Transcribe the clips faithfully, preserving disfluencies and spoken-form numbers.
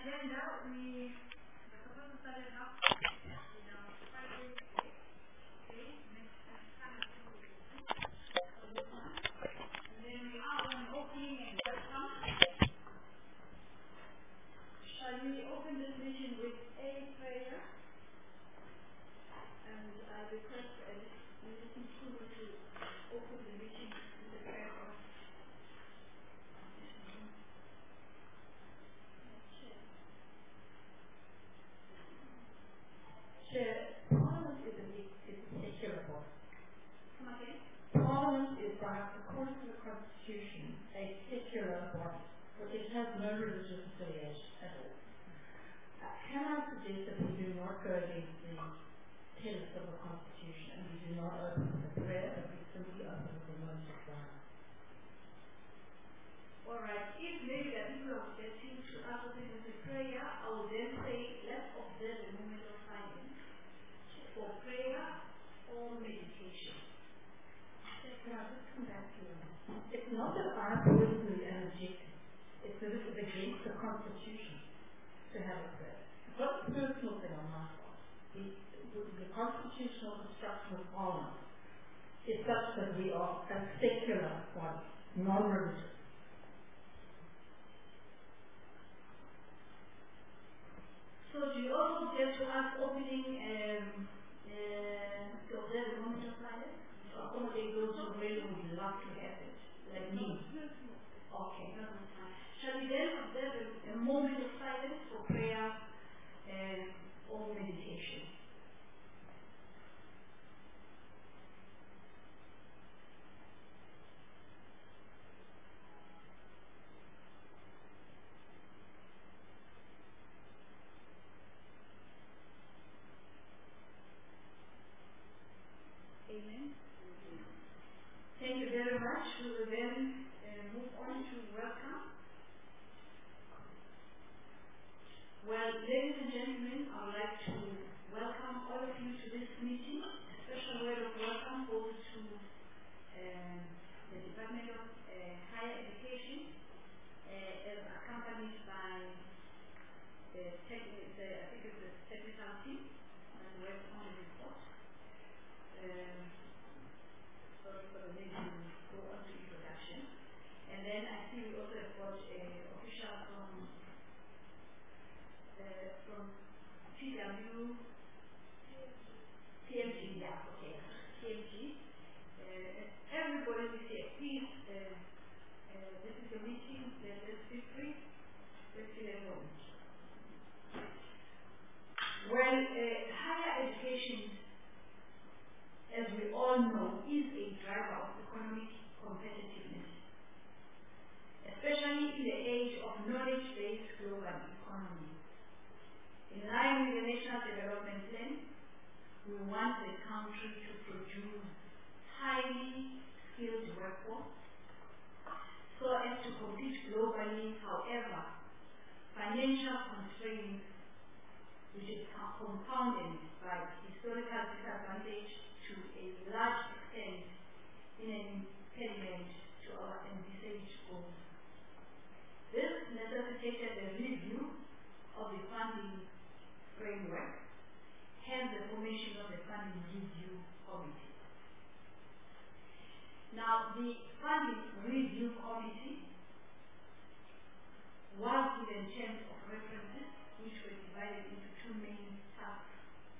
agenda, we the proposal started up, you know, five days ago. Okay, next time and then we have an opening and welcome. Shall we open this meeting with a prayer? And I request a listening to to open the meeting with the prayer of Parliament is a, is a secular body. Come again? Parliament is, by, according to the Constitution, a secular body, but it has no religious affiliation at all. Uh, can I suggest that we do not go against the tenets of the Constitution and we do not open with a prayer, but we simply open with a moment of silence? All right. If maybe the people are objecting to us opening with a prayer, I will then say, let's observe a moment of silence for prayer or meditation. Can I just come back to you? It's not that I personally am objecting. It's that it is against the Constitution to have a prayer. It's not a personal thing on my part. The, the, the constitutional construction of Parliament is such that we are a secular body, non-religious. So do you also object to us opening um, uh, to observe a moment of silence? To accommodate those who really would love to have it, like me? Okay, that's fine. Shall we then observe a, a moment of silence for prayer uh, or meditation? Amen. Thank you very much. We will then uh, move on to welcome. Well, ladies and gentlemen, I would like to welcome all of you to this meeting. A special word of welcome goes to um, the Department of uh, Higher Education, uh, as accompanied by the, techni- the I think it's the technical team that works on the report. Um, sorry for the need to go on to introduction. And then I see we also have got an official from uh, from T W T M G, yeah, okay, T M G. Uh, everybody is here. Please, uh, uh, this is a meeting. Let us be free. Let's feel at home. Well, uh, higher education, as we all know, is a driver of economic competitiveness, especially in the age of knowledge-based global economy. In line with the National Development Plan, we want the country to produce highly skilled workforce so as to compete globally. However, financial constraints, which is compounded by historical disadvantage to a large extent in an impediment to our envisaged goals. This necessitated a review of the funding framework, hence the formation of the Funding Review Committee. Now, the Funding Review Committee was given terms of references which were divided into two main tasks.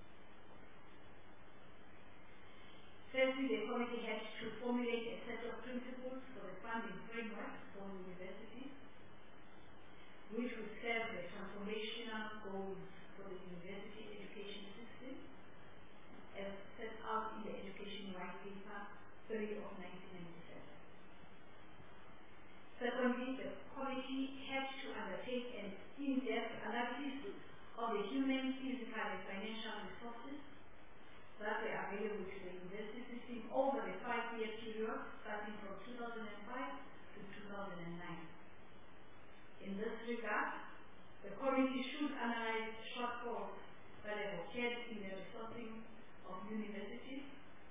Firstly, the committee had to formulate a set of principles for the funding framework for universities, which would serve the transformational goals for the university education system, as set out in the Education White Paper three of nineteen ninety-seven. Secondly, the committee had to undertake an in-depth analysis of the human, physical, and financial resources that were available to the university system over the five-year period starting from two thousand five to two thousand nine. In this regard, the committee should analyze shortfalls that have occurred in the resourcing of universities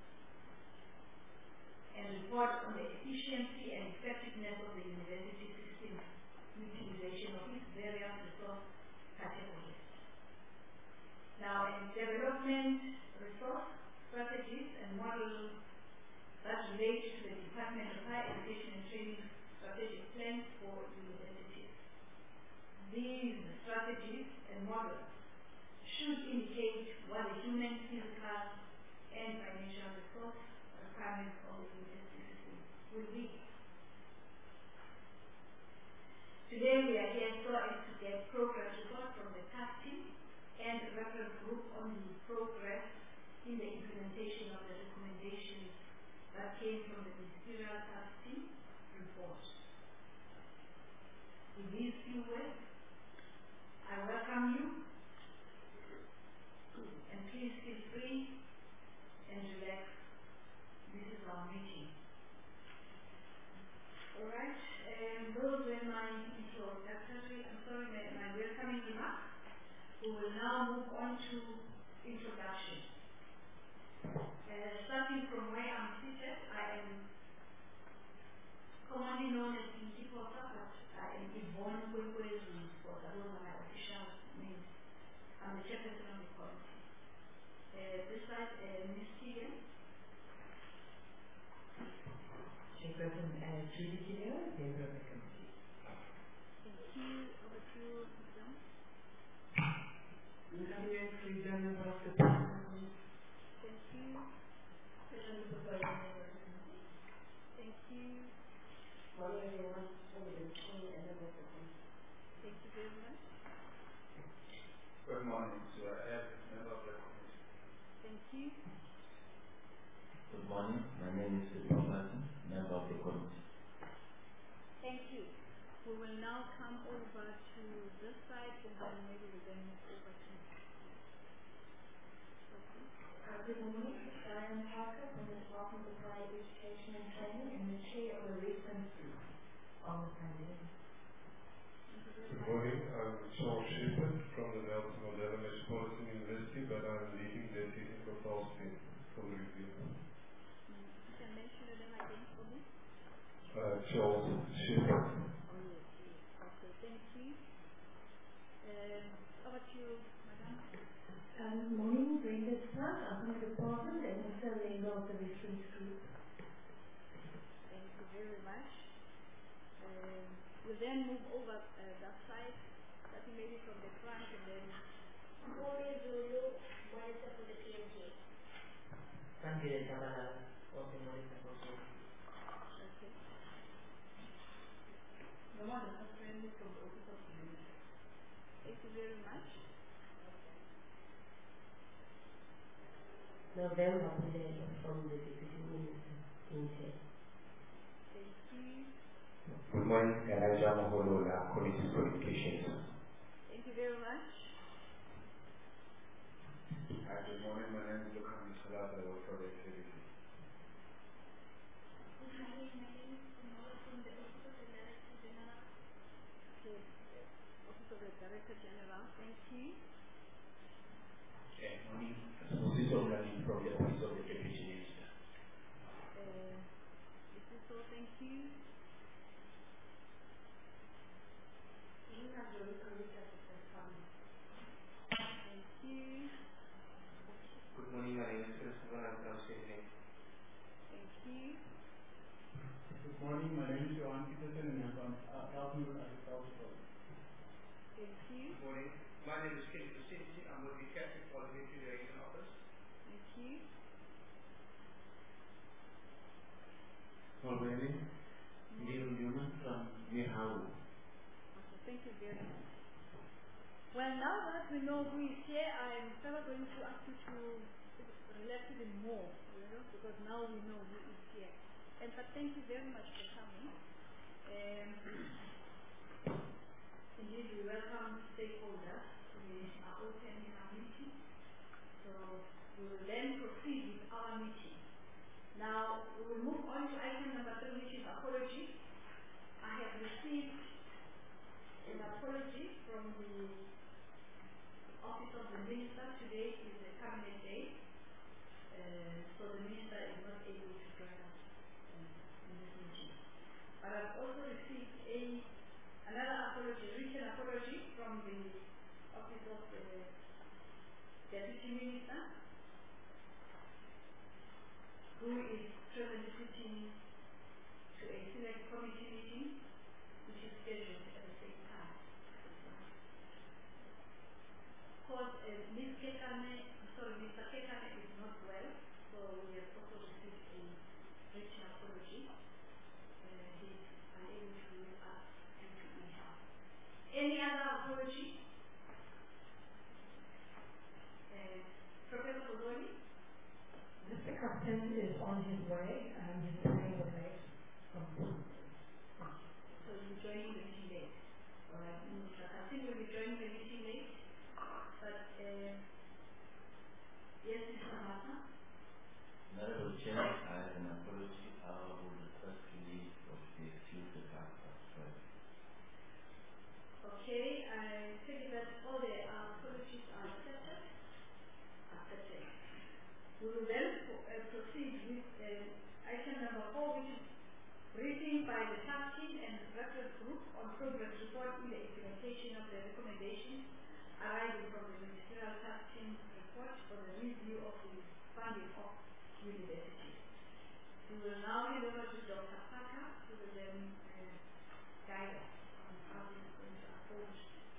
and report on the efficiency and effectiveness of the university system utilization of its various resource These strategies and models should indicate what the human, physical, and financial resource requirements of the university system will be. Today we are here so as to get progress report from the task team and the reference group on the progress in the implementation of the recommendations that came from the ministerial task team report. With these few words, I welcome you, and please feel free and relax. This is our meeting. Alright, and those were my introductory, I'm sorry, my, my welcoming remarks. We will now move on to introduction. Uh, starting from where I'm seated, I am commonly known as Inky Potter, but I am Yvonne Kwekwezu Potter. Those are my official names. I'm the chairperson of the committee. Uh, this side, uh, Miz Keegan. Chairperson uh, Judy Keegan, member of the committee. Thank you. Over to you, John. Lucia Frieda, member of the committee. Thank you. President of the committee. Thank you. Morning, everyone. Member of the committee and member of the committee. Thank you very much. Good morning to Ed, member of the committee. Thank you. Good morning. My name is Paul Martin, member of the committee. Thank you. We will now come over to this side and then maybe we then move over to Uh, good morning. Diane Parker from the Department of Higher Education and Training and the chair of the reference group on the pandemic. Good morning. I'm Charles Shepherd from the Nelson Mandela Metropolitan University, but I'm leading the technical files team for the review. You can mention your name again for me. Uh, Charles Shepherd. Oh yes, yes. Okay, thank you. Um, over to you, Madam. Um, morning, Brenda Smart. I'm from the department and also a member of the reference group. Thank you very much. Um, we'll then move over uh, that side, starting maybe from the front and then. Morning, Zulu. Monitor for the P N G. Sanjay Tabala, also monitor for the Okay. The one that has friendly from the office of the minister. Thank you very much. November today from the Deputy Minister in Ted. Thank you. Good morning, Elijah Maholola, Committee Communications. Thank you very much. Hi, good morning. My name is Luka Misalata. I work for the C D C. Hi, my name is Kumala from the Office of the Director General. Okay. Office of the Director General. Thank you. Good morning. Associate Running from the Office of the Deputy Minister. Uh, this is all. Thank you. Nina Jolie, Committee Assistant Family. Thank you. Good morning, my name is Christopher. I'm from Sydney. Thank you. Good morning, my name is Johan Peterson and I'm from uh, Elton Agricultural. Thank you. Good morning. My name is Ken Kusinsi. I'm with the Catholic Parliamentary Liaison Office. Thank you. Good morning. Neil Newman from Miharu. Okay, thank you very much. Well, now that we know who is here, I'm never going to ask you to relax even more, you know, because now we know who is here. And but thank you very much for coming. Um, Indeed, we welcome stakeholders to the uh, open our meeting. So we will then proceed with our meeting. Now we will move on to item number three, which is apology. I have received an apology from the Office of the Minister. Today is a cabinet day, uh, so the Minister is not able to join us um, in this meeting. But I've also received a another apology, written apology from the Office of the Deputy Minister, who is presently sitting to a select committee meeting, which is scheduled at the same time. uh, Miz Kekane, sorry, Mister Kekane is not well, so we have also received a written apology. Uh, he's unable to with us due to ill-health. Any other apology? Uh, Professor Kodoni? Mister Captain is on his way, and he's playing the late. So you're joining the meeting late. All right, Mister Kapten will be joining the meeting late. But, uh, yes, Mister Martha? Honorable Chair, I have an apology. I would request to leave or to be excused at half past twelve. Okay, I take it that all the uh, apologies are accepted. Accepted. We will then uh, proceed with uh, item number four, which is briefing by the task team and reference group on progress report in the implementation of the recommendations arising from the ministerial task team report for the review of the funding of universities. We will now hand over to Doctor Parker, who will then uh, guide us on how this is going to unfold.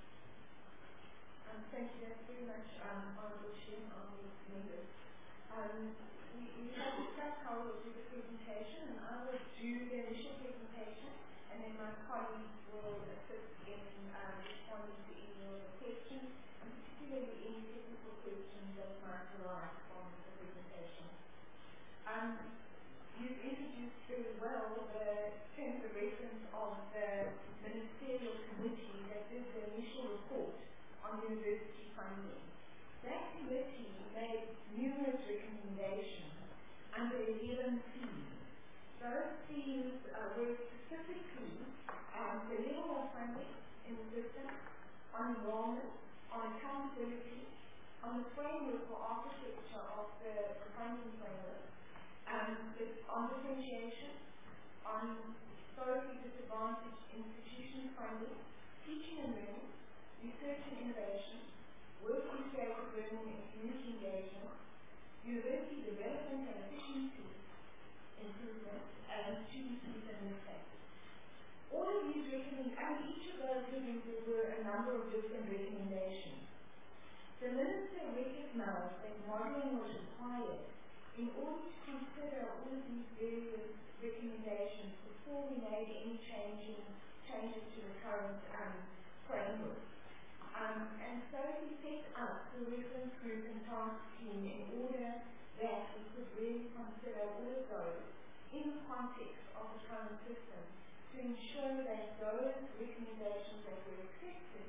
Um, thank you very much, um, Honourable Chair and Honourable Members. Um, we, we have discussed how we'll do the presentation, and I will do the initial presentation, and then my colleagues will assist in um, responding to any of the questions, and particularly any technical questions that might arise from the presentation. Um, you've introduced very well the terms of reference of the ministerial committee that did the initial report on university funding. That committee made numerous recommendations under eleven themes. Those themes uh, were specifically um, the level of funding in the system, on enrollment, on accountability, on the framework or architecture of the, the funding framework, um, on differentiation, on historically disadvantaged institution funding, teaching and learning, research and innovation, work-integrated learning and community engagement, university development and efficiency improvement, and student fees and mistakes. All of these recommendations, and each of those headings there were a number of different recommendations. The Minister recognized that modelling was required in order to consider all of these various recommendations before we made any changing, changes to the current um, framework. Um, and so he set up the reference group and task team in order that we could really consider all of those in the context of the current system to ensure that those recommendations that were accepted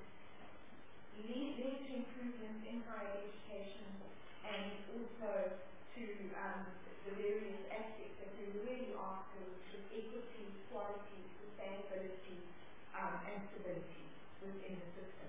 lead, lead to improvements in higher education and also to um, the various aspects that we were really after, which was equity, quality, sustainability, um, and stability within the system.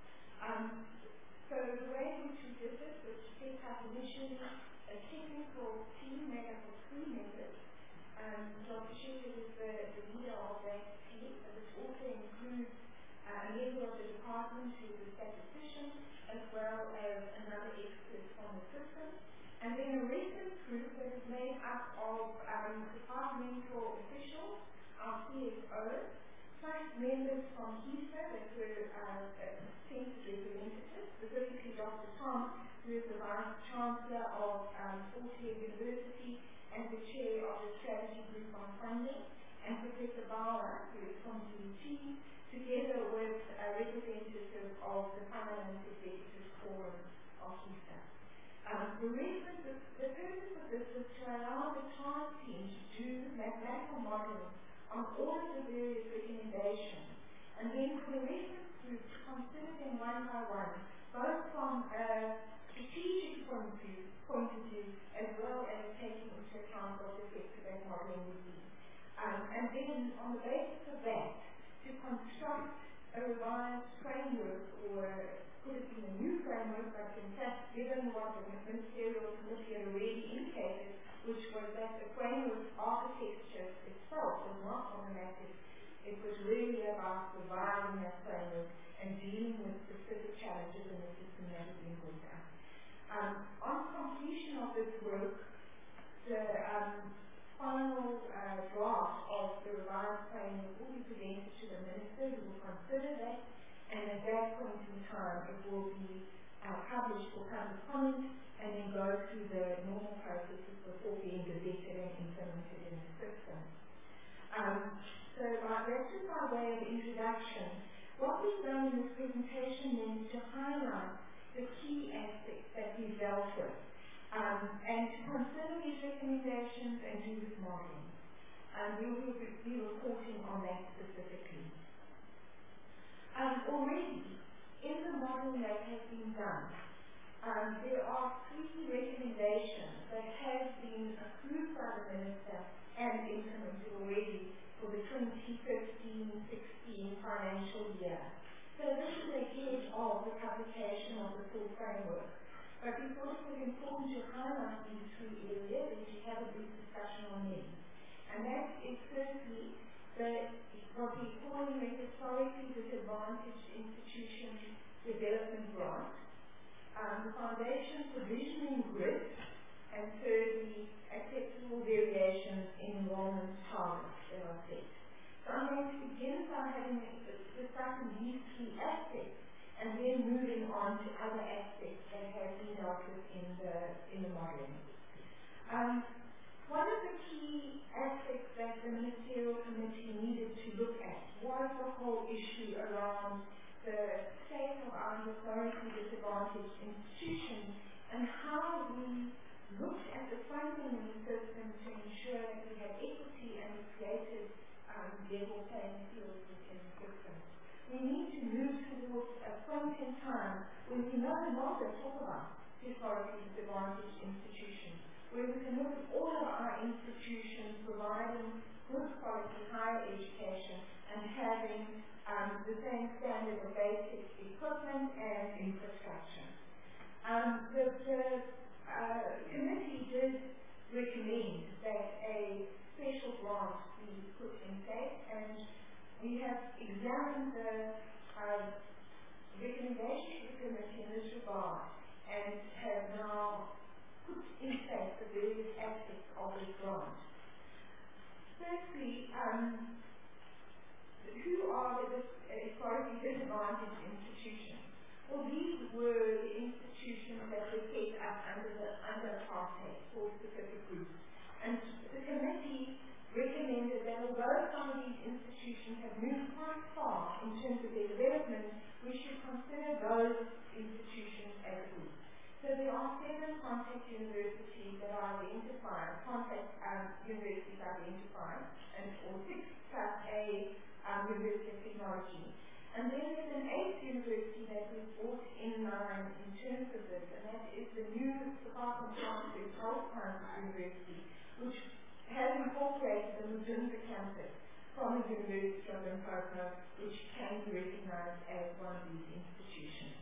Um, so the way in which we did this was to set up initially a technical team made up of three members. Um, Doctor Shepherd is the, the leader of that team, but this also includes uh, a member of the department who is a statistician, as well as another expert from the system. And then a reference group that is made up of um, departmental officials, our C S O, plus members from HESA that were uh, census representatives, specifically Doctor Tom, who is the Vice Chancellor of um, Fort Hare University and the Chair of the Strategy Group on Funding, and Professor Bauer, who is from D U T, together with a representative of the Finance Executive Forum of HESA. Um, the, reason, the, the purpose of this was to allow the task team to do mathematical modeling on all of the various recommendations, and then for the reference group to consider them one by one, both from a strategic point of view, point of view as well as taking into account what the effect of that modeling would be. Um, and then on the basis of that, to construct a revised framework, or could it be a new framework, but in fact, given what the Ministerial Committee had already indicated, which was that the framework architecture itself was not problematic. It was really about revising that framework and dealing with specific challenges in the system that had been brought up. Um, on completion of this work, the um, final uh, draft of the revised framework will be presented to the Minister, who will consider that, and at that point in time it will be uh, published for public comment and then go through the normal processes before being gazetted and implemented in the system. Um, so uh, that's just by way of introduction. What we've done in this presentation then is to highlight the key aspects that we've dealt with um, and to consider these recommendations and do this modeling. And we will be reporting on that specifically. Um, already, in the modeling that has been done, um, there are three recommendations that have been approved by the Minister and implemented already for the twenty fifteen sixteen financial year. So this is ahead of the publication of the full framework. But we thought it was important to highlight these three areas and to have a brief discussion on them. And that is firstly the, what we're calling the historically disadvantaged institution development grant, um, the foundation provisioning grid, and thirdly, acceptable variations in enrollment targets that are set. So I'm going to begin by having discussing these three aspects and then moving on to other aspects that have been dealt with in the, in the modeling. Um, one of the key aspects that the Ministerial Committee needed to look at was the whole issue around the state of our historically disadvantaged institutions and how we looked at the funding in the system to ensure that we had equity and we created um, level playing fields within the system. We need to move towards a point in time when we no longer talk about historically disadvantaged institutions, where we can look at all of our institutions providing good quality higher education and having um, the same standard of basic equipment and infrastructure. Um, the, the Uh, committee did recommend that a special grant be put in place, and we have examined the uh, recommendation of the committee in this regard and have now put in place the various aspects of this grant. Firstly, um, who are the historically disadvantaged institutions? Well, these were the institutions that were set up under the under apartheid for specific groups. And the committee recommended that although some of these institutions have moved quite far in terms of their development, we should consider those institutions as a group. So there are seven contact universities that are identified, contact um, universities identified, and or six plus a um, University of Technology. And then there's an eighth university that we've brought in line in terms of this, and that is the new Department of Health Sciences University, which has incorporated the Mudunza campus from the University of Limpopo, which can be recognized as one of these institutions.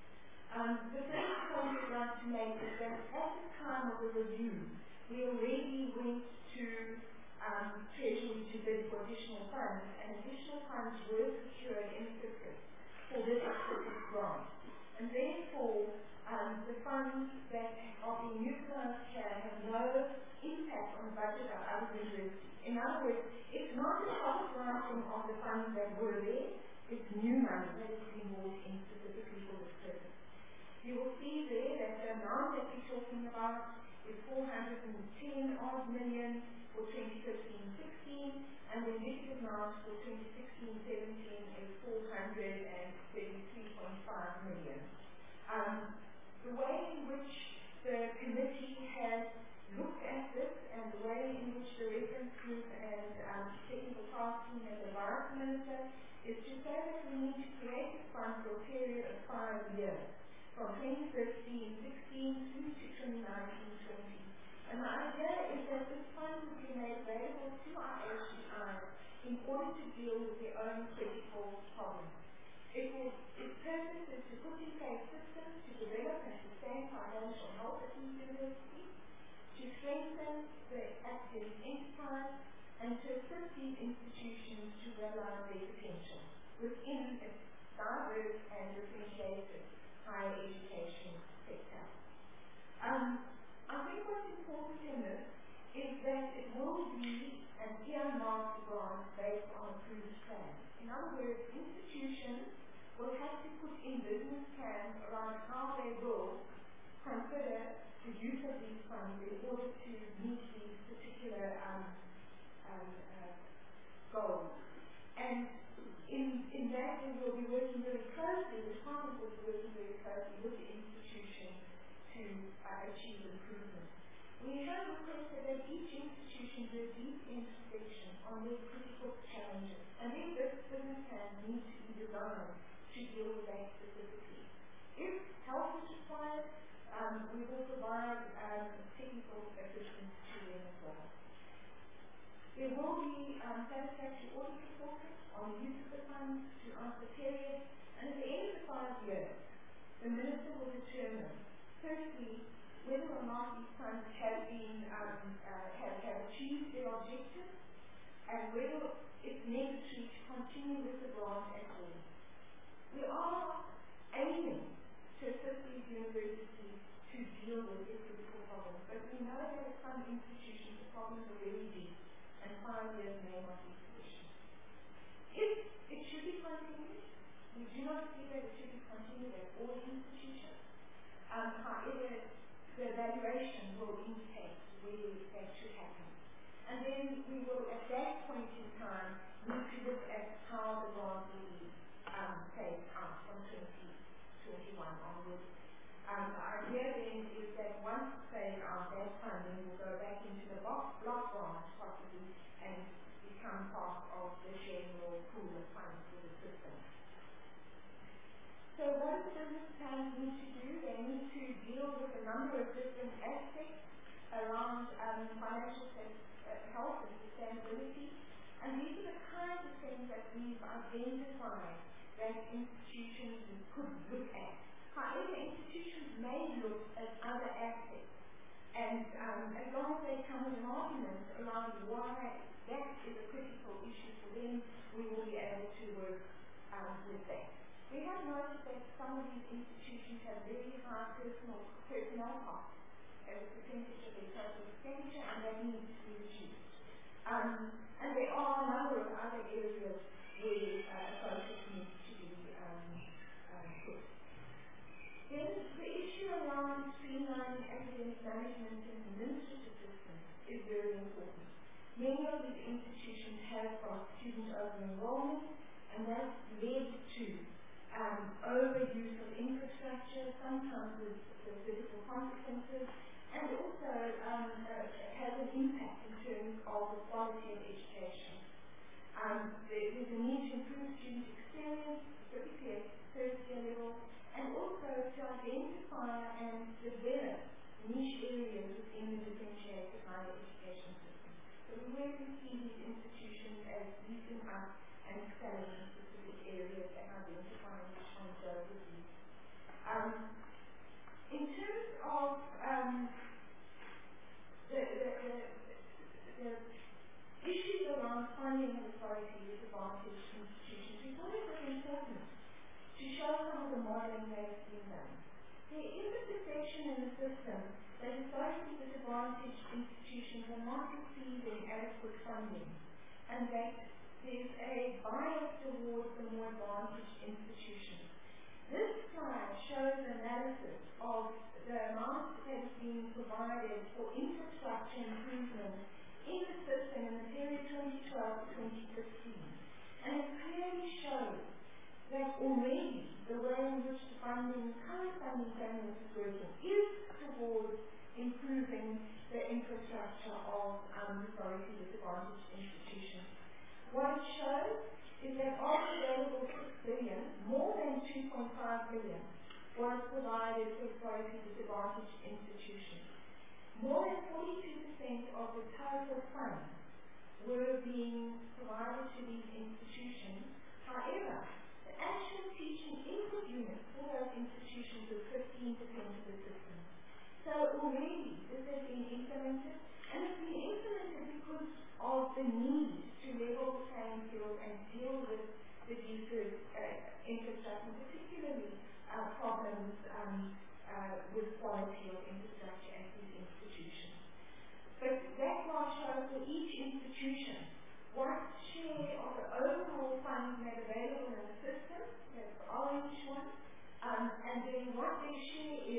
Um, the first point I'd like to make is that at the time of the review, we already went to Um, Treasury to bid for additional funds, and additional funds were secured in Cyprus for this specific grant. And therefore, um, the funds that are being utilized here have no impact on the budget of other universities. In other words, it's not a cross-granting of the funds that were there, it's new money that is being brought in specifically for this purpose. You will see there that the amount that we're talking about is four hundred ten odd million for twenty fifteen sixteen, and the indicative amount for twenty sixteen seventeen is four hundred thirty-three point five million. Um, the way in which the committee has looked at this and the way in which the reference group and um, technical task team has advised the minister is to say that we need to create a fund for a period of five years, from twenty fifteen sixteen through to twenty nineteen twenty. And the idea is that this fund will be made available to our H D Is in order to deal with their own critical problems. It will, its purpose is to put in place systems to develop and sustain financial health at these universities, to strengthen the academic enterprise, and to assist these institutions to realize their potential within its diverse and differentiated higher education sector. Um, I think what's important in this is that it will be an earmarked grant based on approved plans. In other words, institutions will have to put in business plans around how they consider the use of these funds in order to meet these particular um, um, uh, goals. And in, in that we will be working very closely, the department will be working very closely with the institution to uh, achieve improvement. We have requested that each institution do a deep introspection on their critical challenges, and then this business plans need to be designed to deal with that specifically. If help is required, um, we will provide um, technical assistance to them as well. There will be um, satisfactory audit reports on the use of the funds throughout the period, and at the end of the five years, the Minister will determine, firstly, whether or not these funds have been um, uh, have, have achieved their objectives, and whether it's necessary to continue with the grant at all. We are aiming to assist these universities to deal with their critical problems, but we know that at some institutions the problems are very deep, and five years may not be sufficient. If it should be continued, we do not see that it should be continued at all institutions. Um, however, the evaluation will indicate where that should happen. And then we will, at that point in time, need to look at how the grant will be um, phased out from twenty twenty-one onwards. Um, the idea then is that once phased out, that funding will go back into the block, block grant possibly and become part of the general pool of funds for the system. So what do the business plans need to do? They need to deal with a number of different aspects around um, financial uh, health and sustainability. And these are the kinds of things that we've identified that institutions could look at. However, institutions may look at other aspects. And um, as long as they come with an argument around why that is a critical issue for them, we will be able to work um, with that. We have noticed that some of these institutions have very high personal, personnel costs as a percentage of their total expenditure, and that needs to be reduced. Um, and there are a number of other areas where uh, a focus needs to be um, uh, put. Then the issue around streamlining academic management and administrative systems is very important. Many of these institutions have got student over-enrollment, and that's led to Um, overuse of infrastructure, sometimes with, with physical consequences, and also um, uh, has an impact in terms of the quality of education. Um, there, there's a need to improve student experience, particularly at first year level, and also to identify and develop niche areas within the differentiated higher education system. So we really see these institutions as leaping up and excelling in specific areas and identifying which ones go with these. Um, in terms of um, the, the, the, the issues around funding and authority with disadvantaged institutions, we thought it was important to show some of the modeling that has been done. There is a perception in the system that historically disadvantaged institutions are not receiving adequate funding, and that there's a bias towards the more advantaged institutions. This slide shows analysis of the amount that is being provided for infrastructure improvement in the system in the period twenty twelve to twenty fifteen. And it clearly shows that already the way in which the funding, current funding framework is working is towards improving the infrastructure of um, historically disadvantaged institutions. What it shows is that of the available six billion, more than two point five billion was provided for historically disadvantaged institutions. More than forty-two percent of the total funds were being provided to these institutions. However, the actual teaching input units for those institutions were fifteen percent of the system. So already this has been implemented, and it's been implemented because of the need to level the playing field and deal with the deeper uh, infrastructure, particularly uh, problems um, uh, with quality of infrastructure at these institutions. But that graph shows for each institution what share of the overall funds made available in the system, that's the orange one, um, and then what their share is in terms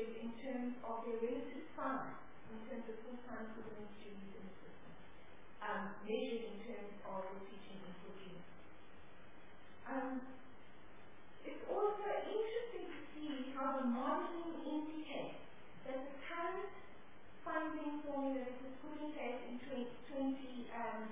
terms of their relative size, in terms of full-time equivalent students in the system, um, measured in terms of the teaching input units. Um, it's also interesting to see how the modeling indicates that the current funding formula that was put in place in two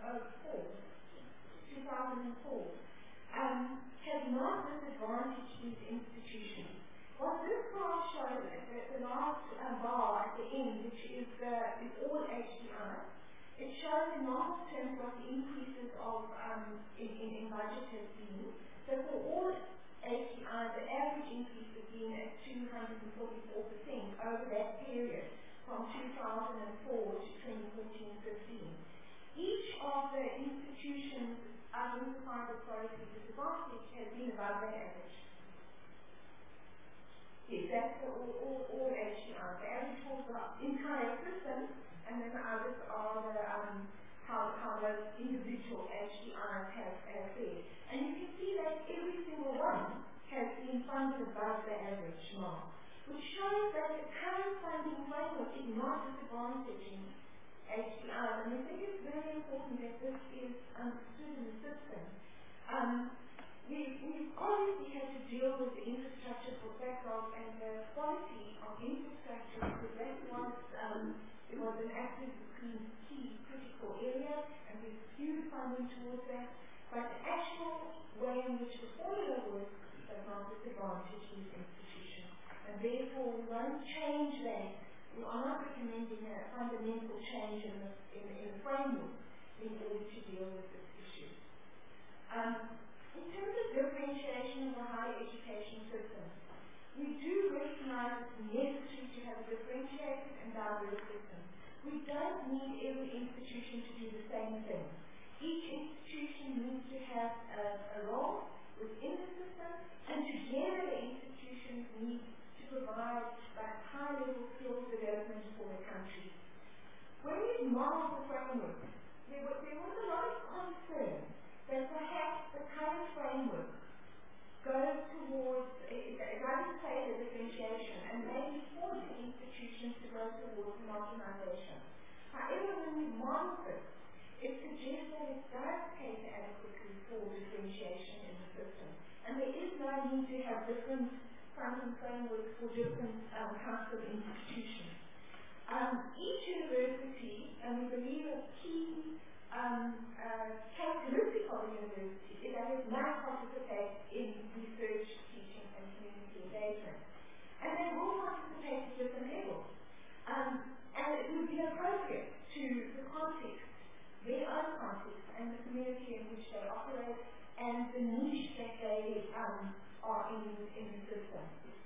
thousand four um, has not disadvantaged these institutions. What this graph shows is that the last uh, bar at the end, which is, uh, is all H D I, it shows in normal terms what the increases of um, in, in, in budget has been. So for all H D I, the average increase has been at two hundred forty-four percent over that period from two thousand four to twenty fourteen fifteen. Each of the institutions identified as policy disadvantage has been above that average. Yes, that's for all, all, all H D I. The average for the entire system, and then the others are the, um, how, how those individual H D Is have, have fared. And you can see that every single one has been funded above the average mark, which shows that the current funding framework is not disadvantaging H D Is. And I think it's very important that this is understood in the system. Um, we, we've obviously had to deal with the infrastructure for backlog and the quality of infrastructure, because that was, um, it was an active key critical area, and we've skewed funding towards that. But the actual way in which the formula works does not disadvantage these institutions. And therefore, we won't change that. We are not recommending a fundamental change in the, in, in the framework in order to deal with this issue. Um, in terms of differentiation of the higher education system, we do recognize it's necessary to have a differentiated and diverse system. We don't need every institution to do the same thing. Each institution needs to have a, a role within the system, and together the institutions need to provide that high-level skills development for the country. When we modeled the framework, there was, there was a lot of concern that perhaps the current framework goes towards, it, it doesn't say the differentiation, and maybe force the institutions to go towards homogenization. However, when we modeled it, it suggests that it does cater adequately for differentiation in the system. And there is no need to have different funding frameworks for different um, types of institutions. Um, each university, and we believe a key um, uh, characteristic of a university is that it must participate in research, teaching, and community engagement. And they will participate at different levels. Um, and it would be appropriate to the context, their own context, and the community in which they operate, and the niche that they um, are in, in the system.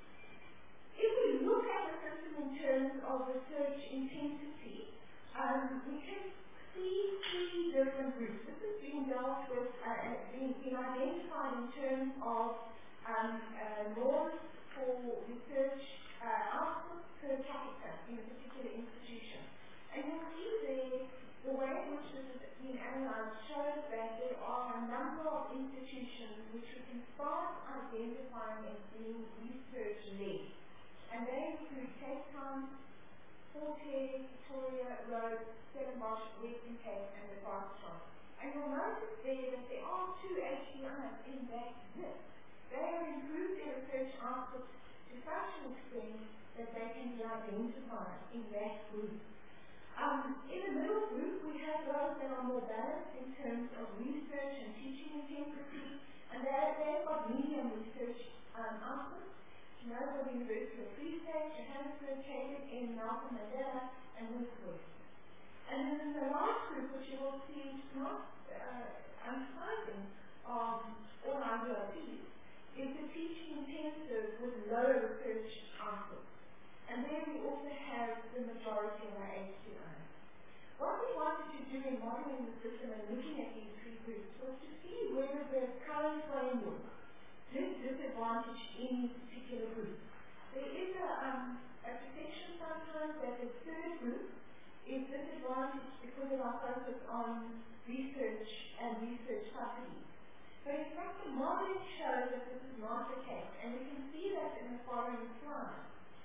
If we look at the system in terms of research intensity, um, we can see three different groups. This is being dealt with, uh, being, being identified in terms of um, uh, norms for research uh, output per capita in a particular institution. And you'll see there, the way in which this is being analyzed shows that there are a number of institutions which we can start identifying as being research-led. And they include Cape Town, Forte, Victoria, Rhodes, Stellenbosch, Western Cape, and the Foxtrot. And you'll notice there that there are two H D Is in that list. They have improved their research output to such an extent that they can be identified in that group. Um, in the middle group, we have those that are more balanced in terms of research and teaching intensity, and they've got medium research um, output. Melbourne University of Free State, Johannesburg, Cape in Nelson Mandela, and Northwest. And then the last group, which you will see not uh, unsurprising of all our U L Ps, is the teaching intensive with lower research output. And there we also have the majority of our H D Is. What we wanted to do in modeling the system and looking at these three groups was to see whether the current framework did disadvantage any particular group. There is a, um, a perception sometimes that the third group is disadvantaged because of our focus on research and research subsidies. But in fact, the modeling shows that this is not the case, and we can see that in the following slide.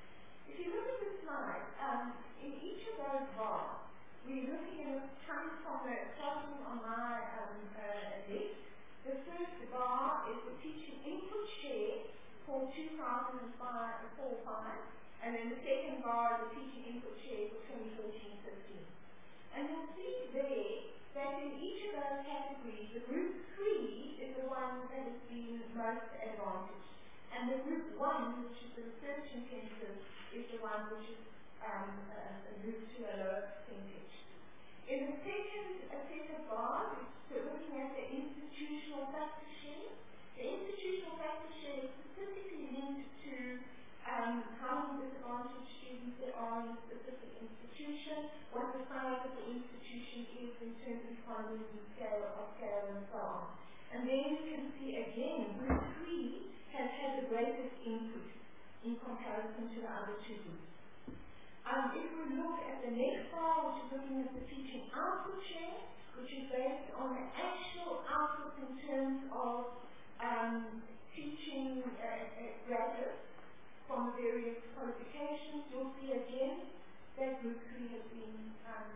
If you look at the slide, um, in each of those bars, we're looking at it coming from the starting on my um, uh, list. The first bar is the teaching input share for two thousand four five, and then the second bar is the teaching input share for twenty fourteen fifteen. And you'll see there that in each of those categories, the group three is the one that has been most advantaged. And the group one, which is the research intensive, is the one which is um, uh, moved to a lower percentage. In the second uh, set of bars, we're looking at the institutional factor share. The institutional factor share is specifically linked to um, how many disadvantaged students there are in a specific institution, what the size of the institution is in terms of economies and scale of scale and so on. And then you can see again, group three has had the greatest increase in comparison to the other two groups. Um, if we look at the next bar, which is looking at the teaching output share, which is based on the actual output in terms of um, teaching uh, uh, graduates from the various qualifications, you'll see again that group three has been um,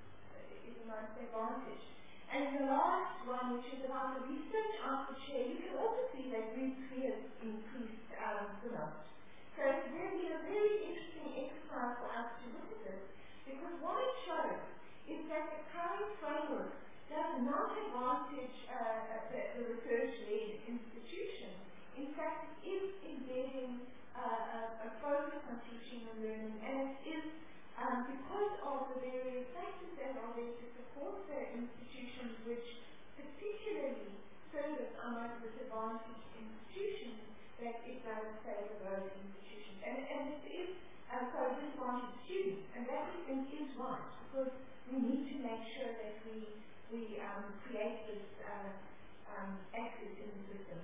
is the most advantaged. And the last one, which is about the research output share, you can also see that group three has increased um, the most. So it's really a very interesting exercise for us to look at this, because what it shows is that the current framework does not advantage uh, the, the research-led institution. In fact, it is embedding uh, a, a focus on teaching and learning, and it is um, because of the various factors that are there to support the institutions which particularly service our most disadvantaged institutions, that it does favour those institutions. And, and it is uh, so disadvantaged students, and that we think is right, because we need to make sure that we, we um, create this uh, um, access in the system.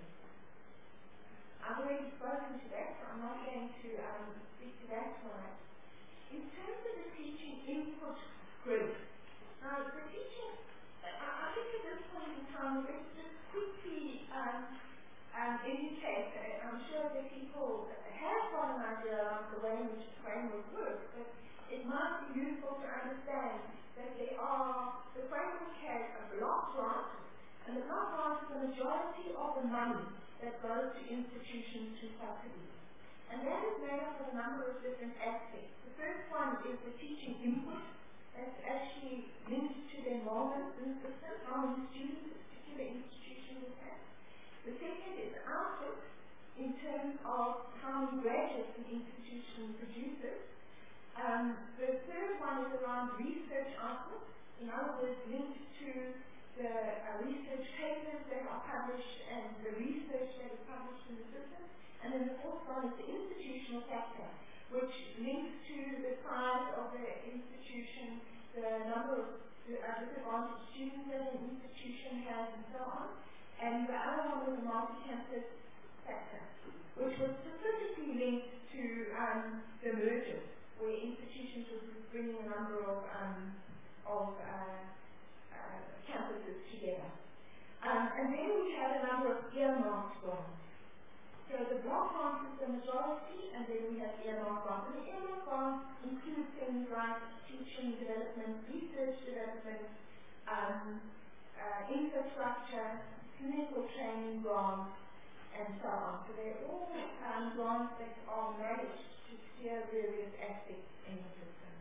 I've already spoken to that, so I'm not going to um, speak to that tonight. In terms of the teaching input group, now the teaching, I, I think at this point in time, let's just quickly um, um, indicate, uh, I'm sure that people have got an idea of the way in which the framework works, but it might be useful to understand that there are, the framework has a block grant, and the block grant is the majority of the money that goes to institutions through subsidies. And that is made up of a number of different aspects. The first one is the teaching input. That's actually linked to the enrollment in the system, how many students a particular institution will have. The second is output, in terms of how many graduates an institution produces. Um, the third one is around research output, in other words, linked to the uh, research papers that are published and the research that is published in the system. And then the fourth one is the institutional factor, which links to the size of the institution, the number of uh, disadvantaged students that an institution has, and so on. And the other one was the multi-campus factor, which was specifically linked to um, the mergers, where institutions were bringing a number of, um, of uh, uh, campuses together. Um, and then we had a number of earmarked grants. So the block grant is the majority, and then we have earmarked grants. And the earmarked grants include things like teaching development, research development, um, uh, infrastructure, clinical training grants, and so on. So they're all um, grants that are managed to steer various aspects in the system.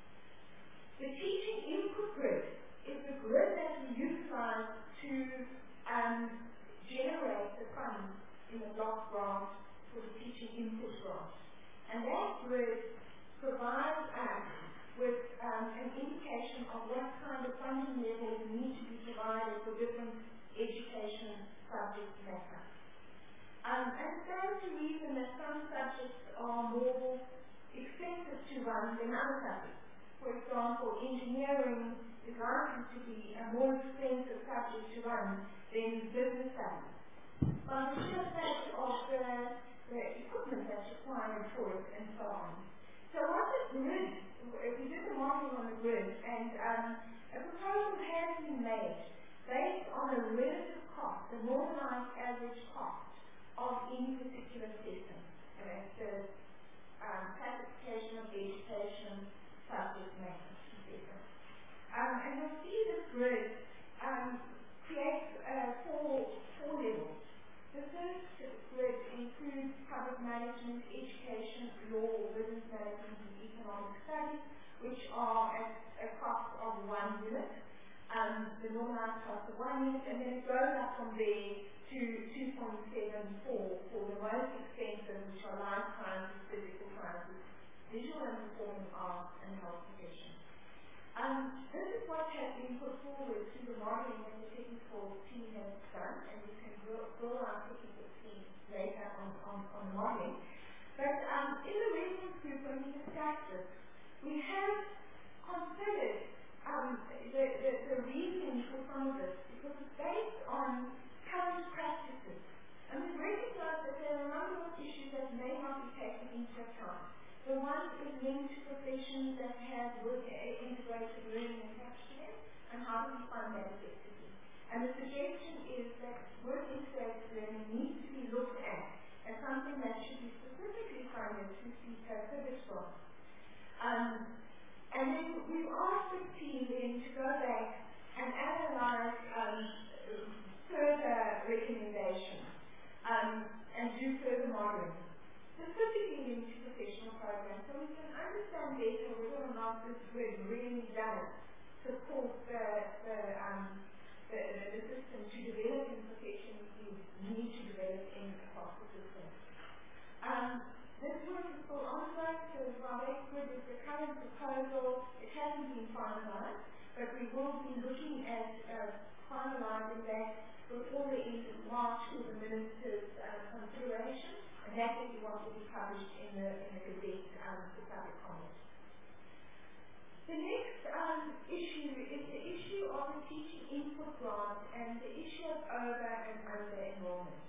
The teaching input grid is the grid that we utilize to um, generate the funds in the block grant for the teaching input grant. And that grid provides us with um, an indication of what kind of funding levels need to be provided for different education subject matter. Um, and it stands to reason that some subjects are more expensive to run than other subjects. For example, engineering is likely to be a more expensive subject to run than business studies, by the sheer fact of the, the equipment that's required for it, and so on. So what the grid, we did the modeling on the grid, and um, a proposal has been made based on the relative cost, the normalized average cost of any particular system. And that's the um, classification economic studies, which are at a cost of one unit, um, the normalized cost of one unit, and then it goes up from there to two point seven four for the most expensive, which are life sciences, physical sciences, visual and performing arts, and health professions. Um, this is what has been put forward through the modeling that the technical team has done, and we can grow, grow our technical team later on, on, on modeling. But um, in the reference group, when we discussed this, we have considered um, the, the, the reasoning for some of this, because it's based on current practices. And we've recognized that there are a number of issues that may not be taken into account. The one is linked to professions that have work, uh, integrated learning attached to them, and how do we fund that effectively. And the suggestion is that work integrated learning needs to be looked at as something that should be specifically funded through CETA pivot grants. Um, and then we've asked the team then to go back and analyze um, further recommendations um, and do further modeling, specifically into professional programs, so we can understand better whether or not this work really does support the, the, um, the, the system to develop in professions we need to develop in across the system. Um, this work is still ongoing, so while that's good with the current proposal, it hasn't been finalized, but we will be looking at uh, finalizing that before the end of March for the Minister's uh, consideration, and that will be what will be published in the, in the Gazette um, for public comment. The next um, issue is the issue of the teaching input grant and the issue of over and under enrollment.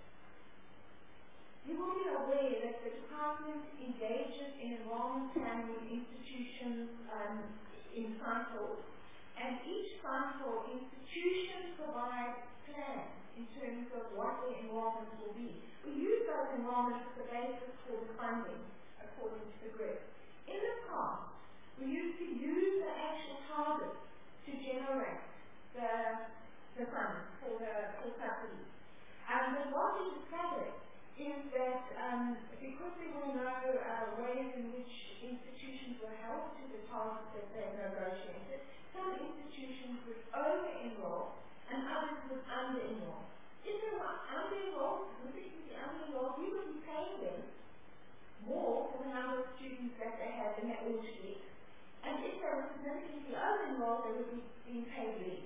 You will be aware that the department engages in enrollment planning institutions um, in cycles, and each cycle institution provides plans in terms of what their enrollments will be. We use those enrollments as the basis for the funding according to the grid. In the past, we used to use the actual targets to generate the, the funds for the for subsidies. Um, but what we discovered is that um, because there were no uh, ways in which institutions were held to the targets that they negotiated, some institutions would over-enroll and others would under-enroll. If they were under-enrolled, significantly under-enrolled, we would be paying them more for the number of students that they had in their order sheet. And if they were significantly over-enrolled, they would be being paid less.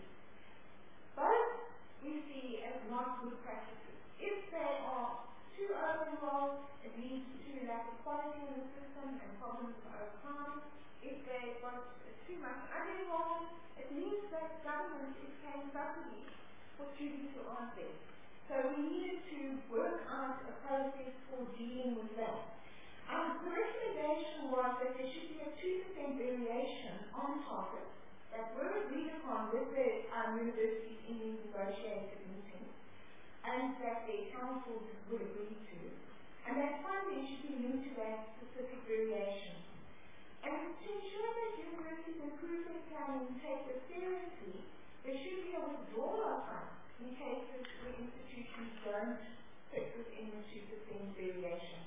Both we see as not good practices. If they are too over-enrolled, it leads to lack of quality in the system and problems over time. If they've got too much under-enrollment, it means that government is paying subsidies for students who aren't there. So we needed to work out a process for dealing with that. Um, the recommendation was that there should be a two percent variation on targets that were agreed upon with the um, universities in these negotiated meetings, and that the councils would agree to, and that funding should be linked to that specific variation. And to ensure that universities improve their planning and take this seriously, there should be a withdrawal of funds in cases where institutions don't fit within the two percent variation.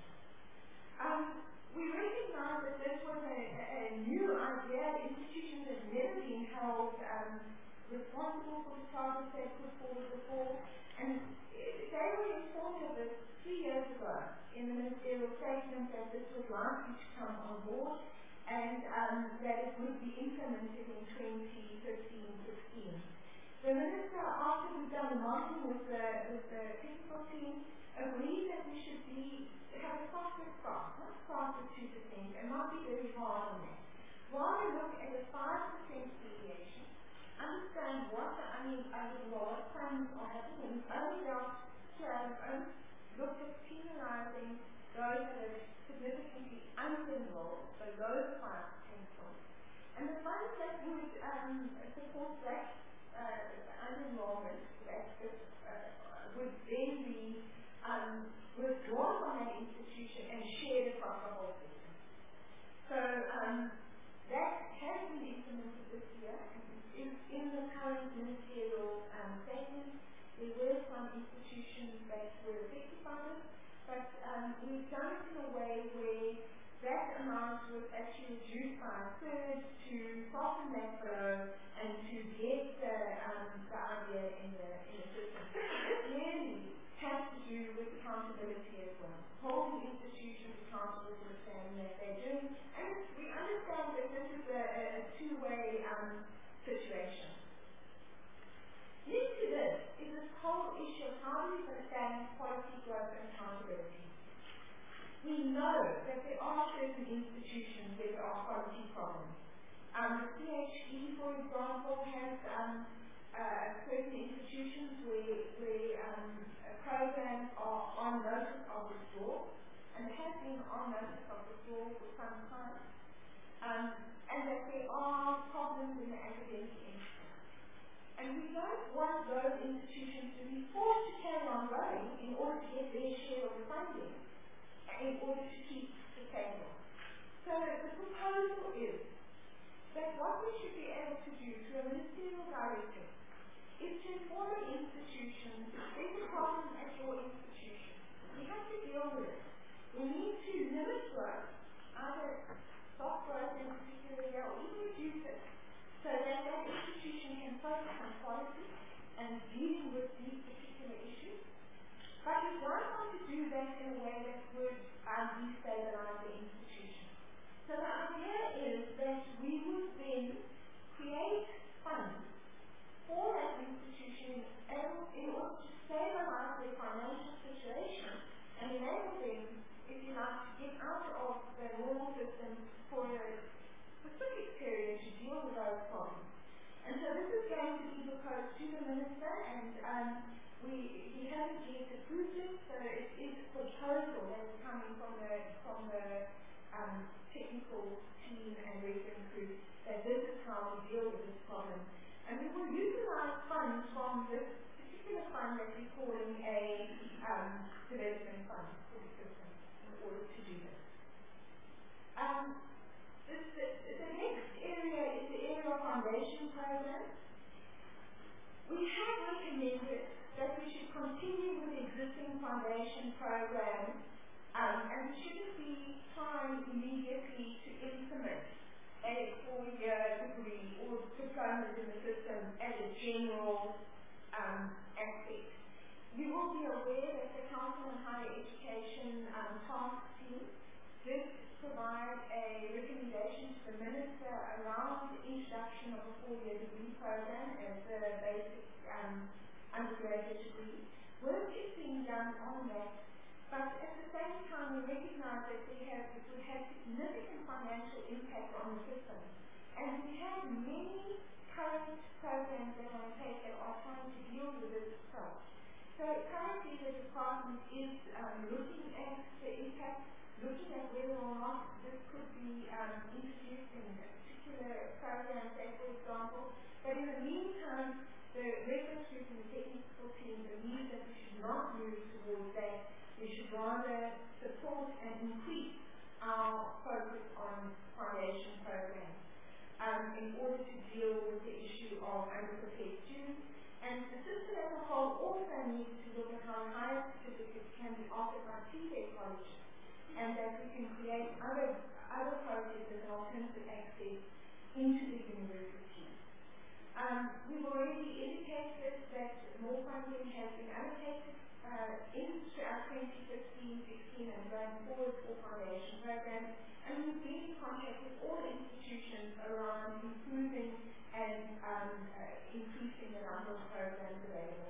Um, we recognize that this was a, a, a new idea. Institutions have never been held um, responsible for the targets they put forward before, and they were informed of this three years ago in the ministerial statement that this was likely to come on board, and um, that it would be implemented in twenty fifteen sixteen. The minister, after we've done modeling with the, with the technical team, agreed that we should be have a softer start, not start with two percent, and not be very hard on that. Rather look at a five percent deviation, understand what the unenrolled funds are happening, and only dealt to have looked at penalizing those that are significantly under-enrolled, so those five percent points. And the funds that would um, support that uh, under-enrollment, that uh, would then be um, withdrawn from that institution and shared across the whole system. So um, that has been implemented this year and is in the current ministerial um, statement. There were some institutions that were affected by this, but um, we've done it in a way where that amount was actually reduced by a are quality problems. Um, the C H E, for example, has um, uh, certain institutions where, where um, programs are on notice of withdrawal, and have been on notice of withdrawal for some time, um, and that there are problems in the academic industry. And we don't want those institutions to be forced to carry on growing in order to get their share of the funding, in order to keep sustainable. So the proposal is that what we should be able to do through a ministerial directive is to inform an institution if there's a problem at your institution. We have to deal with it. We need to limit growth, either stop growth in a particular area or even reduce it, so that that institution can focus on quality and dealing with these particular issues. But we don't want to do that in a way that would um, destabilize the institution. So the idea is that we would then create funds for that institution in order to stabilize their financial situation and enable them, if you like, to get out of the normal system for a specific period to deal with those problems. And so this is going to be proposed to the Minister, and um, we, he hasn't yet approved it, so it is a proposal that is coming from the, from the um, technical team and reference group, that this is how we deal with this problem. And we will utilize funds from this particular fund that we're calling a um, development fund for the system in order to do this. Um, this, the, the next area is the area of foundation programs. We have recommended that we should continue with the existing foundation programs, um, and we shouldn't be trying immediately to implement a four-year degree or diplomas in the system as a general um, aspect. You will be aware that the Council on Higher Education um, task team did provide a recommendation to the Minister around the introduction of a four-year degree program as a basic um, undergraduate degree. Work is being done on that, but at the same time we recognize that we have, it would have significant financial impact on the system. And we have many current programs that are in place that are trying to deal with this approach. So currently the department is um, looking at the impact, looking at whether or not this could be um, introduced in a particular program, say for example. But in the meantime, the reference group and the technical team believe that we should not move towards that. We should rather support and increase our focus on foundation programs um, in order to deal with the issue of underprepared students. And the system as a whole also needs to look at how higher certificates can be offered by T V E T colleges, and that we can create other, other processes and alternative access into the university. Um, we've already indicated that more funding has been allocated uh, into our twenty fifteen sixteen and going forward for foundation programs, and we've been in contact with all institutions around improving and um, uh, increasing the number of programs available.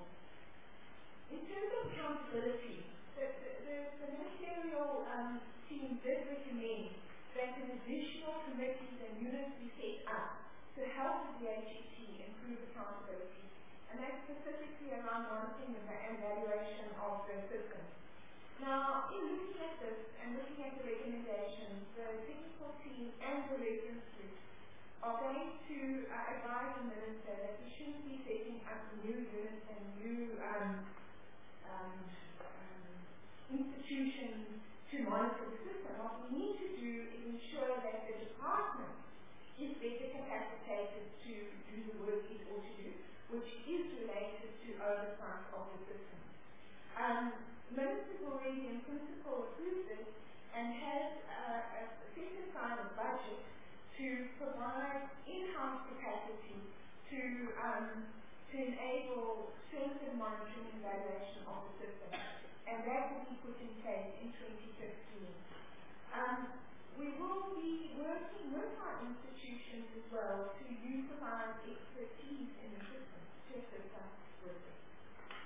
In terms of accountability, the, the, the, the ministerial um, team did recommend that an additional committees and units be set up to help the H E T improve accountability, and that's specifically around monitoring and evaluation of the system. Now, in looking at this and looking at the recommendations, the technical team and the reference group are going to uh, advise the Minister that we shouldn't be setting up new units and new um, um, um, institutions to monitor the system. What we need to do is ensure that the department is better capacitated to do the work it ought to do, which is related to oversight of the system. Um, the Minister's already in principle approved this and has uh, set aside a budget to provide in-house capacity to um, to enable strengthened monitoring and evaluation of the system, and that will be put in place in twenty fifteen. Um, we will be working with our institutions as well to utilize expertise in the system to assist us with it.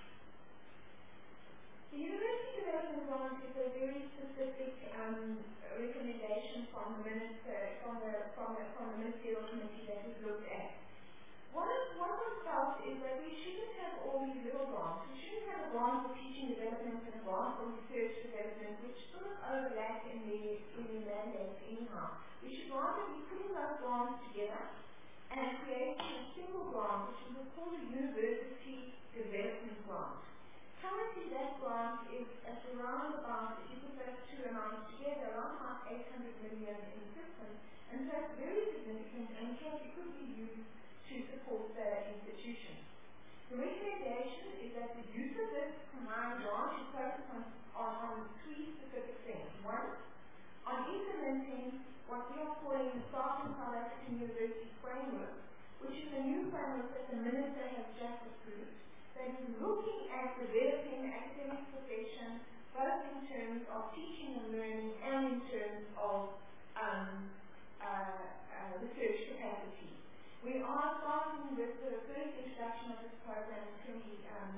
The University Development Grant is a very specific um, recommendation from the minister, from the, from the, from the ministerial committee that was looked at. What, is, what was felt is that we shouldn't have all these little grants. We shouldn't have a grant for teaching development and a grant for research development, which sort of overlap in the, in the mandates anyhow. We should rather be putting those grants together and creating a single grant, which we would call a university development grant. Currently, that grant is at around about, if you put those two amounts together, around about eight hundred million in the system, and so it's very significant and can, it could be used to support the institution. The recommendation is that the use of this combined grant should focus on, on, on three specific things. One, on implementing what we are calling the Starting South African University Framework, which is a new framework that the Minister has just approved, that is looking at developing academic profession, both in terms of teaching and learning and in terms of um, uh, uh, research capacity. We are starting with the first introduction of this program in twenty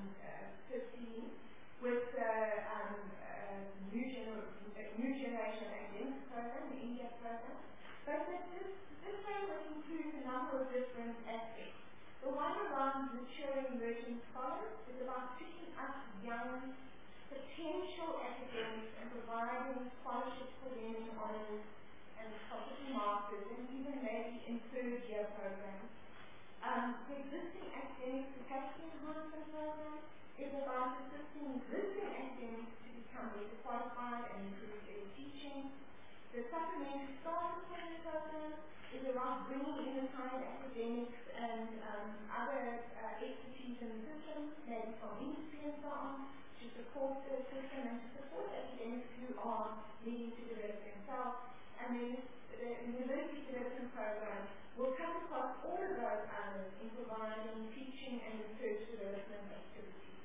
fifteen with the um, uh, new, gener- uh, new Generation Academics program, the India program. But this, this framework includes a number of different aspects. The one around maturing emerging scholars is about picking up young potential academics and providing scholarships for them in honors and possibly masters, and even maybe in third year programs. Um, the existing academic capacity enhancement program is about assisting existing academics to become better qualified and improve their teaching. The supplementary staff appointment program is around bringing in the kind of academics and um, other uh, expertise in the system, maybe from industry and so on, to support the system and to support academics who are needing to develop themselves. And then the University Development Program will come across all of those others in providing teaching and research development activities.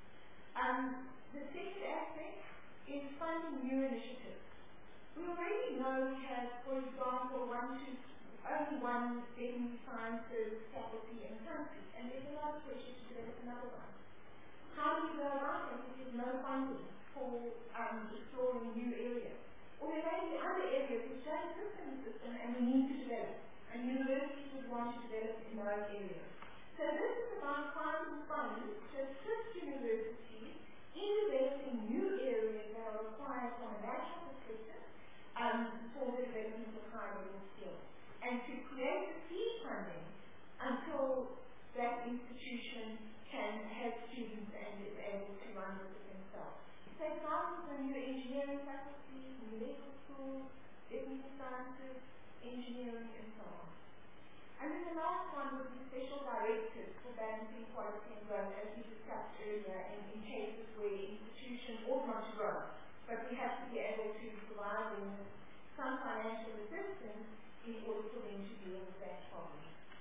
Um, the second aspect is funding new initiatives. We already know we have, for example, one, two, only one veterinary sciences faculty in the country, and there's a lot of pressure to develop another one. How do you go about it if there's no funding for um, exploring new areas? Or there may be other areas which don't exist in the system and we need to develop, and universities would want to develop in those areas. So this is about finding funds to assist universities in developing new areas that are required from a national perspective um, for the development of high-level skills, and to create the seed funding until that institution can have students and is able to run with it themselves. So examples are new engineering faculties, new medical schools, business sciences, engineering, and so on. And then the last one would be special directives for balancing quality and growth, as we discussed earlier, in, in cases where institutions ought not to grow, but we have to be able to provide them with some financial assistance in order for them to deal with that problem.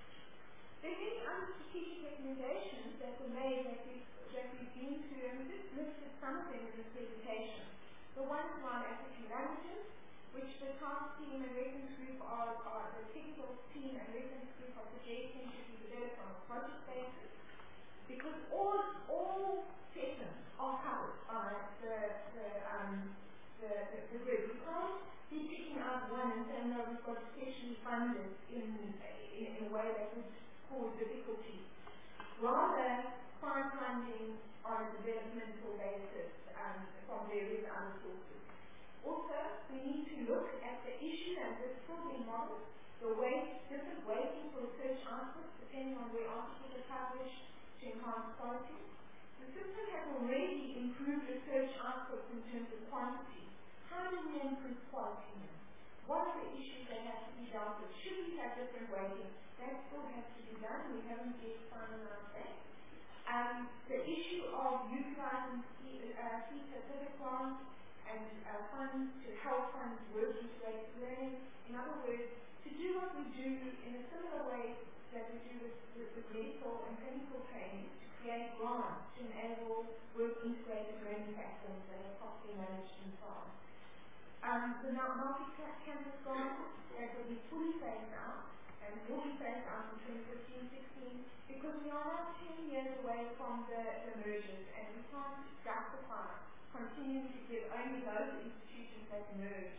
There are many other strategic recommendations that were made that we've, that we've been to, and we just listed some of them in this presentation. The one is around African languages, which the task team and reference group are, are the technical team and reference group are suggesting should be developed on a project basis, because all all sessions are covered by the the um the, the, the group. We can't be picking out one and saying, no, we've got to specially fund it in, in, in a way that would cause difficulty. Rather, find funding on a developmental basis um, from various other sources. Also, we need to look at the issue, and this still being modeled, the weight, different weighting for research outputs depending on where articles are published to enhance quality. The system has already improved research outputs in terms of quantity. How do we improve quality now? What are the issues that have to be dealt with? Should we have different weighting? That still has to be done. We haven't yet finalized that. Um, the issue of utilizing uh, C certificate grants and uh, funds to help funds work integrated learning. In other words, to do what we do in a similar way that we do with, with, with medical and clinical training, to create grants to enable work integrated learning platforms that are properly managed and so on. Um, the multi-campus grants that will be fully phased out, and will be phased out in twenty fifteen sixteen, because we are now ten years away from the, the mergers, and we can't justify continuing to give only those institutions that merge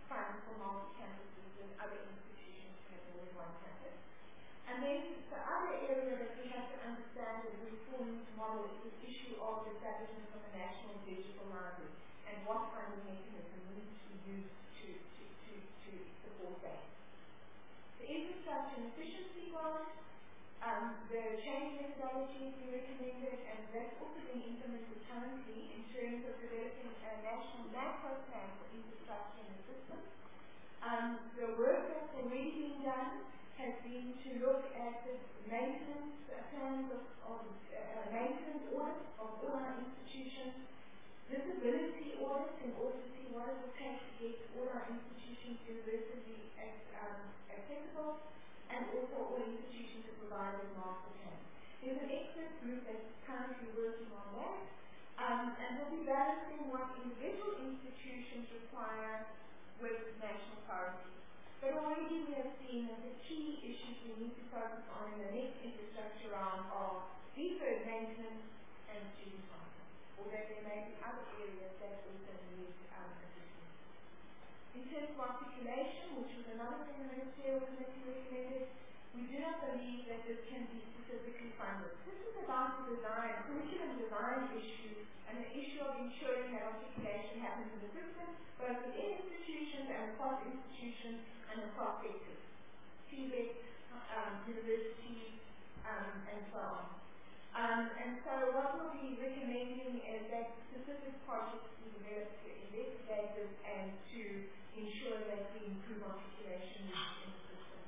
fund for multi-campuses and other institutions to have more than one campus. And then the other area that we have to understand as we form this model is the issue of the establishment of a national digital library and what funding mechanism needs to be used to, to, to, to support that. The infrastructure and efficiency grant, um, the change methodologies we recommended, and that's also being implemented currently in terms of developing a national macro plan for infrastructure and systems. Um, the work that's already being done has been to look at the maintenance uh, plans of, of uh, maintenance audits of all our institutions, visibility audits in order to see what it will take to get all our institutions universally um, accessible, and also all institutions to provide a master plan. There's an expert group that's currently working on that, um, and we'll be balancing what individual institutions require with national priorities. But already we have seen that the key issues we need to focus on in the next infrastructure round are deferred maintenance and student content, or that there may be other areas that also need um, assistance. In terms of articulation, which was another thing the Ministerial Committee recommended, we do not believe that this can be specifically funded. This is about the design, curriculum design issue, and the issue of ensuring that articulation happens in the system, both within institutions and across institutions and across sectors, T V E T, um, universities, um, and so on. Um, and so what we'll be recommending is that specific projects be developed to investigate this and to ensure that we improve articulation in the system.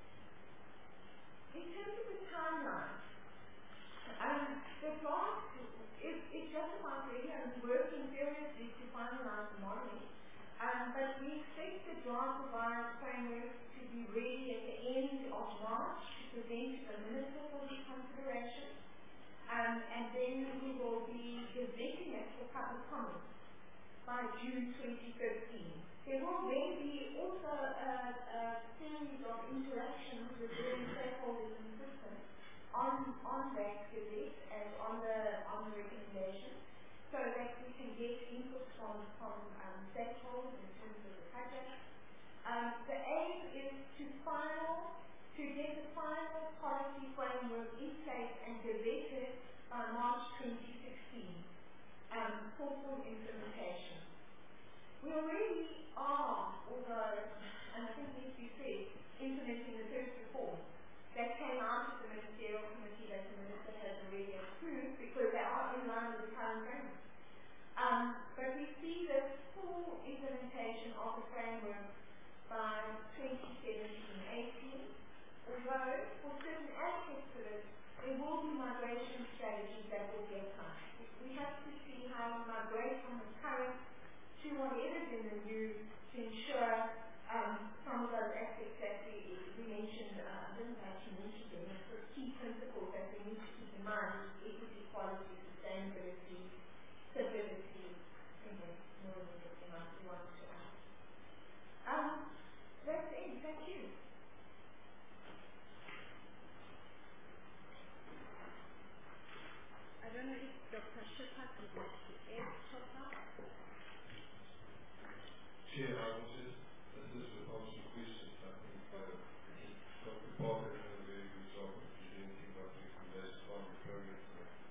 In terms of the timeline, um, the draft is, is justified really and working seriously to finalize the modeling. Um, but we expect the draft revised framework to be ready at the end of March to present to the Minister for his consideration. Um, and then we will be gazetting it for public comment by June twenty fifteen. There will then be also a, a series of interactions with various stakeholders in the system on, on that gazette and on the, on the recommendation, so that we can get input from, from um, stakeholders in terms of the project. Um, the aim is to final, to get the final policy framework in place and gazetted by March twenty sixteen um, for full implementation. We already are, although, and I think needs to be said, implementing the first reform that came out of the Ministerial Committee that the Minister has already approved because they are in line with the current framework. Um, but we see the full implementation of the framework by twenty seventeen eighteen, although for certain aspects of it, there will be migration strategies that will be applied. We have to see how we migrate from the current to whatever is in the new to ensure um, some of those aspects that we, we mentioned, uh, I didn't actually mention them, but key principles that we need to keep in mind: equity, equality, sustainability, stability. I think there's more than anything else we wanted to add. Um, that's it. Thank you. I don't know if Doctor Shepherd would like to add something. Chair, I will just assist with answering questions. I think uh, Doctor Parker did a very good job of presenting what the recommendations are in the progress.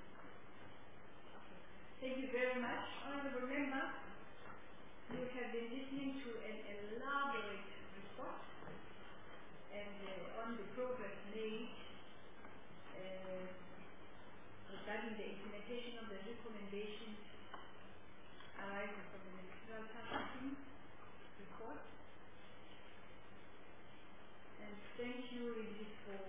Thank you very much. Honorable Member, you have been listening to an elaborate report and uh, on the progress made uh, regarding the implementation of the recommendations arising from the Ministerial Task Team report. And thank you really for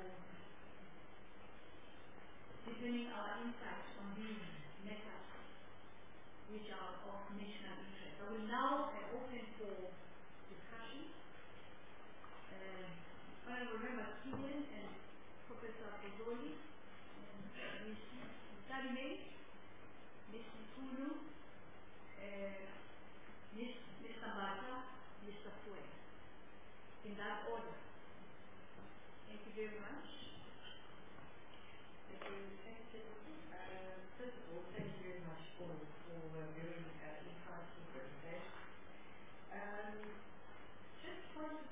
deepening our insights on these matters which are of national interest. I will now uh, open for discussion. Uh, Honorable Member Steven and Professor Pozzoli, and Miz Salimei, Mister Kulu, uh, Mister Bata, Mister Fue, in that order. Thank you very much. Thank you. Thank you. Uh, first of all, thank you very much for, for a very uh, insightful presentation. Um,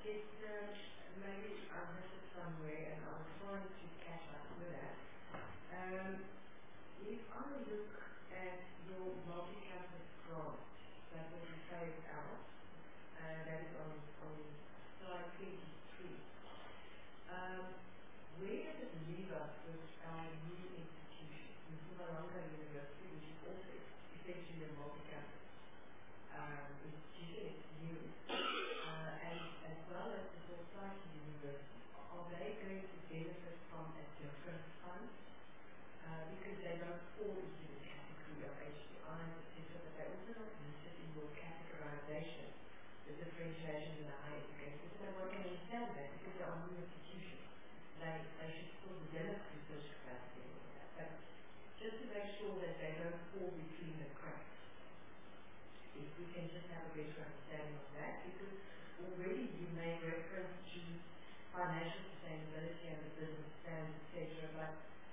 it's uh, maybe I missed it somewhere and I was trying to catch up with that. Um, if I look at your multi-campus grant that will be phased out, uh, that is on, on slide twenty-three, um, where does it leave us with our new institution, Mpumalanga University, which is also essentially a multi-campus um, institution, it's new, uh, and as well as the Forsyth University? Are they going to benefit from a different fund? Uh, because they don't fall into the category of H D Is, et cetera, but they're also not listed in your categorization, the differentiation in the higher education. So one can understand that because they are new institutions. They, they should still develop research capacity and all that. But just to make sure that they don't fall between the cracks, if we can just have a better understanding of that, because already you made reference to financial sustainability and the business plans, et cetera, but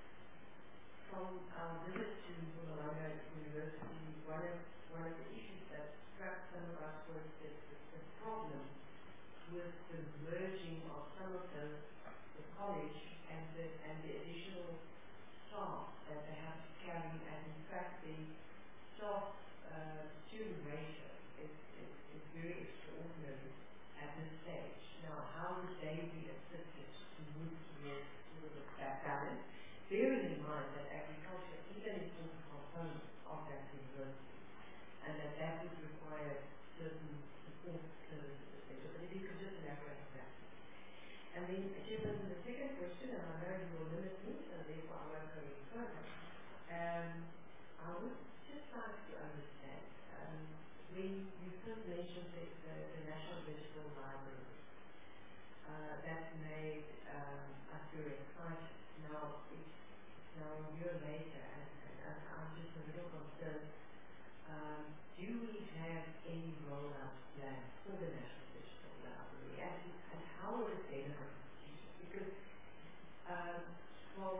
from our visit to Mpumalanga University, one of, one of the issues that struck some of us was the, the, the problem with the merging of some of the, the college and the, and the additional staff that they have to carry, and in fact the staff uh, student ratio is, is, is very extraordinary at this stage. Now, how would they be assisted to move towards, towards that balance, bearing in mind that agriculture is an important component of that university, and that that would require certain support services, et cetera. But if you could just elaborate on that. And then, Chairman, the second question, and I know you will limit me, so therefore I won't go any further. Um, I would just like to understand, um, when you first mentioned the, the, the National Digital Library, uh, that made um, us very excited. Now, it's now a year later, and, and I'm just a little concerned. Um, do we have any rollout plan for the National Digital Library, and, and how will it benefit institutions? Because um, from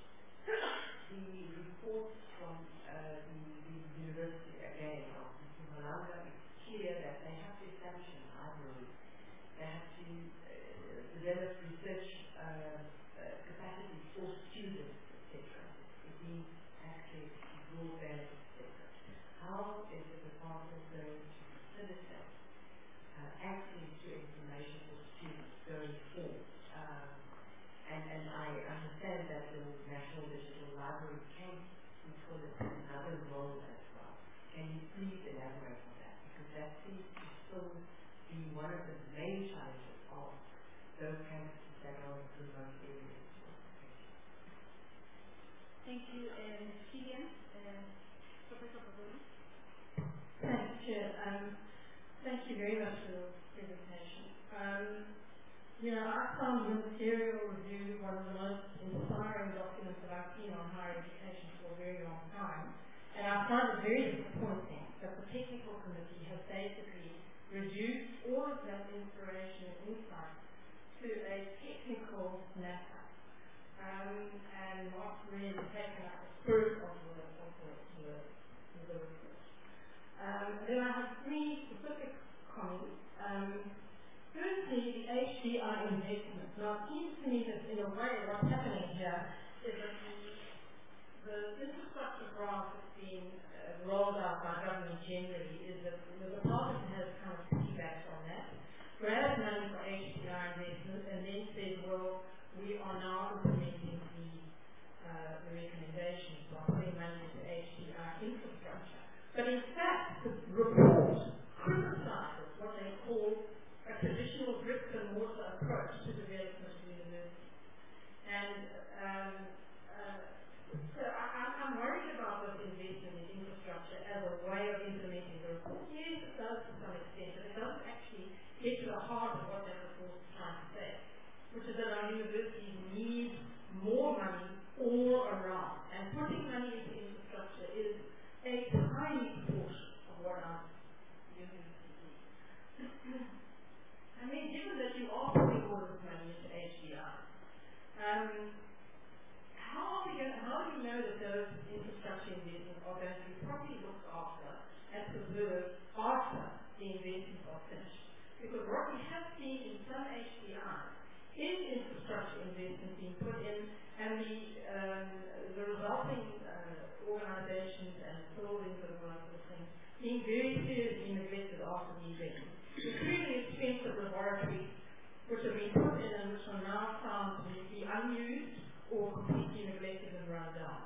the reports from uh, the, the university again of Mpumalanga, it's clear that they have to establish a library, they have to uh, develop research uh, uh, capacity for students, et cetera. It needs access to broadband, et cetera. How is the department going to facilitate uh, access to information for students going forward? Um, and, and I understand that the National Digital Library can fulfill another role as well. Can you please elaborate on that? Because that seems to still be one of the main challenges of those campuses that are in remote areas. Thank you, uh, Miz Keegan. Uh, Professor Pavoni. Thanks, Chair. Um, thank you very much for your presentation. Um, you know, I found ministerial review one of the most inspiring documents that I've seen on higher education for a very long time. And I find it very disappointing that the technical committee has basically reduced all of that inspiration and insight to a technical matter, um, and not really taken up the spirit of the, of the, the, the research. Um, then I have three specific comments. Um, firstly, the H D I investment. Now, it seems to me that in a way what's happening here is that the, the infrastructure grant that's being uh, rolled out by government generally is that the department has kind of piggybacked on that, grabs money for H D I investment, and then says, well, we are now implementing the, uh, the recommendations by putting money into H D I infrastructure. But in fact, the report criticizes what they call a traditional bricks and mortar approach to development of universities. And um, uh, so I, I'm worried about this investment in infrastructure as a way of implementing the report. Yes, it does to some extent, but it doesn't actually get to the heart of what that report is trying to say, which is that our universities need more money all around. And putting money into infrastructure is a tiny portion of what our universities need. I mean, given that you are putting all of this money into H D I, um, how are we going to, how do we know that those infrastructure investments are going to be properly looked after and preserved after the investments are finished? Because what we have seen in some H D Is is infrastructure investment being put in, and the, um, the resulting uh, organizations and buildings and all that sort of thing being very seriously neglected after the event, including expensive laboratories which have been put in and which are now found to be unused or completely neglected and run down.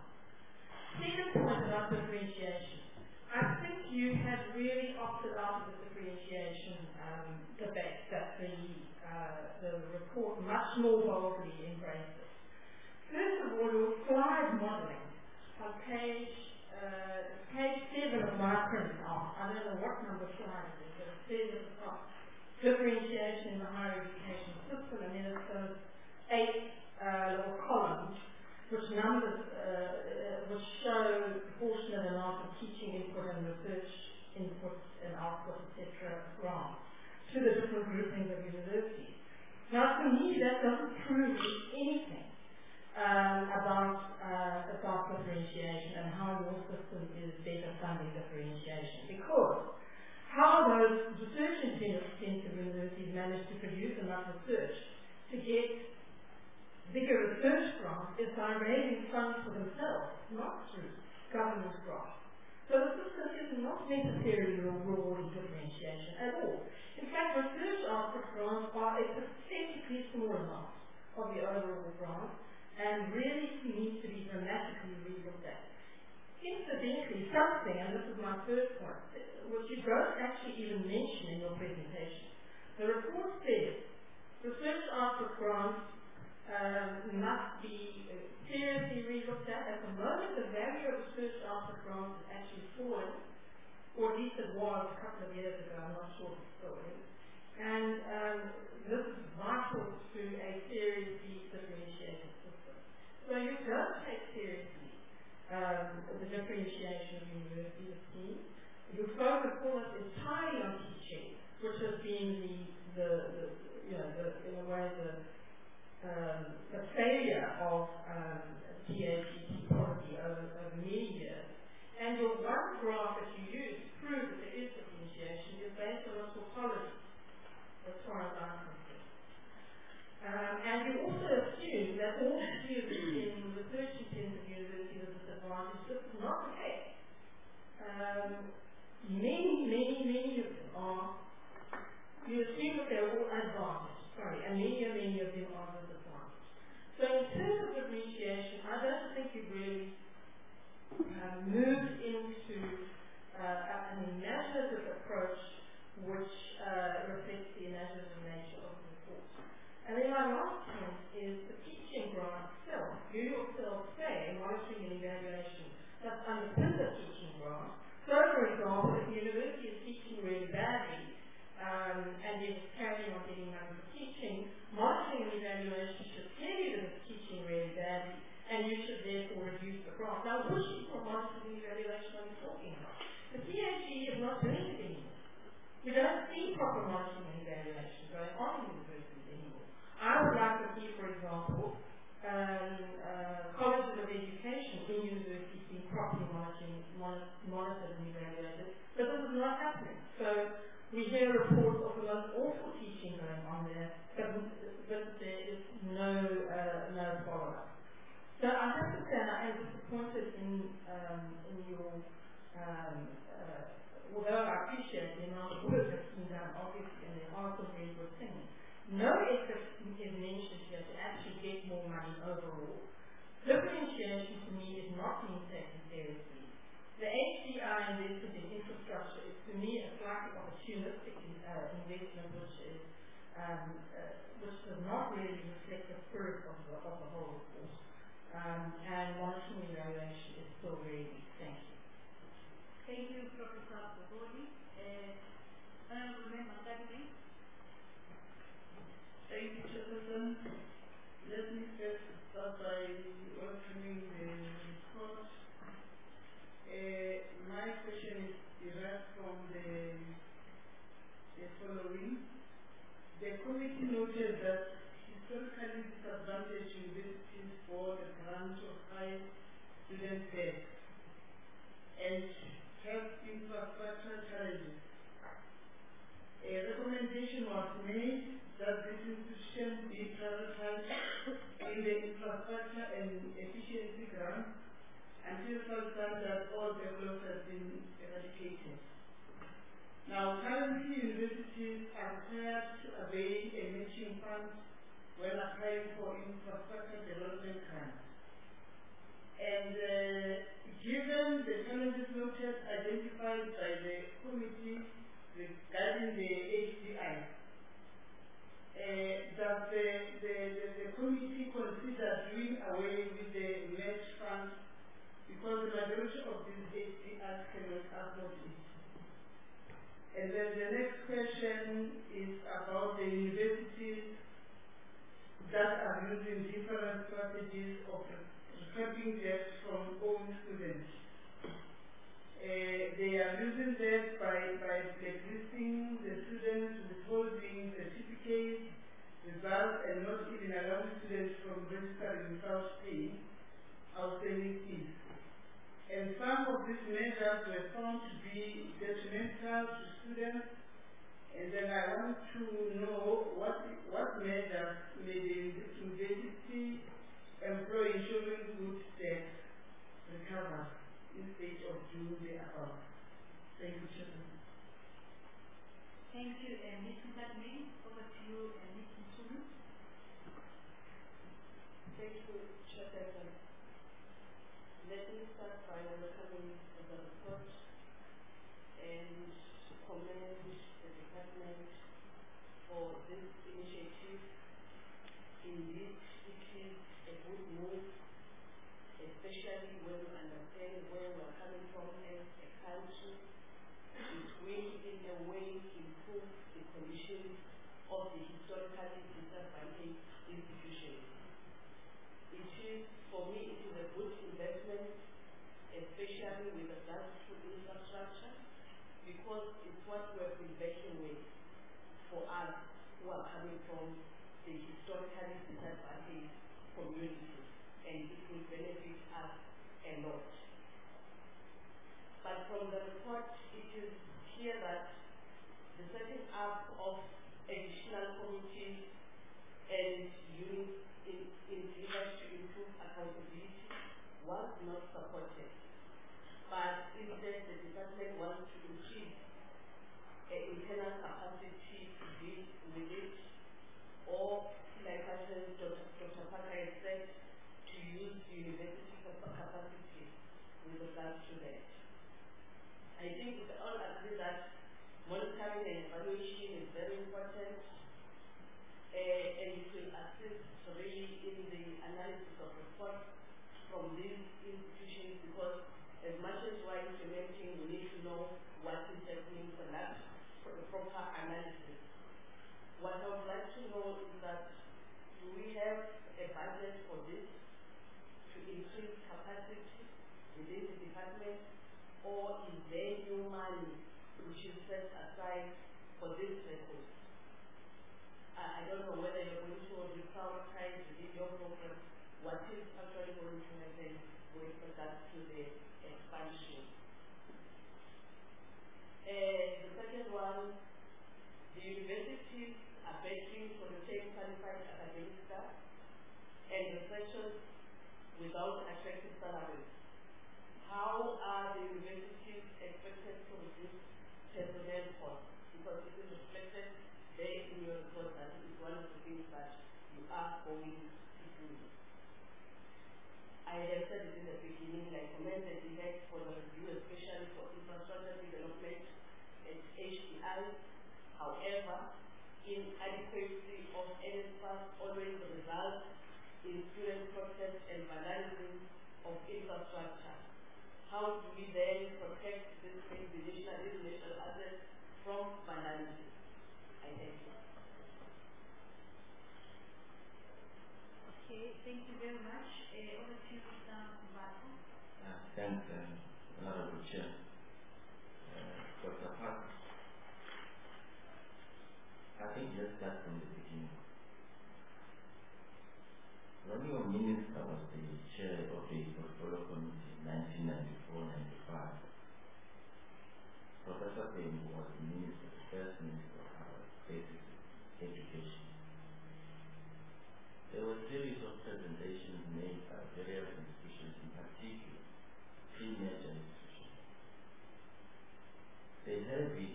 Second point about differentiation. I think you have really opted out of the differentiation um, debate that the, uh, the report much more boldly embraces. First of all, your slide modeling on page, uh, page seven of my print. Oh, I don't know what number slide it is, but it says at the top, differentiation in the higher education system, and then it's those eight uh, little columns which numbers, uh, uh, which show proportionate amount of teaching input and research input and output, et cetera, grants to the different groupings of universities. Now, for me, that doesn't prove anything um, about uh, about differentiation and how your system is better funding differentiation, because how those research-intensive universities manage to produce enough research to get bigger research grants is by raising funds for themselves, not through government grants. So the system is not necessarily rewarding differentiation at all. In fact, research output grants are a pathetically small amount of the overall grant and really need to be dramatically relooked at. Incidentally, something, and this is my third point, which you don't actually even mention in your presentation. The report says research output grants um, must be uh, seriously relooked at. At the moment, the value of research output grants is actually falling, or at least it was a couple of years ago. I'm not sure if it still is. And um, this is vital to a seriously differentiated system. So you don't take seriously um, the differentiation of university scheme. You focus almost entirely on teaching, which has been the, the, the you know, the, in a way, the Um, the failure of um, P H D policy over, over many years. And your one graph that you use to prove that there is differentiation is based on a tautology, as far as I'm concerned. Um, and you also assume that all students in research-intensive universities are disadvantaged. This is not the case. Um, many, many, many of them are. You assume that they're all advantaged. Sorry, and many, many of them are disadvantaged. So in terms of differentiation, I don't think you've really uh, moved into uh, an imaginative approach which uh, reflects the imaginative nature of the report. And then my last point is the teaching grant itself. You yourself say, monitoring and evaluation, that underpins the teaching grant. So, for example, if the university is teaching really badly, Um, and is carrying on getting money for teaching, monitoring and evaluation should tell you that it's teaching really badly, and you should therefore reduce the grant. Now, which is what monitoring and evaluation are we talking about? The P H D is not doing it anymore. We don't see proper monitoring and evaluation going on in universities anymore. I would like to see, for example, um, uh, colleges of education in universities being properly monitoring, mon- monitored and evaluated, but this is not happening. So we hear reports of the most awful teaching going on there, but, but there is no uh, no follow-up. So I have to say I am disappointed in um, in your, um, uh, although I appreciate the amount of work that's been done, obviously, and there are some very good things. No effort is mentioned here to actually get more money overall. Differentiation to me is not being taken seriously. The H D I investment in infrastructure is, to me, a slightly opportunistic uh, investment, which is um, uh, which does not really reflect the spirit of the, of the whole report. Um, and monitoring evaluation is still very weak. Thank you. Thank you, Professor Bobodi. Honourable Member Dagny. Thank you, Chairperson. Let me first start by welcoming the report. Uh, my question is derived from the, the following. The committee noted that historically disadvantaged universities for the grant of high student beds and health infrastructure challenges. a recommendation was made that this institution be prioritized in the infrastructure and efficiency grant until such time that all backlogs have been eradicated. Now, currently, universities are required to avail a matching fund when applying for infrastructure development grants. And uh, given the challenges noted identified by the committee regarding the H D I, uh, does the, the, the, the committee consider doing away with the match fund because the majority of these H D Is cannot afford it? And then the next question is about the universities that are using different strategies of recruiting debt from own students. Uh, they are using that by, by blacklisting the students, withholding certificates, results, and not even allowing students from registering without paying outstanding fees. And some of these measures were found to be detrimental to students, and then I want to know what, what measures may the university employ ensuring good debt recover instead of doing the above. Thank you, Chairman. Thank you, and Miz Mtatme, over to you, and Miz Mtsulu. Thank you, Chairperson. Let me start by welcoming the report and commend the department for this initiative. Indeed, it is a good move, especially when we understand where we are coming from as a country. It will, in a way, improve the conditions of the historically disadvantaged institutions. It is, for me, it is a good investment, especially with regards to infrastructure, because it's what we have been backing with for us who are coming from the historically disadvantaged communities, and it will benefit us a lot. But from the report, it is clear that the setting up of additional committees and units in, in efforts to improve accountability was not supported. But instead, the department wants to increase uh, internal capacity to deal with it, or, like Doctor Parker has said, to use university capacity with regards to that. I think we all agree that monitoring and evaluation is very important, uh, and it will assist really in the analysis of reports from these institutions, because as much as we are implementing, we need to know what is happening for that, for the proper analysis. What I would like to know is that, do we have a budget for this to increase capacity within the department, or is there new money which is set aside for this purpose? Uh, I don't know whether you're going to reprioritize within your program what is actually going to happen with regards to the expansion. Uh, the second one, the universities are begging for the same qualified academic staff and researchers without attractive salaries. How are the universities expected to reduce personnel costs? Because it is reflected there in your report that it is one of the things that you are going to do. I have said it in the beginning, I commend the direct for the review, especially for infrastructure development at H D I. However, inadequacy of N S F A S always results in student protest and vandalism of infrastructure. How do we then protect this national, this national assets from vandalism? I thank you. Okay, thank you very much. Uh, over to you, Mister Mbatha. Uh, thanks, uh, Honorable Chair. Uh, Doctor Park, I think let's start from the beginning. When your minister was the chair of the Portfolio Committee in nineteen ninety-four ninety-five, Professor Payne was the minister, the first minister of series of presentations made by various institutions, in particular, three major institutions. The heavy,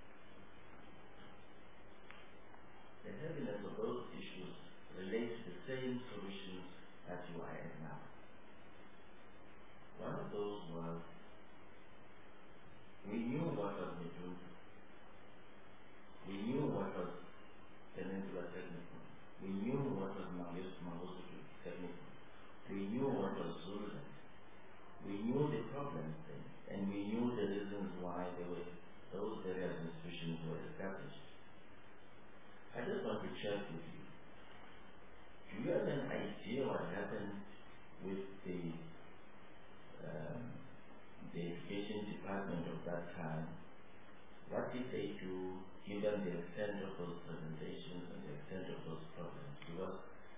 the heaviness of those issues relates to the same solutions that you are at now. One of those was, we knew what was Medunza. We knew what was Peninsula Technical. We knew what was Mangosuthu Technical. We knew what was Zululand. We knew the problems then, and we knew the reasons why they were, those various institutions were established. I just want to check with you. Do you have an idea what happened with the um, the education department of that time? What did they do given the extent of those presentations and the extent of those problems? Because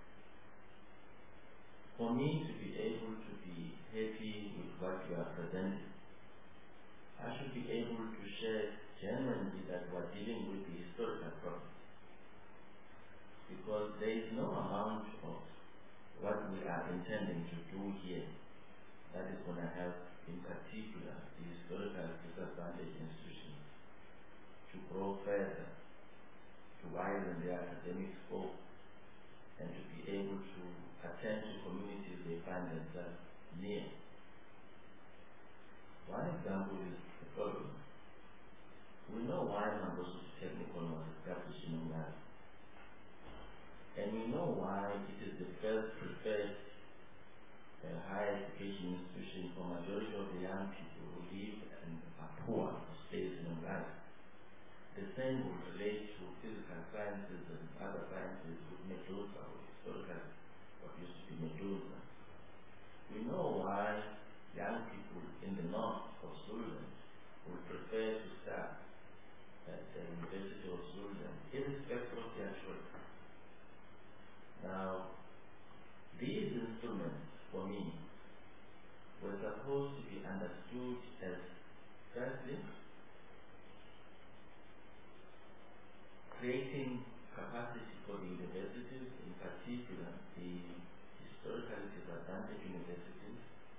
for me to be able to be happy with what you are presenting, I should be able to share genuinely that we are dealing with the historical problem. Because there is no amount of what we are intending to do here that is going to help, in particular, the historical disadvantaged institutions to grow further, to widen their academic scope, and to be able to attend to communities they find themselves near. One example is the following. We know why Mangosuthu Technical was established in Uganda. And we know why it is the first preferred uh, higher education institution for majority of the young people who live and are poor who stays in Uganda. The same will relate to physical sciences and other sciences with Medunza, or historical, what used to be Medunza. We know why young people in the north of Zululand would prefer to start at the University of Zululand, irrespective of their choice. Now, these instruments, for me, were supposed to be understood as, firstly, creating capacity for the universities, in particular the historically disadvantaged universities.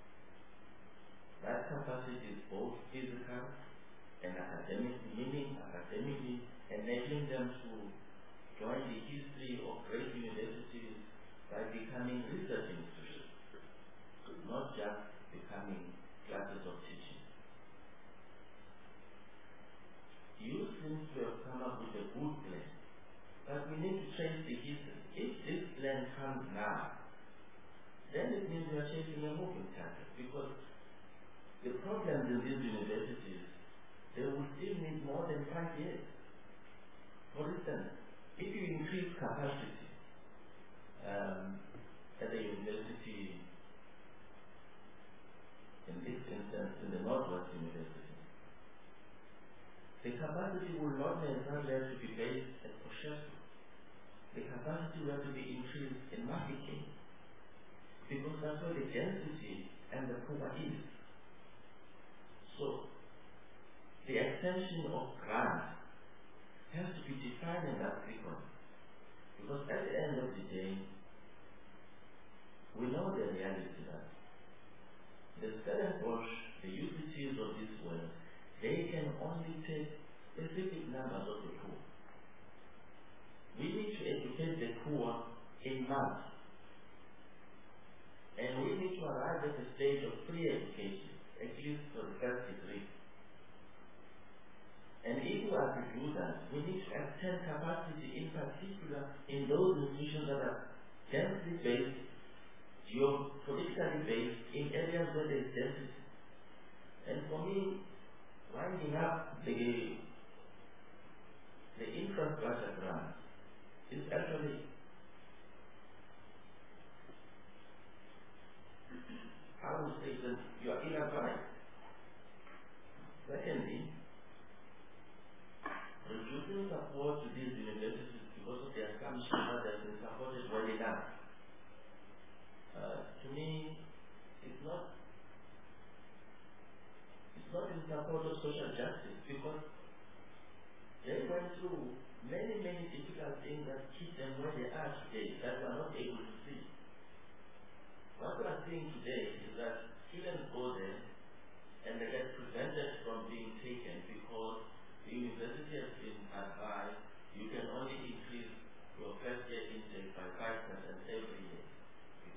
That capacity is both physical and academic, meaning academically enabling them to join the history of great universities by becoming research institutions, not just becoming classes of teaching. You seem to have come up with a good plan, but we need to change the history. If this plan comes now, then it means we are chasing a moving target, because the problems in these universities, they will still need more than five years. For instance, if you increase capacity um, at the university, in this instance, in the Northwest University, the capacity will not necessarily have to be based at Oshesu. The capacity will have to be increased in Mahikeng, because that's where the density and the power is. So, the extension of grants has to be defined in that sequence, because at the end of the day, we know the reality that the Stellenbosch, the U C Ts of this world, they can only take specific numbers of the poor. We need to educate the poor in math, and we need to arrive at the stage of free education, at least for the first degree. And if we are to do that, we need to extend capacity, in particular in those institutions that are densely based, geopolitically based, in areas where there is density. And for me, winding up the the infrastructure grant is actually I would say that you are ill-advised. Secondly, reducing support to these universities because of the assumption that they have been supported well enough, uh, to me, it's not it's not in support of social justice, because they went through many, many difficult things that keep them where they are today, that we are not able to see.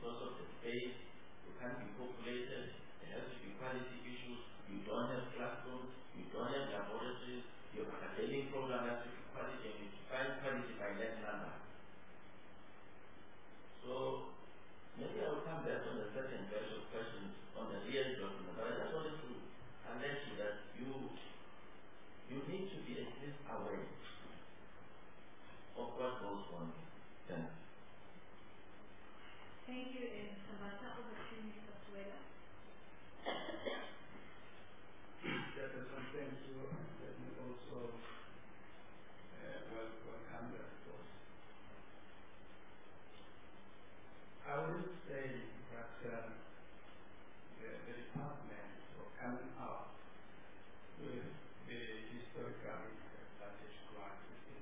because of the space, you can't be populated, there has to be quality issues, you don't have classrooms, you don't have laboratories, your academic program has to be quality, and you define quality by net number. So, maybe I will come back on the second batch of questions on the real document, but I just wanted to alert you that you, you need to be at least aware of what goes on. Thanks. Thank you, uh, Mister Mbata. Over to you, Mister Suela. That is something to let me also uh, welcome the report. I would say that uh, the, the department for coming out with the historical advantage grant is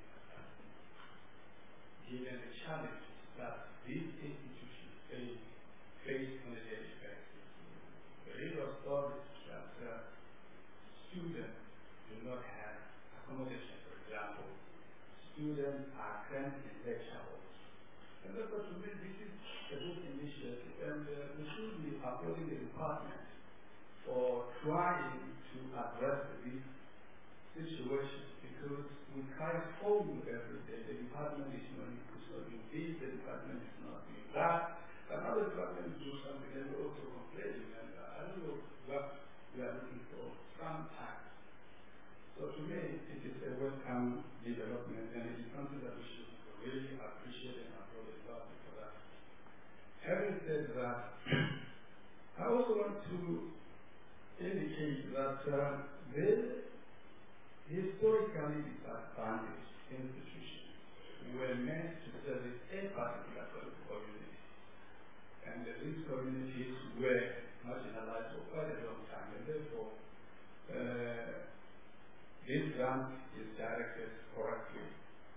given the challenge that these institutions face, face on a daily basis. The real story is that uh, students do not have accommodation, for example. Students are cramped in lecture halls. And therefore, to me, this is a good initiative, and uh, we should be applauding the department for trying to address this situation, because we try for you every day. The department is not, is not doing this, the department is not doing that. Another department do something and we're also complaining, and uh, I don't know what we are looking for sometimes. So to me, it is a welcome development, and it is something that we should really appreciate and applaud the department for that. Having said that, I also want to indicate that uh, the historically disadvantaged institutions were meant to service a particular community. And these communities were marginalized for quite a long time, and therefore uh, this grant is directed correctly.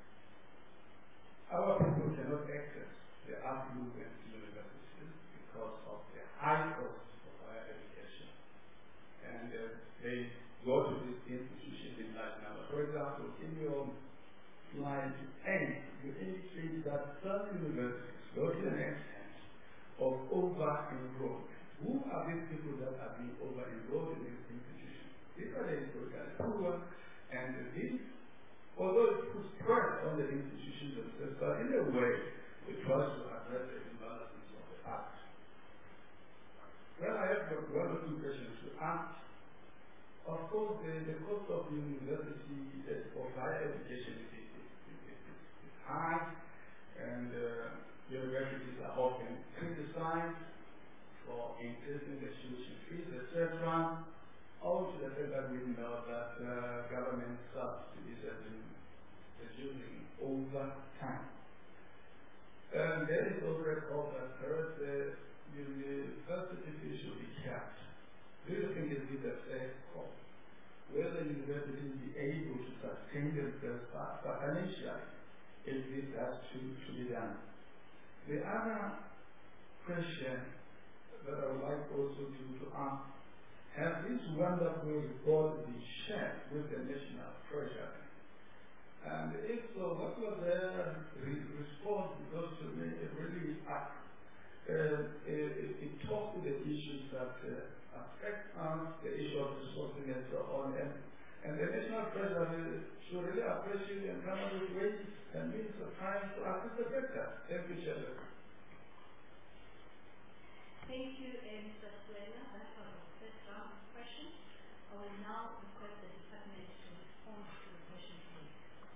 Our people cannot access the affluent universities because of the high cost of higher education. And uh, they go to these institutions in large number. For example, in your slide eight, you indicate that some universities go to an extent of over-enrollment. Who are these people that are being over-enrolled in these institutions? These are the historically poor, and these, although it puts pressure on the institutions themselves, but in a way, it tries to address the imbalances of the past. Well, I have got one or two questions to ask. Of course, the, the cost of university, uh, of higher education is, is, is, is, is high, and uh, universities are often criticized for increasing the tuition fees, et cetera. All to the fact that we know that uh, government subsidies have been reducing over time. And there is also a call that perhaps the university fee should be capped. Do you think it is a fair call? Will the university be able to sustain themselves financially if this has to, to be done? The other question that I would like also to, to ask, has this wonderful report been shared with the National Treasury? And if so, what was their re- response? Because to me, it really uh, uh, it, it talks to the issues that uh, affect us, the issue of resourcing and so on. And, and the National Treasury should really appreciate and come up with ways and means of trying to assist the sector. Thank you, Chairman. Thank you, uh, Mister Suela. That was the first round of questions. I will now request the department to respond to the questions raised.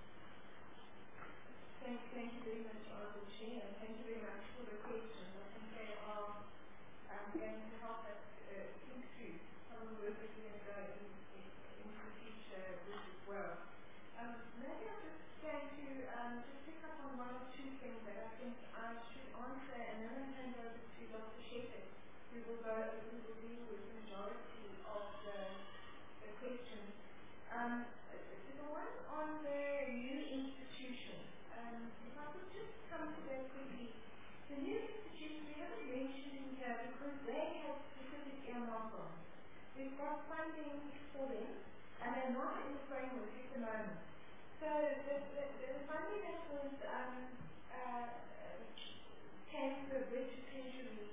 Thank, thank you very much, Honorable Chair, and thank you very much for the questions. I think they are um, going to help us uh, think through some of the work that we're going to go in, in, into the future with as well. Um, maybe I'm just going to um, just pick up on one or two things that I think I should answer, and then I'll hand over to Doctor Shepherd, who will go, who will deal with the majority of the, the questions. Um, the one on the new institutions. Um, if I could just come to that quickly. The new institutions, we haven't mentioned here because they have specific earmarks on. We've got funding for them, and they're not in the framework at the moment. So the, the, the funding that was um, uh, came to the British Treasury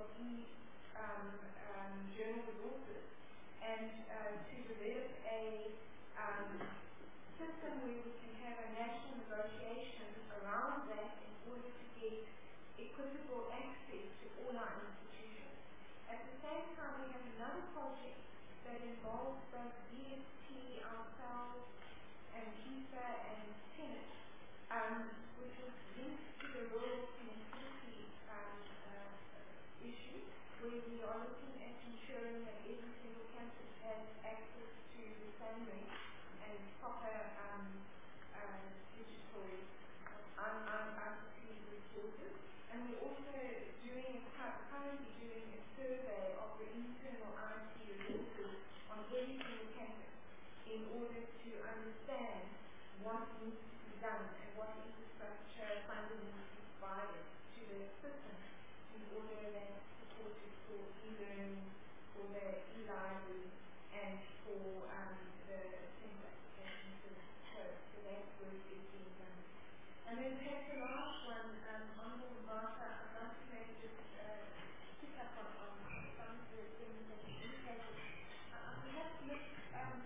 of e um, um, journal resources, and uh, to develop a um, system where we can have a national negotiation around that in order to get equitable access to all our institutions. At the same time, we have another project that involves both D S T, ourselves, and HISA and Tenet, um, which is linked to the rural connectivity um, uh, issue, where we are looking at ensuring that every single campus has access to the same link and proper um, uh, digital um, um, um, resources. And we're also doing, currently doing a survey of the internal I T resources on every single campus in order to understand what needs to be done and what infrastructure funding needs to be provided to the system in order that support is for e-learning, for the e-library, and for um, the central application service. So, so that work is being done. And then perhaps the last one, um, Honourable Martha, I'd like to maybe just uh, pick up on, on some of the things that you indicated. Uh, perhaps let's um,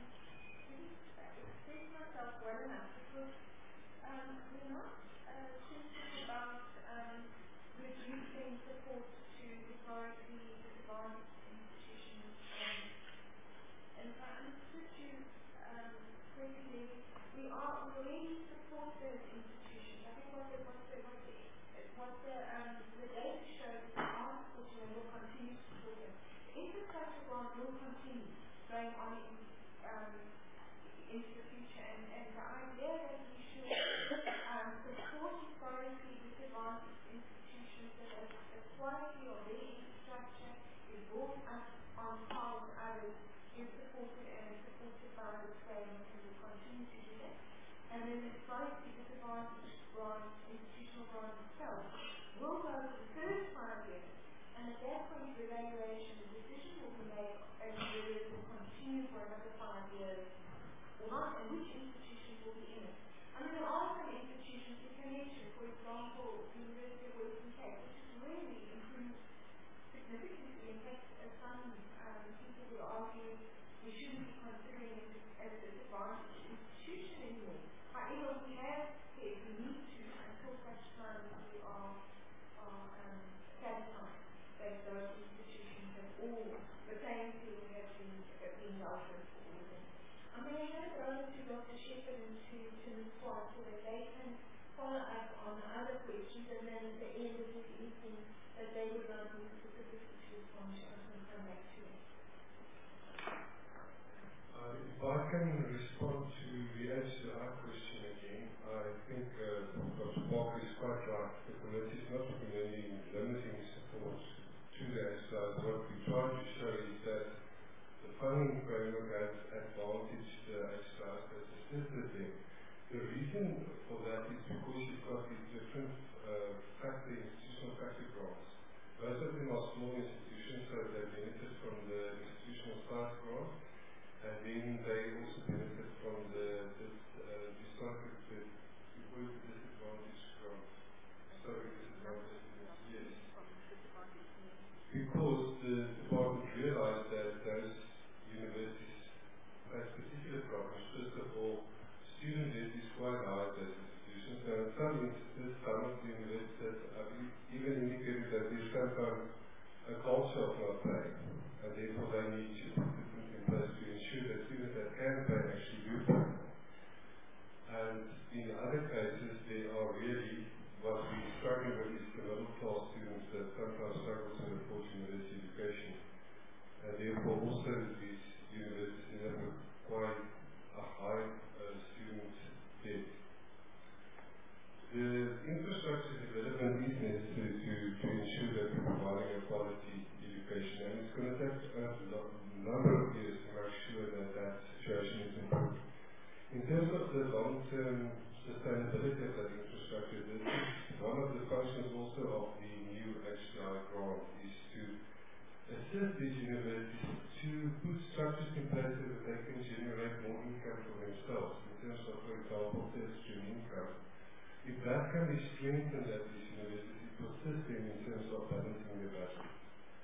express myself well enough, because um, we're not uh, thinking about um, reducing support to historically disadvantaged institutions. Um, and if I understood you um, correctly, we are we already support those institutions. I think what the what the what the, what the, um, the data shows is that our supporting and will continue to support them. The infrastructure grant will continue going on in, um, into the future, and, and the idea that we should um, support historically disadvantaged institutions so that the quality of their infrastructure is brought up on par with others is supported and is supported by the framework, and will continue to do that. And then the historically disadvantaged grant, institutional grant itself, will go for the first five years, and at that point the evaluation, the decision will be made as to whether it will continue for another five years or not, and which institutions will be in it. I mean, there are some institutions in connection, for example, the University of Western Cape, which has really improved significantly. In fact, as some um, people would argue, we shouldn't be considering it as a disadvantaged institution anymore. However, we have said we need to until such time as we are, are um, satisfied that those institutions have all the same field have been, have been dealt with for all of them. I'm going to hand it over to Doctor Shepherd and to, to Miz Swart so that they can follow up on the other questions, and then at the end if there's anything that they would like me specifically to respond to, I can come back to it. Uh, if I can respond to the H C I question again, I think uh, Doctor Parker is quite right. The committee is not recommending limiting support to the H C Is. What we try to show is that the funding framework has advantaged the H C Is, has assisted them. The reason for that is because you've got these different uh, factor, institutional factor grants. Most of them are small institutions, so they benefit from the institutional size grant. And then they also benefit from the this uh, historically disadvantaged grant. Historically disadvantaged, yes. Because the department realized that those universities have particular problems. First of all, student debt is quite high at those institutions. So in some instances, some of the universities have even indicated that there's sometimes a culture of not paying, and therefore they need to put systems in place to ensure that students that can pay actually do pay. And in other cases, there are really what we struggle with is the middle class students that sometimes struggle to afford university education. And therefore also these universities have quite a high uh, student debt. The infrastructure development is necessary to, to ensure that we're providing a quality education, and it's going to take a number of years to make sure that that situation is improved. In terms of the long-term sustainability of that infrastructure, this is one of the functions also of the new H C I grant is to assist these universities to put structures in place so that they can generate more income for themselves in terms of, for example, third stream income. If that can be strengthened at these universities, it will assist them in terms of balancing their budget.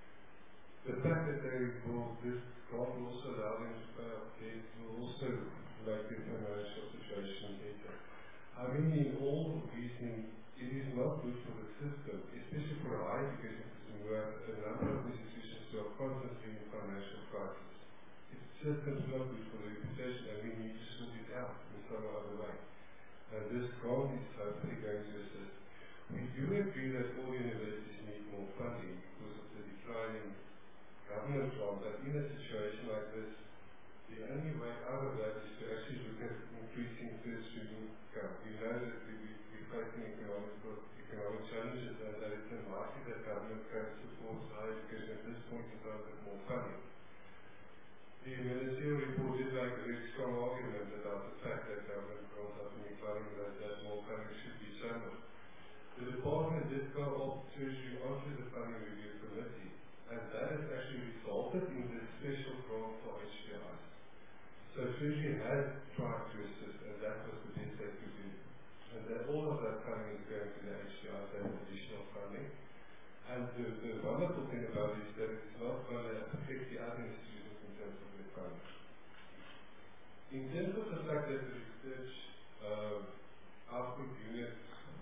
that they will, this grant will also allow them to pay off debt, will also make their financial situation better. I mean, in all reason, it is not good for the system, especially for a high education system where a number of institutions who are constantly in financial crisis. It's just not good for the reputation, and we need to sort it out in some other way. And this grant is hopefully going to assist. We do agree that all universities need more funding because of the declining government grant, but in a situation like this, the only way out of that is to actually look at increasing third stream income. We know that we, we, we're facing economic, economic challenges and that it's unlikely that government can support higher education at this point in time with more funding. The ministerial report did make a very strong argument about the fact that government grants have been declining and that, that more funding should be channeled. The department did go off Treasury onto the funding review committee, and that has actually resulted in this special grant for H P Is. So Treasury has tried to assist, and that was the best they could do. And that all of that funding is going to the H P Is and additional funding. And the, the wonderful thing about it is that it's not going to affect the other institutions in terms of their funding. In terms of the fact that the research uh, output units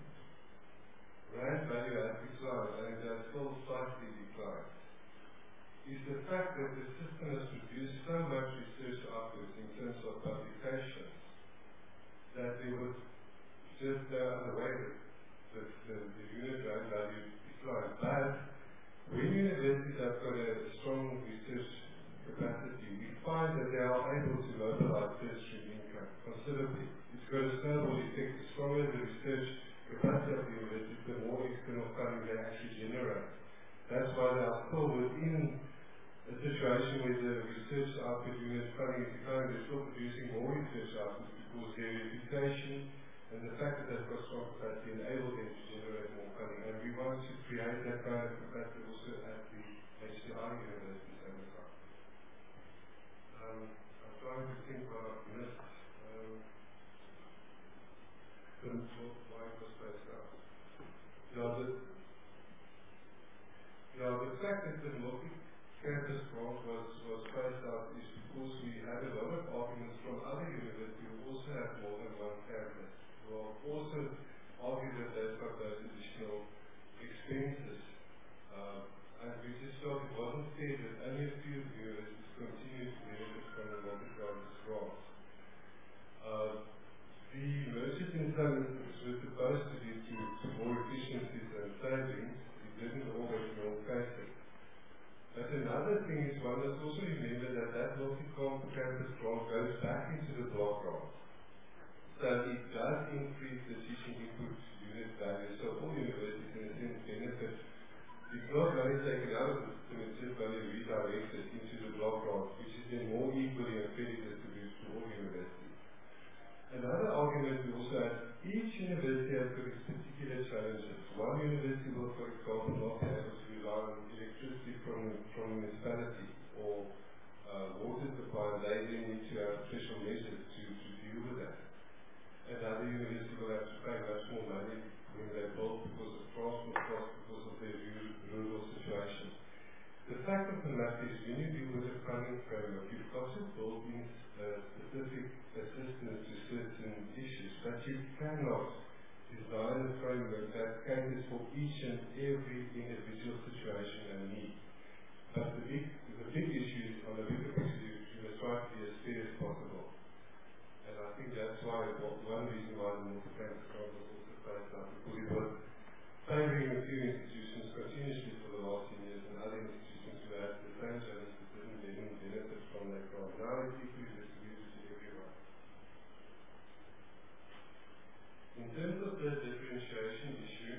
rand value has declined, and it has still slightly declined, is the fact that the system has produced so much research output in terms of publications that they would just go other way that the, the, the unit rand value decline. But when universities have got a strong research capacity, we find that they are able to mobilize third stream income considerably. It's got a snowball effect. The stronger the research capacity of the university, the more external funding they actually generate. That's why they are still within a situation where the research output unit funding is declining. They're still producing more research output because their reputation and the fact that they've got strong capacity enable them to generate more funding. And we want to create that kind of capacity also at the H T I universities and the time. Um, I'm trying to think what I've missed. Um, the why was spaced out. Yeah, the, yeah, the fact that the multi-campus grant was, was spaced out is because we had a lot of arguments from other universities who also have more than one campus. Who also argue that they've got those additional expenses. Uh, and we just felt it wasn't fair that only a few universities continue to benefit from the multi-campus grants. Uh, The mergers in some instances were supposed to lead to, to more efficiencies and savings. It didn't always in all cases. But another thing is one must also remember that that multi-campus grant goes back into the block grant. So it does increase the teaching input unit value. So all universities in a sense benefit. It's not money taken out of the system, it's just money redirected into the block grant, which is then more equally and fairly distributed to all universities. Another argument we also had, each university has got its particular challenges. One university will, for example, not be able to rely on electricity from, from the municipality or uh, water supply, and they then need to have special measures to, to deal with that. Another university will have to pay much more money when they build because of transport costs, because of their rural situation. The fact of the matter is, when you deal with a funding framework, you've got to build in uh, specific assistance to certain issues, but you cannot design a framework that caters for each and every individual situation and need. But the big, the big issue is, on the bigger picture, you must try to be as fair as possible. And I think that's why, well, one reason why the multi-campus grant was also placed out, because it was favouring a few institutions continuously for the last ten years, and other institutions who had the same challenges didn't then benefit from that grant. Now it's equally distributed to everyone. In terms of the differentiation issue,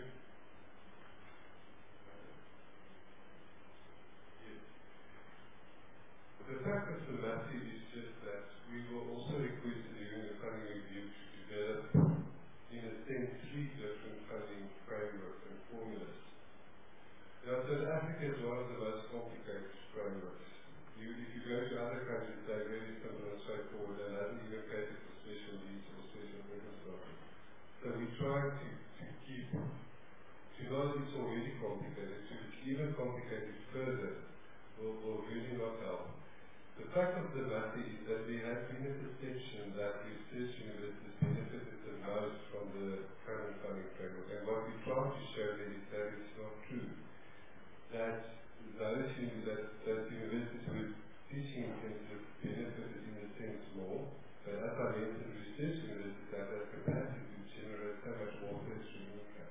yes. The fact of the matter is just that we were also requested during the funding review to develop, in a sense, three different funding frameworks and formulas. Now, South Africa is one of the most complicated frameworks. You, if you go to other countries, they're very simple and straightforward and doesn't even cater for special needs or special circumstances. So we try to, to keep, to know it's already complicated, to even complicate it further will, will really not help. The fact of the matter is that there has been a perception that research universities benefited the most from the current funding framework. And what we're trying to show there is that it's not true. That those that, that universities with teaching intensive benefited in a sense more, but as I mentioned, research universities have that capacity to generate so much more tertiary income.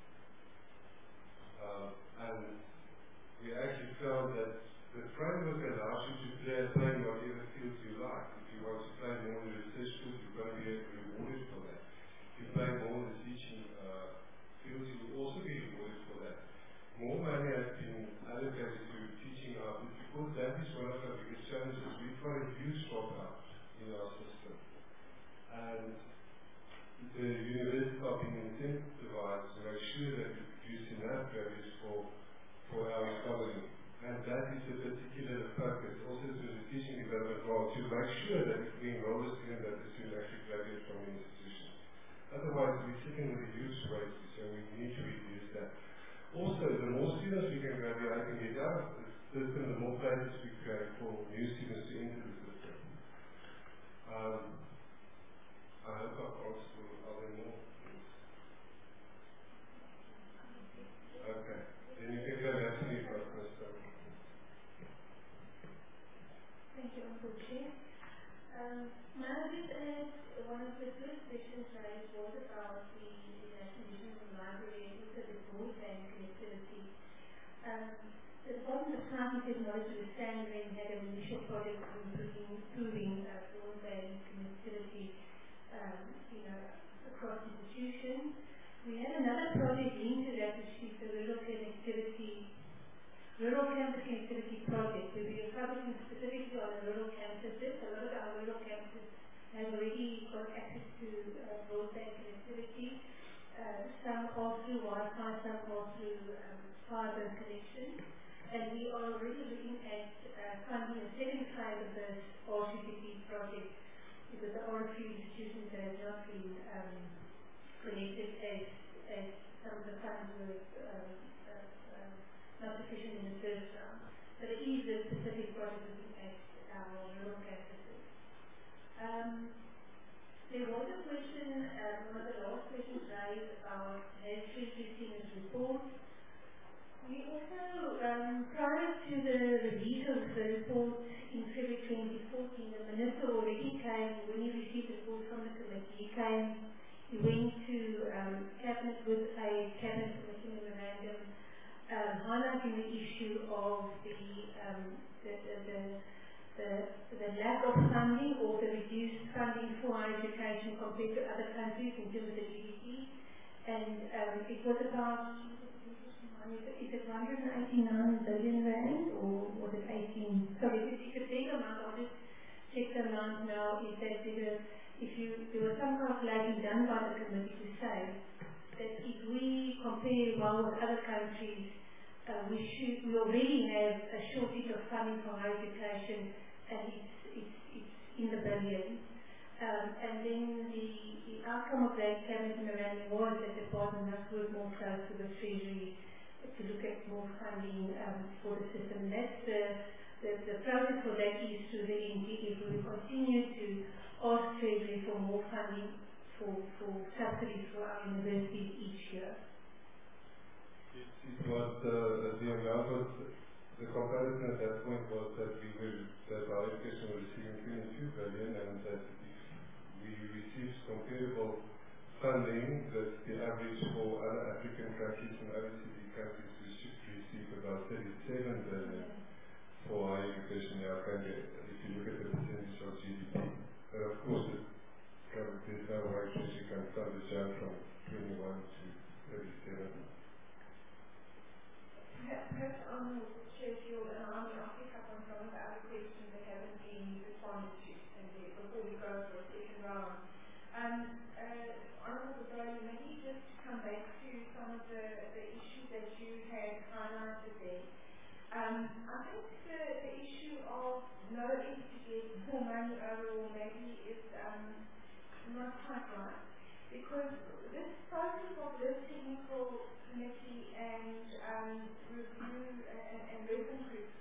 Um, and we actually found that the framework allows you to play, play in whatever fields you like. If you want to play more in the research field, you're going to be rewarded for that. If you play more in the teaching uh, fields, you will also be rewarded for that. More money has been allocated to teaching our, because that is one of our biggest challenges. We've got a huge dropout in our system. And the universities are being incentivized to make sure that we produce enough graduates for, for our economy. And that is a particular focus, also to the teaching development role, to make sure that if we enroll a student, that the student actually graduates from the institution. Otherwise, we're sitting with a huge waste, so we need to reduce that. Also, the more students we can graduate and get out of the system, the more places we create for new students to enter the system. Um, I hope I've answered. Are there more? Okay. Then you can go back to me for question. Thank you, Uncle Chair. Um, my bit as one of the first questions raised was about the National Museum Library and also the broadband connectivity. Um, the Department of Science and Technology was Sandring had an initial project of improving, improving uh, broadband connectivity um, you know, across institutions. We had another project linked to that, which is the rural connectivity Rural Campus Connectivity Project, where we are focusing specifically on the rural campuses. A lot of our rural campuses have already got access to uh, broadband connectivity. Uh, some are through Wi-Fi, some are through um, fiber connection. And we are already looking at uh, funding a second phase of this R C T P project, because there are a few institutions that have not been um, connected as, as some of the funds were um, not sufficient in the first round. But it is a specific project looking at our rural campuses. Um, there was a question, uh, one of the last questions raised about has Treasury seen this report. We also, um, prior to the release of the report in February twenty fourteen, the Minister already came, when he received the report from the committee, he came, he went to um, Cabinet with a Cabinet Committee memorandum Um, highlighting the issue of the, um, the, the, the, the, the lack of funding or the reduced funding for higher education compared to other countries in terms of the G D P. And um, it was about, is it one hundred eighty-nine billion rand or was it eighteen? Sorry, if it's a big amount, I'll just check the amount now. Is that there, if you, there was some calculation done by the committee to say that if we compare well with other countries, uh, we should we already have a shortage of funding for higher education, and it's it's, it's in the billions. Um, and then the, the outcome of that cabinet memorandum was that the department must work more close with the Treasury to look at more funding um, for the system. That's the, the the process for that is to really if we continue to ask Treasury for more funding for, for subsidies for our universities each year. It, it was, uh, the amount was, the comparison at that point was that we were, that our education was receiving twenty-two billion and that if we received comparable funding, that the average for other African countries and other C D countries we should receive about thirty-seven billion for higher education in our country, if you look at the percentage of G D P. But of course, it there's no way Treasury can fund the jump from twenty-one to thirty-seven. Perhaps on the schedule, and I mean, I'll pick up on some of the other questions that haven't been responded to and before we go for a second round. Um, uh, Honourable Bidoli, maybe just to come back to some of the, the issues that you had highlighted there. Um, I think the, the issue of knowing to get more money overall maybe is um, not quite right, because this process of this technical committee and um, review and, and reference group, what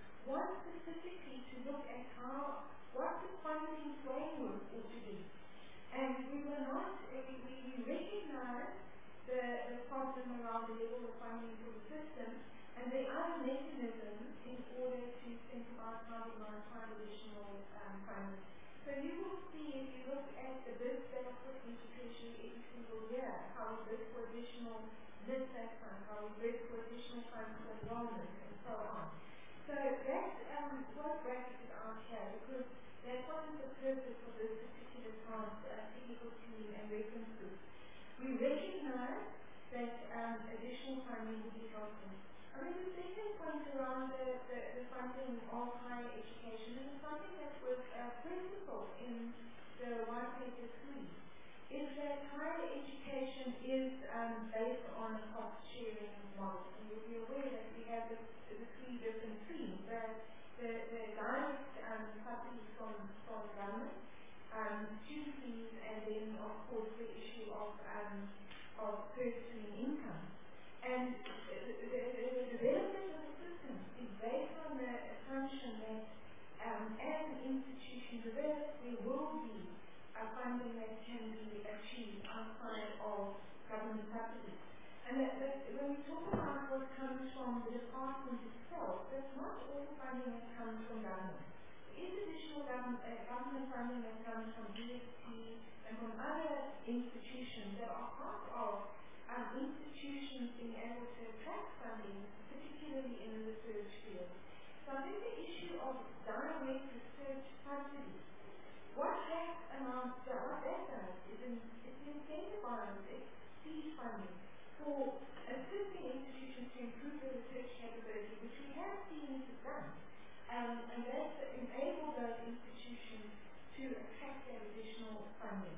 want specifically to look at how, what the funding framework ought to be. And we were not, we, we recognize the, the problem around the level of funding for the system, and there are mechanisms in order to think about how we might find additional um, funding. So you will see, if you look at the bids that are put into Treasury every single year, how we bid for additional mid-tax funds, how we bid for additional funds for enrollment, and so on. So that um, was bracketed out here because that wasn't the purpose of this particular task, uh, technical team and reference group. We recognize that um, additional funding will be helpful. I mean, the second point around the, the, the funding of higher education, and it's something that was uh, principal in the white paper three, is that higher education is um, based on a cost-sharing model. And you'll be aware that we have the, the three different streams. The, the, the direct um, subsidies from, from government, um, student fees, and then, of course, the issue of, um, of first-stream income. And the, the, the development of the system is based on the assumption that um, as an institution develops, there will be a funding that can be achieved outside of government subsidies. And that, that when we talk about what comes from the department itself, that's not all funding that comes from government. There is additional government, uh, government funding that comes from D S T and from other institutions that are part of um, institutions being able to attract funding, particularly in the research field. So I think the issue of direct research subsidies, what that amounts to, what that does is in, it incentivizes seed funding for assisting institutions to improve their research capability, which we have seen is done. Um, and that enables those institutions to attract that additional funding.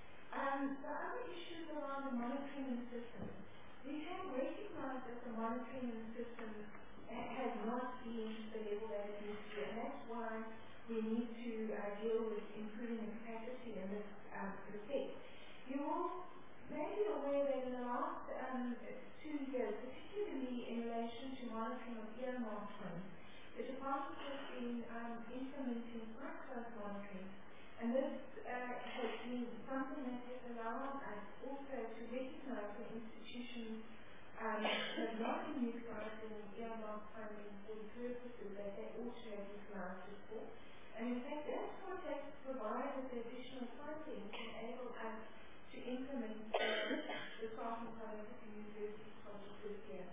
Um, the other issues around the monitoring system. We have recognized that the monitoring system ha- has not been to the level that it needs to, and that's why we need to uh, deal with improving the capacity in this um, respect. You will may be aware that in the last um, two years, particularly in relation to monitoring of earmark funds, the department has been um, implementing quite close monitoring. And this uh, has been something that has allowed us also to recognize the institutions um, that have not been utilizing earmark funding for the purposes that they ought to have utilized it for. And in fact, that's what has provided the additional funding to enable us to implement uh, the Southern South African University project this year.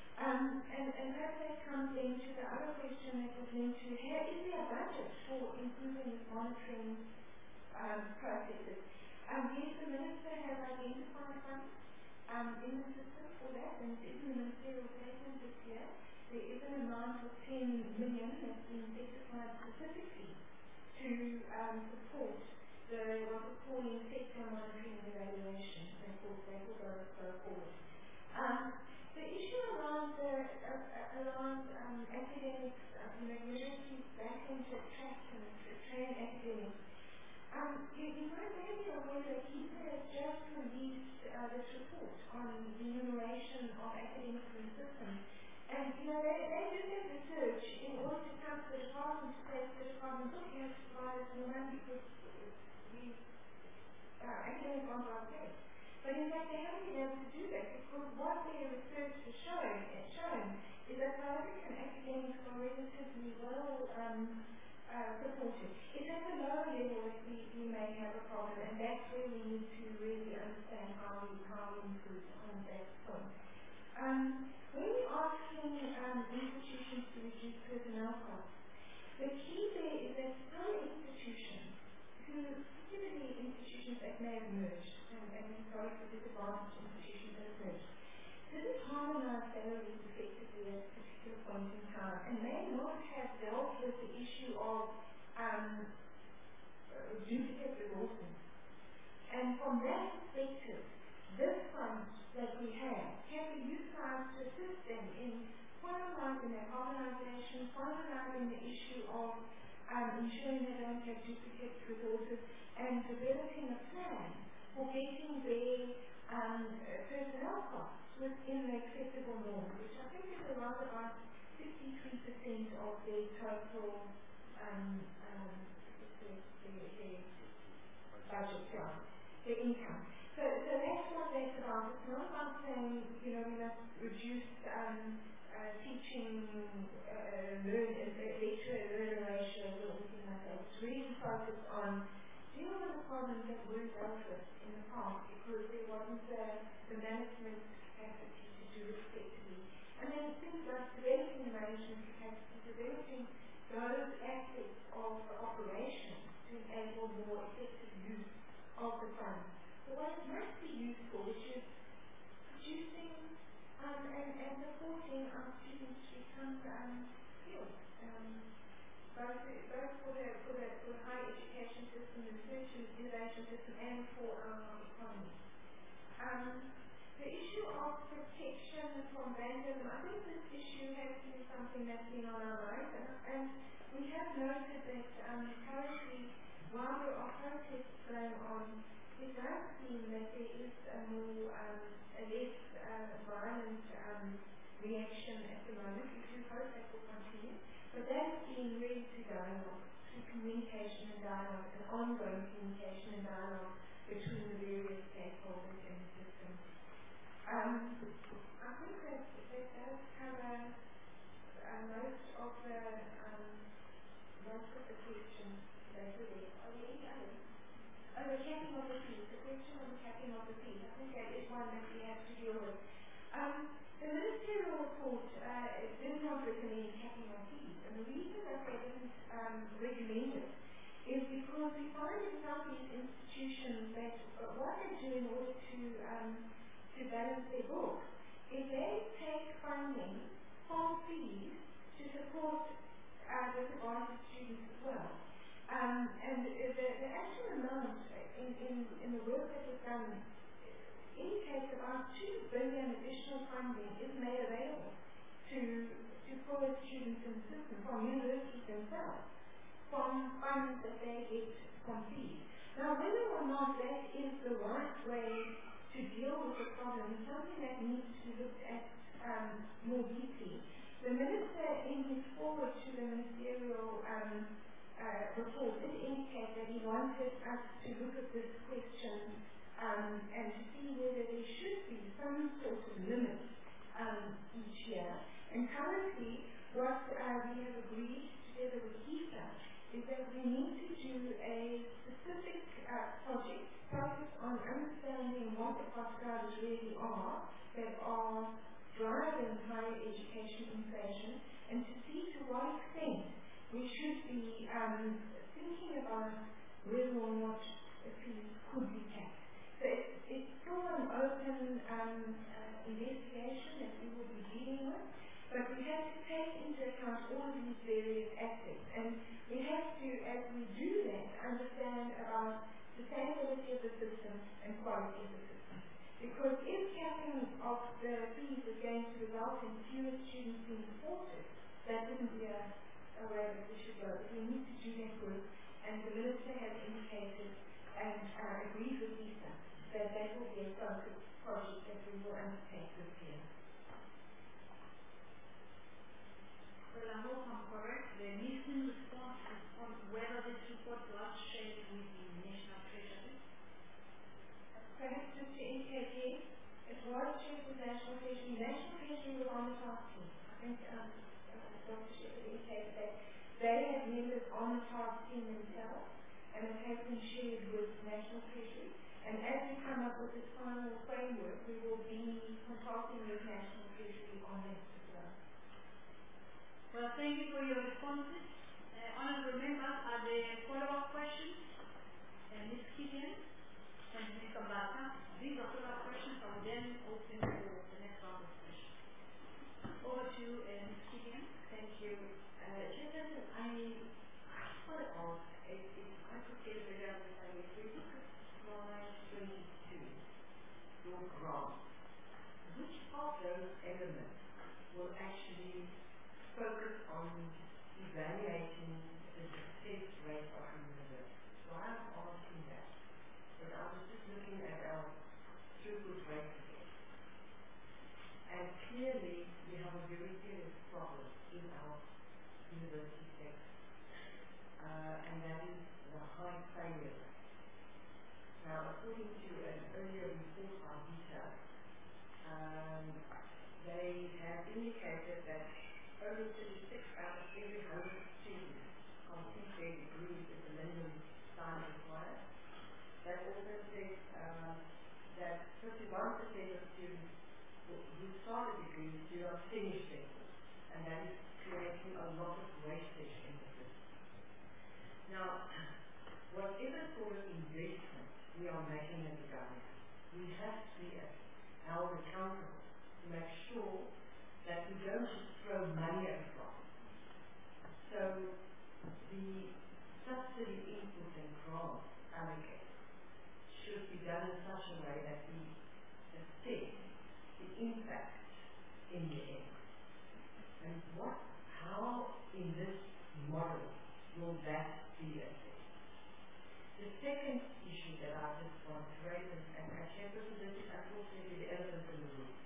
Um, and, and that, that comes into the other question that was linked to, here, is there a budget for improving this monitoring um, processes? Um, yes, the Minister has identified funds um, in the system for that, and it is in the ministerial statement this year. There is an amount of ten million that's been set aside specifically to um, support the, what we're calling sector monitoring and evaluation. That will, that will go, go forward. Um, The issue around the uh, around um, academics, uh, you know, universities battling to attract and to train academics. Um, you, you might maybe be aware that H E S A has just released uh, this report on the enumeration of academics in the system. And you know, they, they do their research in order to come to the department to say to the department, look, you have to provide us more money because these uh, academics aren't our place. But in fact, they haven't been able to do that because what their research has shown, has shown is that South African academics are relatively well um, uh, supported. It's at the lower level that we, we may have a problem, and that's where we need to really understand how we, how we improve on that point. Um, when we're asking um, institutions to reduce personnel costs, the key there is that some institutions, who, particularly institutions that may have merged, and historically disadvantaged institutions that have merged, didn't harmonize salaries effectively at a particular point in time, and may not have dealt with the issue of um, uh, duplicate resources. And from that perspective, this fund that we have can be utilized to assist them in finalizing their harmonization, finalizing the issue of um, ensuring they don't have duplicate resources, and developing a plan for getting their um, uh, personnel costs within the acceptable norms, which I think is around about sixty fifty-three percent of their total um, um, their, their, their budget, yeah, their income. So, so that's what that's about. It's not about saying, you know, we must reduce um, uh, teaching, uh, learn, uh, lecturer-learner ratios or anything like that. It's really focused on deal with the problems that were dealt with in the past because there wasn't the, the management capacity to do respectively. And then things like developing the management capacity, developing those aspects of the operation to enable more effective use of the funds. But what it must be used for, which is producing um, and, and supporting our students to become um, skilled, um, both, both for, the, for, the, for the higher education system, the research and innovation system, and for our economy. Um, the issue of protection from vandalism, I think this issue has been something that's been on our minds, and, and we have noted that um, currently, while there are protests going on, it does seem that there is a more, um, a less uh, violent um, reaction at the moment. We do hope that will continue. But that is being really through dialogue, through communication and dialogue, and ongoing communication and dialogue between the various stakeholders in the system. Um, I think that that does cover uh, most of the um, most of the questions that were there. Are there any others? Oh, the capping of the fees. The question on the capping of the fees. I think that is one that we have to deal with. Um, the ministerial report uh, did not recommend capping of fees, and the reason that they didn't um, recommend it is because we find in some of these institutions that uh, what they do in order to um, to balance their books is they take funding from fees to support uh, disadvantaged students as well. Um, and the, the actual amount in, in, in the work that was done indicates about two billion additional funding is made available to, to poor students in the system from universities themselves, from funds that they get from fees. Now, whether or not that is the right way to deal with the problem is something that needs to be looked at um, more deeply. The minister, in his forward to the ministerial um, Uh, report did indicate that he wanted us to look at this question um, and to see whether there should be some sort of limit um, each year. And currently, what uh, we have agreed together with E S A is that we need to do a specific uh, project focused on understanding what the cost drivers really are that are driving higher education inflation, and to see to what extent we should be um, thinking about whether or not a fee could be capped. So it's, it's still an open um, uh, investigation that we will be dealing with, but we have to take into account all of these various aspects. And we have to, as we do that, understand about sustainability of the system and quality of the system. Because if capping of the fees is going to result in fewer students being supported, that wouldn't be a a way that we should go. But we need to do that work, and the minister has indicated and uh, agreed with E S A that that will be a focused project that we will undertake this year. Well, I hope I'm correct. The missing response is on whether this report was shared with the National Treasury. Perhaps just to indicate, yes, it was shared with National Treasury. National Treasury was on the task team. I think um, Doctor Shepherd indicated that they have members on the task team themselves, and it has been shared with National Treasury. And as we come up with this final framework, we will be consulting with National Treasury on that as well. Well, thank you for your responses. Uh, honourable members, are there follow-up questions? Uh, Miz Gideon and Mister Mbata. These are follow-up questions. I will then open for the next round of questions. Over to uh, Miz Gideon. Thank you. Uh, Chairperson, I want to ask if, if I could get a bit of understanding. If we look at slide twenty-two, your graph, which of those elements will actually focus on evaluating the success rate of the university? So I'm asking that. But I was just looking at our throughput according to an earlier report by Vita, um, they have indicated that only thirty-six out of every one hundred students complete their degrees with the minimum time required. That also says um, that fifty-one percent of students who, who start a degree do not finish their course, and that is creating a lot of wastage in the system. Now, whatever sort of investment we are making as a government, we have to be held accountable to make sure that we don't just throw money at a problem. So the subsidy input and grant allocated should be done in such a way that we assess the impact in the end. And what, how in this model will that be assessed? The second issue that I just want to raise, and I Chairperson, this is unfortunately the elephant in the room.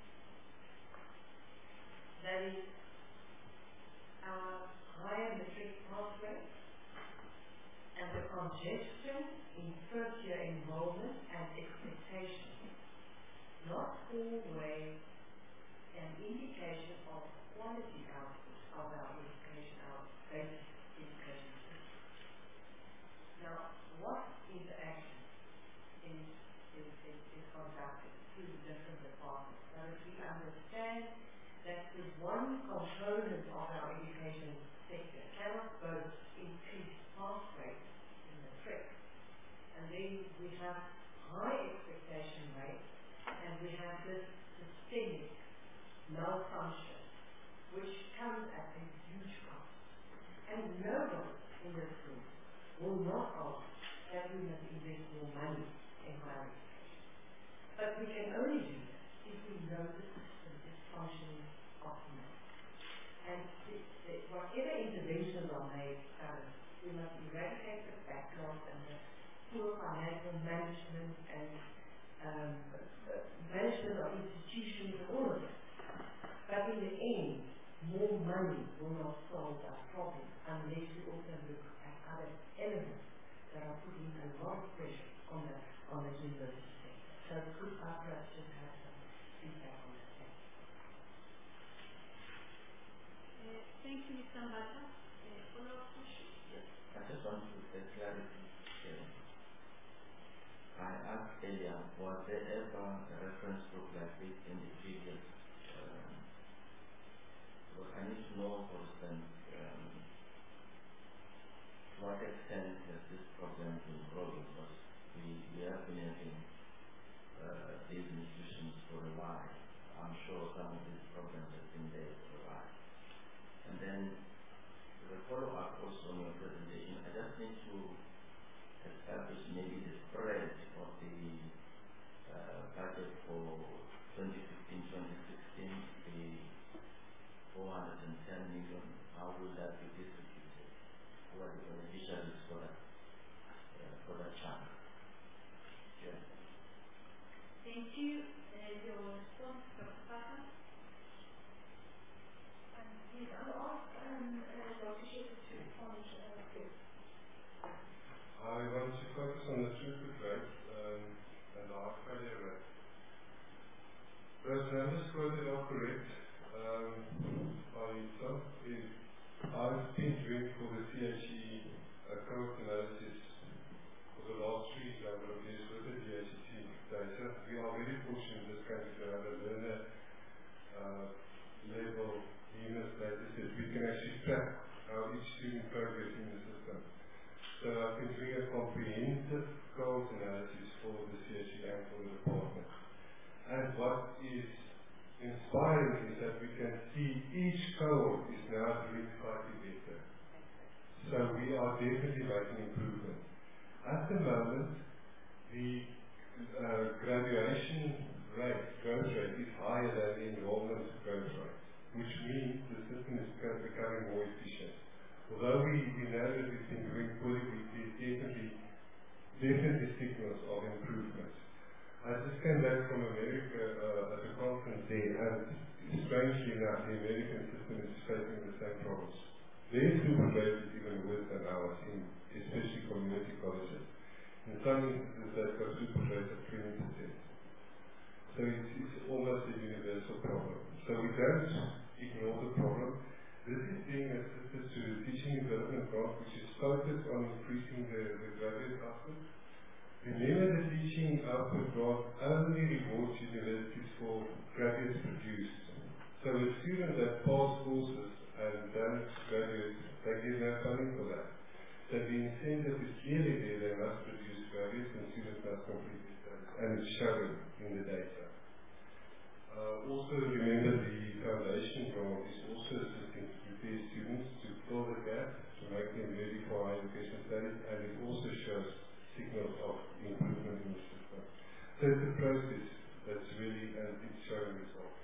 That is our higher matric pass rate and the congestion in first year enrollment and expectations, not always an indication of quality output of our education, our basic education system. Now, what interaction is, is, is, is conducted through the different departments so that we understand that the one component of our education sector cannot both increase pass rates in the trick, and then we have high expectation rates, and we have this systemic malfunction, which comes at a huge cost. And nobody in this room will not argue that we must invest more money in higher education. But we can only do that if we know the system is functioning optimally. And the, the, whatever interventions are made, um, we must eradicate the backlogs and the poor financial management and um, management of institutions and all of that. But in the end, more money will not solve our problem unless we also look at other elements that are putting a lot of pressure on the on the university sector. So could I perhaps just have some feedback on that? Thank you. Uh, thank you, Mister Mbata. Uh, follow-up question? Yes. I just want to get clarity here. I asked earlier, was there ever a reference book like this in the previous? Um, because I need to know, for instance, um, to what extent has this problem been growing? Because we, we have been having uh, these institutions for a while. I'm sure some of these problems have been there for a while. And then the follow-up also on your presentation, I just need to establish maybe the spread of the uh, budget for twenty fifteen twenty sixteen, the four hundred ten million. How will that be distributed? Who are the beneficiaries for that, uh, for that chunk? Yeah. Thank you. Uh, your response, Doctor Bata? Um, yes, I'll ask um, uh, Doctor Shepherd to respond uh, first. I want to focus on the throughput rate um, and the heart failure rate. Those numbers quoted are correct. Um, by itself, if I've been doing for the C H E uh, cohort analysis for the last three number of years with the D H E T data. We are very fortunate in this country to have a learner uh, level unit data set. We can actually track how each student progress in the system. So I've been doing a comprehensive cohort analysis for the C H E and for the department. And what is inspiring is that we can see each cohort is now doing slightly better. So we are definitely making improvement. At the moment, the uh, graduation rate, growth rate, is higher than the enrollment growth rate, which means the system is becoming more efficient. Although we, we know that we've been doing poorly, there's definitely, definitely signals of improvement. I just came back from America uh, at a conference there, and strangely enough, the American system is facing the same problems. Their throughput rate is even worse than ours, in especially community colleges. In some instances, they've got throughput rates of twenty percent. So it's, it's almost a universal problem. So we don't ignore the problem. This is being assisted through the Teaching Development Grant, which is focused on increasing the, the graduate output. Remember, the Teaching Output Grant only rewards universities for graduates produced. So a student that passes courses and don't graduate, they get no funding for that. So the incentive is clearly there, they must produce graduates and students must complete their studies. And it's showing in the data. Uh, also remember the foundation grant is also assisting to prepare students to fill the gap, to make them ready for higher education studies, and it also shows signals of improvement in the system. So it's a process that's really, and it's showing results.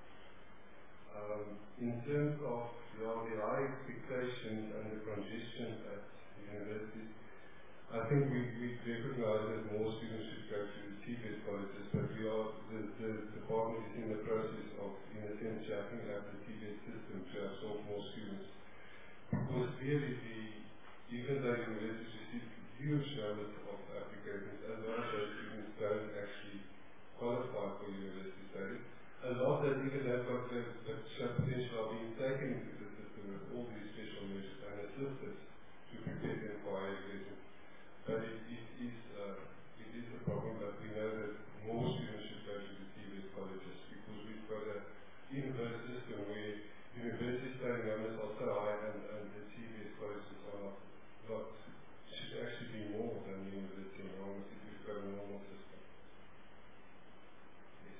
Um, in terms of you know, the high expectations and the congestion at universities, I think we, we recognize that more students should go to the T V E T colleges, but we are, the, the department is in the process of, in a sense, jacking up the T V E T system to absorb more students. Because really, the, even though universities receive huge numbers of applicants, a lot of those students don't actually qualify for university studies. A lot that even have got the, the potential of being taken into the system with all these special measures and assisted to prepare them for higher education. But it, it, is, uh, it is a problem, but we know that more students should go to the T V E T colleges because we've got a inverse system where university study numbers are so high and, and the T V E T colleges are not, not should actually be more than the university enrollments if we've got a normal system. Yes.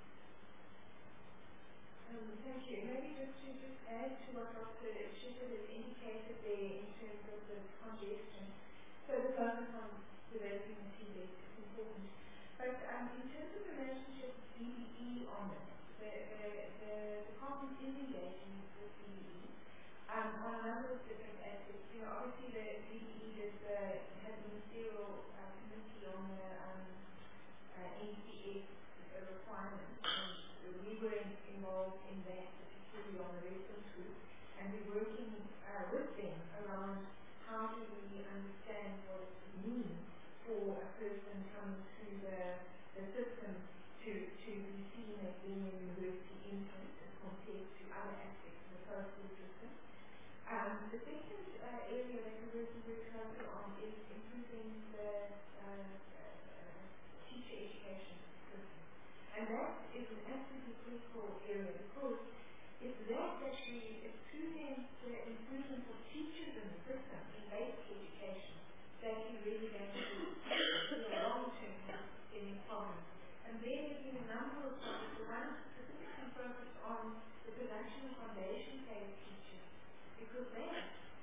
Um, thank you. Maybe just to just add to what Doctor Schiffer has indicated there in terms of the congestion. So the focus on developing the T V E T is important. But um, in terms of the relationship with D B E on this, the, the, the department is engaging with D B E um, on a number of different aspects. You know, obviously the D B E is, uh, has a ministerial uh, committee on the um, uh, N C S requirements, and we were in, involved in that, particularly on the reference group, and we're working uh, with them around how do we understand what it means for a person coming through the, the system to, to be seen as being a university infant as compared to other aspects of the postal system. Um, the second uh, area that we're working very closely on is improving the uh, uh, teacher education system. And that is an absolutely critical area because it's that that we, it's through the, the improvement of teachers in the system in basic education that we really get to the long-term systemic problems. And there have been a number of projects. The one specifically focused on the production of foundation phase teachers because that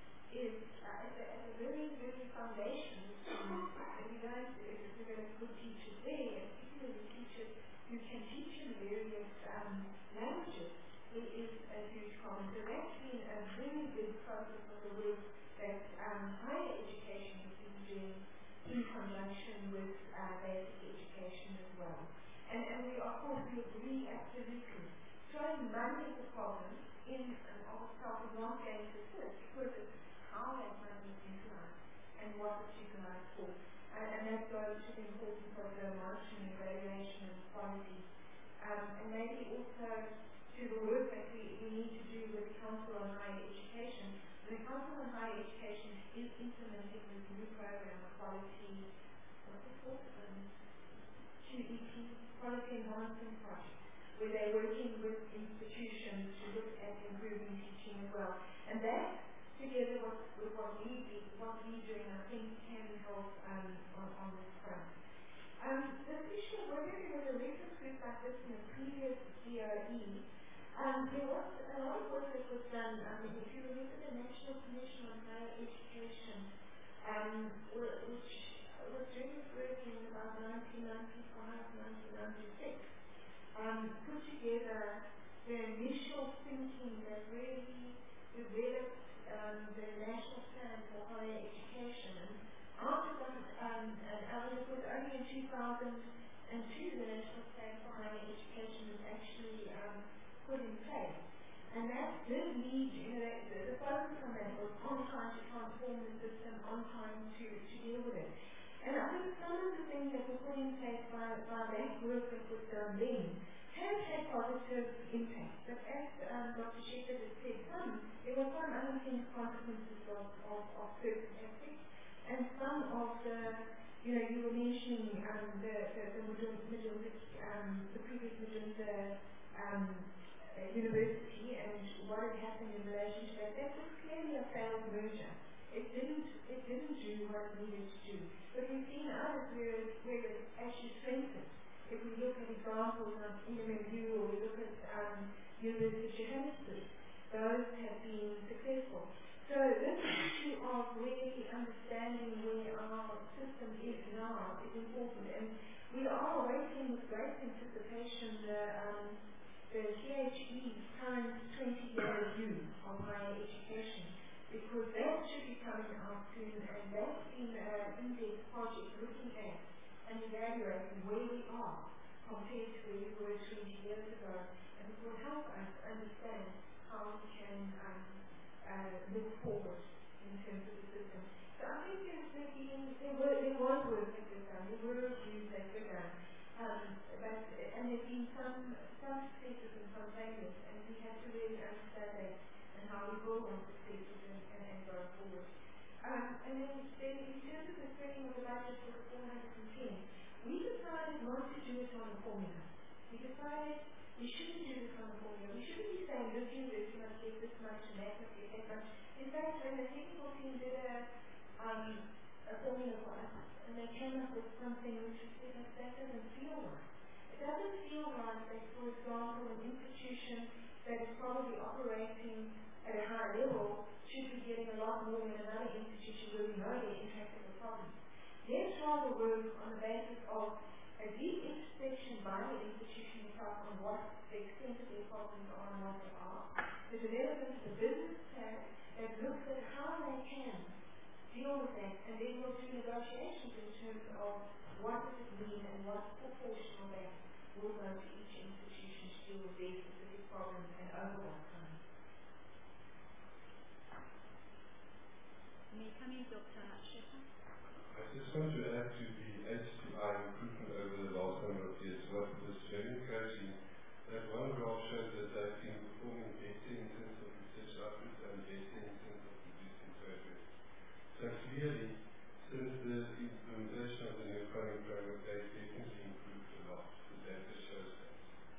is uh, at, the, at the very, very foundation and we don't develop good teachers there, and particularly teachers who can teach in various um, languages. It is a huge problem. So that's been a very big focus of the work that um, higher education has been doing in conjunction with uh, basic education as well. And, and we, of course, we agree absolutely. Throwing money at the problem in and of itself is not going to assist because it's how that money is utilized and what it's utilized for. And, and that goes to the importance of the monitoring, evaluation, and quality. Um, and maybe also to the work that we, we need to do with the Council on Higher Education. The Council on Higher Education is implementing this new program, Quality, what's it called? Um, Q E P, Quality Enhancement Project, where they're working with institutions to look at improving teaching as well. And that, together with, with what we do, what we're doing, I think can help um, on, on this front. Um, this issue, whether there was a reference group like this in the previous C O E, Um, there was a lot of work that was done. Um, if you remember the National Commission on Higher Education, um, which was doing work in about nineteen ninety-five, nineteen ninety-six, um, put together the initial thinking that really developed um, the National Plan for Higher Education. And after that, um, and, and it was only in two thousand two the National Plan for Higher Education was actually um, put in place. And that did lead, you know, the, the focus on that was on trying to transform the system, on trying to, to deal with it. And I think some of the things that were put in place by, by that work that was done then have had positive impact. But as um, Doctor Shepherd has said, some, there were some unintended consequences of, of, of certain aspects, and some of the, you know, you were mentioning um, the, the, the, middle, middle, um, the previous Midland um, uh, University and what had happened in relation to that. That was clearly a failed merger. It didn't, it didn't do what it needed to do. But we've seen others where, where it actually strengthened. If we look at examples like N M M U or we look at um, University of Johannesburg, those have been successful. So this issue of really understanding where our system is now is important. And we are awaiting with great anticipation the, um, the C H E's current twenty-year review of higher education, because that should be coming out soon, and that's been an in-depth project looking at and evaluating where we are compared to where we were twenty years ago, and it will help us understand how we can um, uh, look forward in terms of the system. So I think there's, there's been, there, were, there was work that was done, there were reviews that were done, um, but, and there's been some, some successes and some failures, and we have to really understand that and how we build on successes and, and, and go forward. Um, and then, then in terms of the spreading of the budget for the four hundred ten, we decided not to do it on a formula. We decided we shouldn't do this on a formula. We shouldn't be saying this university must get this much and that must get that much. In fact, when the technical team did a, um, a formula for us, and they came up with something which we said that, that doesn't feel right. It doesn't feel right that, for example, an institution that is probably operating at a high level should be getting a lot more than another institution where we know they're intractable problems. Let's rather work on the basis of a deep introspection by the institution itself on what the extent of their problems are and what they are. The development of a business plan that looks at how they can deal with that, and then we'll do negotiations in terms of what does it mean and what proportion of that will go to each institution to deal with their specific problems and over what time. May I come in, Doctor Shepherd? I just want to add to the H T I improvement over the last number of years. What was very encouraging, that one graph showed that they've been performing better in terms of research output and better in terms of producing progress. So clearly, since the implementation of the new funding program, they've definitely improved a lot. The data shows that.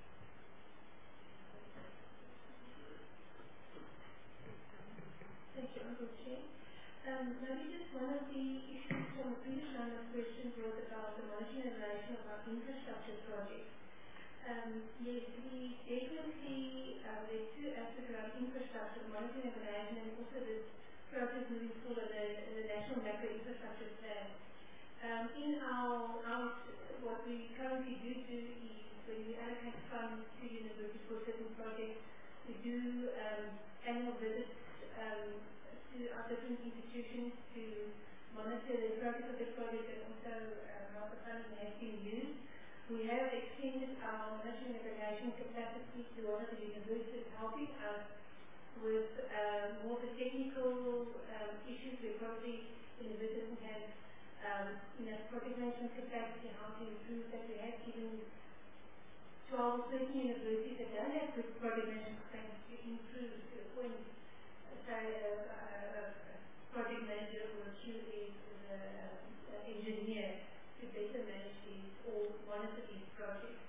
Thank you, Uncle Chair. Um, maybe just one of the issues from the previous round of questions was about the monitoring and evaluation of our infrastructure projects. Um, yes, we definitely, uh, there are two aspects around infrastructure, monitoring and evaluation, and also this process moving forward, the, the National Macro Infrastructure Plan. Um, in our, our, what we currently do do is when we allocate funds to universities for certain projects, we do um, annual visits um, to our different institutions to monitor the progress of the project and also um, how the funding has been used. We have extended our monitoring and evaluation capacity to one of the universities, helping us with uh, more the technical um, issues where probably the university has um, enough project management capacity, how to improve that. We have given twelve, thirteen universities that don't have good project management capacity to improve to a point. Say a, a, a project manager or a Q A or an engineer to better manage these or monitor these projects.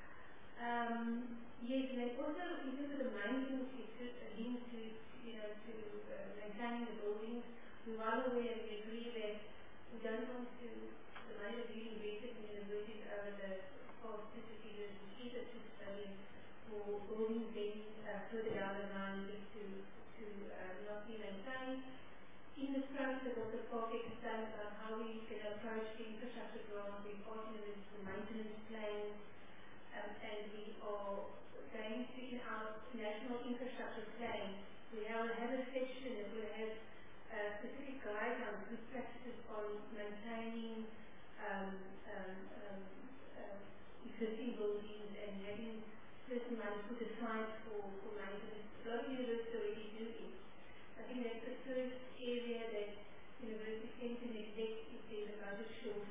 Um, yes, and also in terms of the maintenance, it's linked to, you know, to uh, maintaining the buildings. We are aware and we agree that we don't want to, the money that we invested in universities over the past two to three years, we either to study for buildings being uh, further down the line just to to uh, not be maintained. In this process of the project is done about how we can approach the infrastructure grant, we're partnering with the maintenance plans, um, and we are going to, in our national infrastructure plan, we will have a section that will have uh, specific guidelines, good practices on maintaining um, um, um, uh, existing buildings and having certain money put aside for, for maintenance. A lot of universities already do it. I think that's the first area that universities tend to neglect if there's a budget shortage.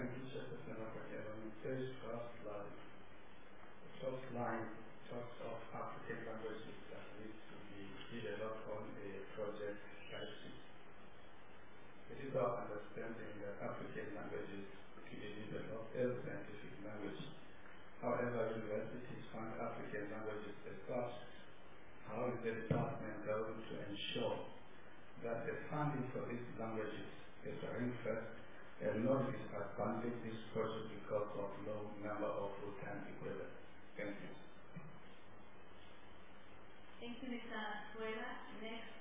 thank you, Chairperson Raphael. On the first first line, the first line talks of African languages that need to be developed on a project basis. It is our understanding that African languages can be developed as scientific language. However, universities fund African languages as such. How is the department going to ensure that the funding for these languages is ring-fenced and not disadvantage this project because of low number of full-time equivalents? Thank you. Thank you, Mister Suela. Next.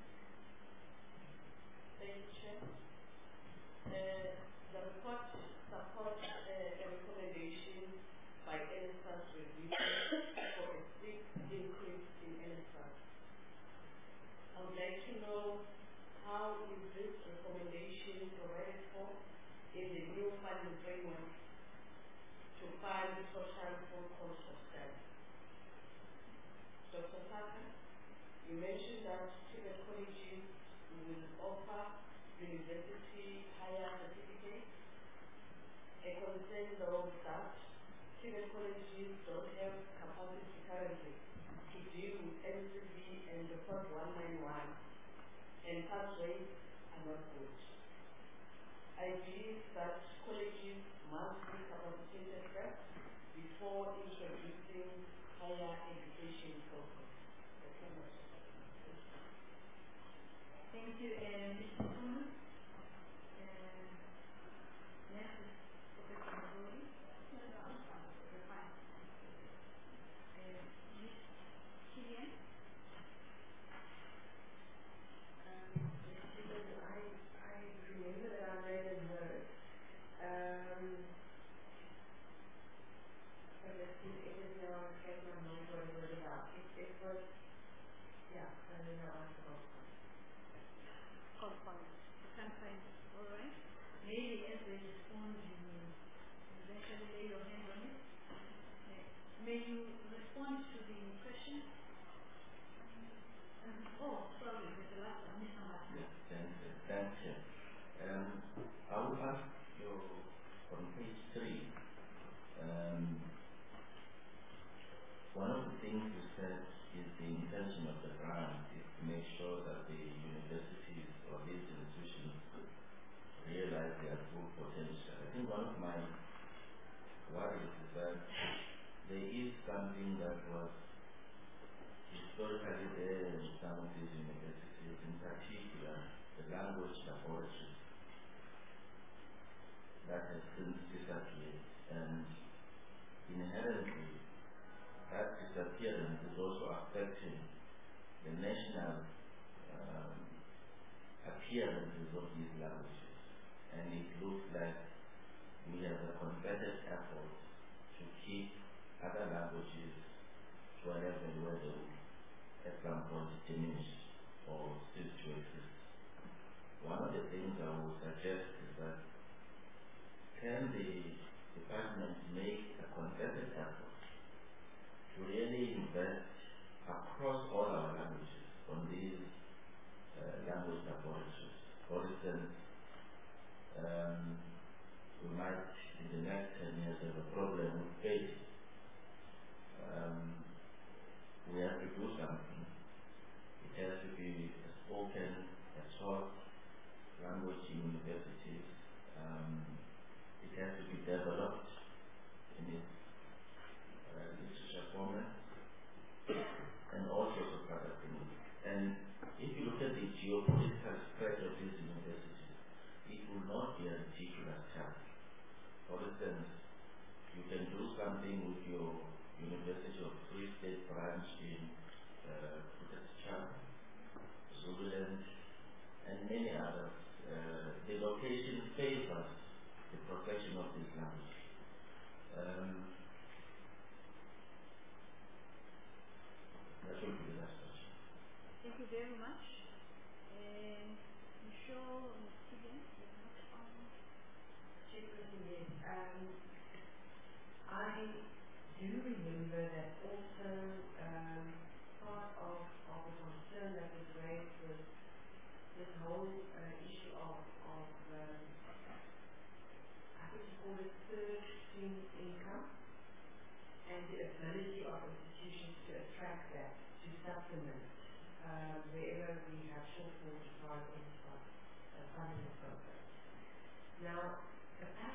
Thank you, Chair. Uh, the report supports uh, a recommendation by N S F A S review for a strict increase in N S F A S. I would like to know how is this recommendation provided for in the new funding framework to fund social full cost of study. Doctor Parker, you mentioned that student colleges will offer university higher certificates. A concern though is that student colleges don't have capacity currently to deal with N C V and the Part one ninety-one, and pass rates are not good. I believe that colleges must be capacitated first before introducing higher education programs. Thank you, uh, Mister Kuhn. Uh, next is Professor Mazuri. Okay, fine. Uh, Miz Killian. Um, I, I remember that I read and heard. Um, but it, it is now escaped my mind what it was about. It, it was, yeah, I don't know, I forgot. Confined. You can't find it. All right. Maybe as they respond, you eventually lay your hand on it. Uh, may you respond to the question? Um, oh, sorry, there's the last one, Mister Martin. Yes, thank you. Thank you. Um, I will ask you on page three. Um, one of the things you said is the intention of the grant is to make sure that the universities or these institutions realize their full potential. I think one of my worries is that there is something that was historically there in some of these universities, in particular the language laboratories, that has since disappeared. And inherently, that disappearance is also affecting the national um, appearances of these languages. And it looks like we have a concerted effort to keep other languages to a level where they will at some point diminish or cease to exist. One of the things I would suggest is that can the department make a concerted effort to really invest across all our languages on these uh, language laboratories? For instance, um, we might in the next ten years have a problem with faith. Um, we have to do something. It has to be a spoken, a taught language in universities. Um, it has to be developed in its uh, literature format and all sorts of other things. And if you look at the geopolitical spread of these universities, it will not be a ridiculous task. For instance, you can do something with your University of Free State branch in uh, Zululand, and many others. Uh, the location favors the protection of this language. Um, that will be the last question. Thank you very much. And Michelle and Stephen, the next one. Chairperson, yes. Um, I do remember that also um, part of, of the concern that was raised was this whole uh, issue of, of um, I think you call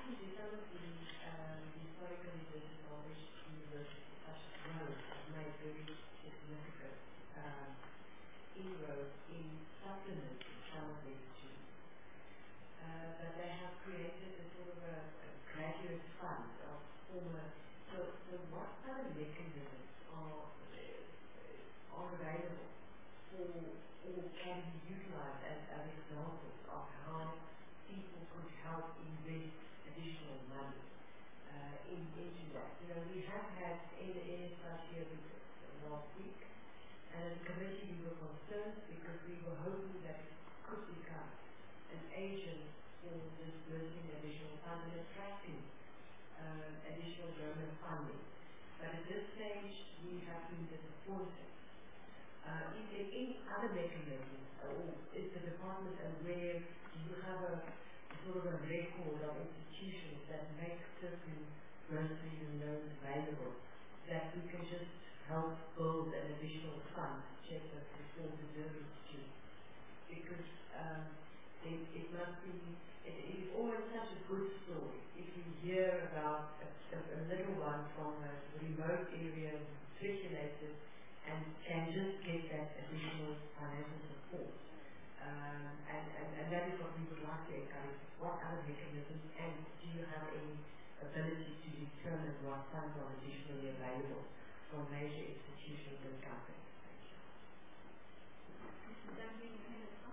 Unfortunately, some of the um, historically disadvantaged universities, such as Rhodes, have made very significant um, inroads in supplementing some of their students. Uh, but they have created a sort of a, a graduate fund of former. So, so what other mechanisms are uh, are available for or can be utilized as, as examples of how people could help invest additional money uh, in, into that? You know, we have had in the N S R here last week, and as a committee we were concerned because we were hoping that it could become an agent for disbursing additional funding and attracting uh, additional donor funding. But at this stage, we have been disappointed. Uh, is there any other mechanism, or is the department aware, do you have a, a sort of a record of institutions that make certain bursaries and loans available that we can just help build an additional fund, check that for deserving students? Because um, it, it must be, it, it is always such a good story if you hear about a, a, a little one from a remote area circulated and can just get that additional financial support. Um, and, and, and that is what we would like to encourage. What other mechanisms, and do you have any ability to determine what funds are additionally available from major institutions and companies? Thank you.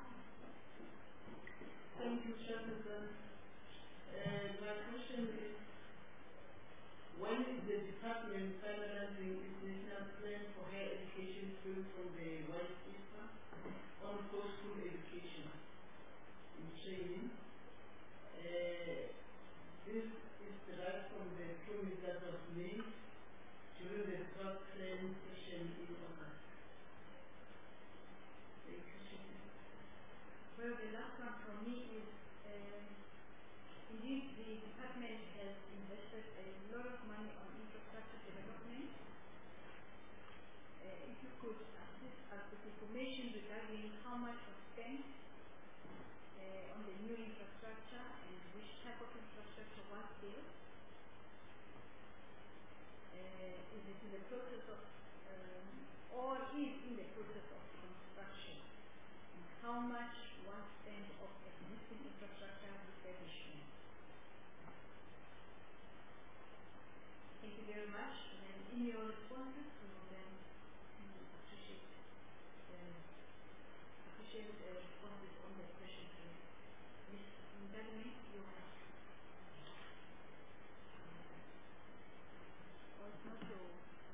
Thank you, Chairperson. Uh, my question is, when is the department finalizing its national plan for higher education through from the White Paper on post-school education and training? Uh, this is derived from the promise that was made during the draft plan session in August. Thank you, Chairperson. Well, the last one from me is, um, indeed, the department has invested a lot of money on infrastructure development. Uh, if you could assist us with information regarding how much was spent uh, on the new infrastructure and which type of infrastructure was built. Uh, is it in the process of, um, or is in the process of construction? And how much was spent of existing infrastructure refurbishment? Thank you very much. And then in your responses, we will then appreciate uh, appreciate uh, responses on the questions. Miz Ndagame, you have. Or it's not your.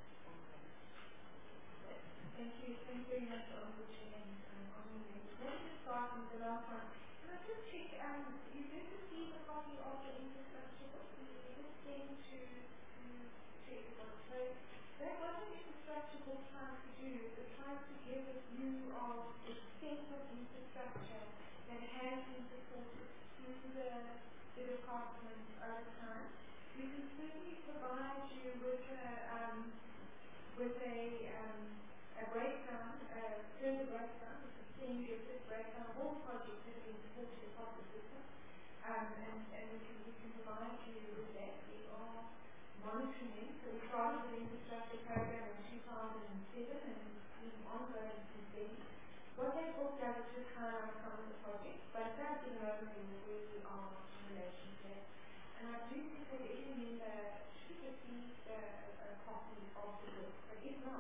Thank you. Thank you very much, Honorable Chair, and um, Honorable Members. Let me just start with the last one. Can I just check, um, you did receive a copy of the infrastructure book? You did send to, to check it out. So that what the infrastructure book tries to do is it tries to give a view of the extent of infrastructure that has been supported through the, the department over time. We can certainly provide you with a, um, with a, um, a breakdown, a further breakdown, which is seeing a good breakdown of all projects that have been supported across the system. Um, and, and we can, we can provide you with that. We are monitoring it. So we started the infrastructure program in two thousand seven and it's been ongoing since then. What that book does is just highlight some of the projects, but it does give an overview of where we are in relation to that. And I do think that every member should receive a, a copy of the book. But if not,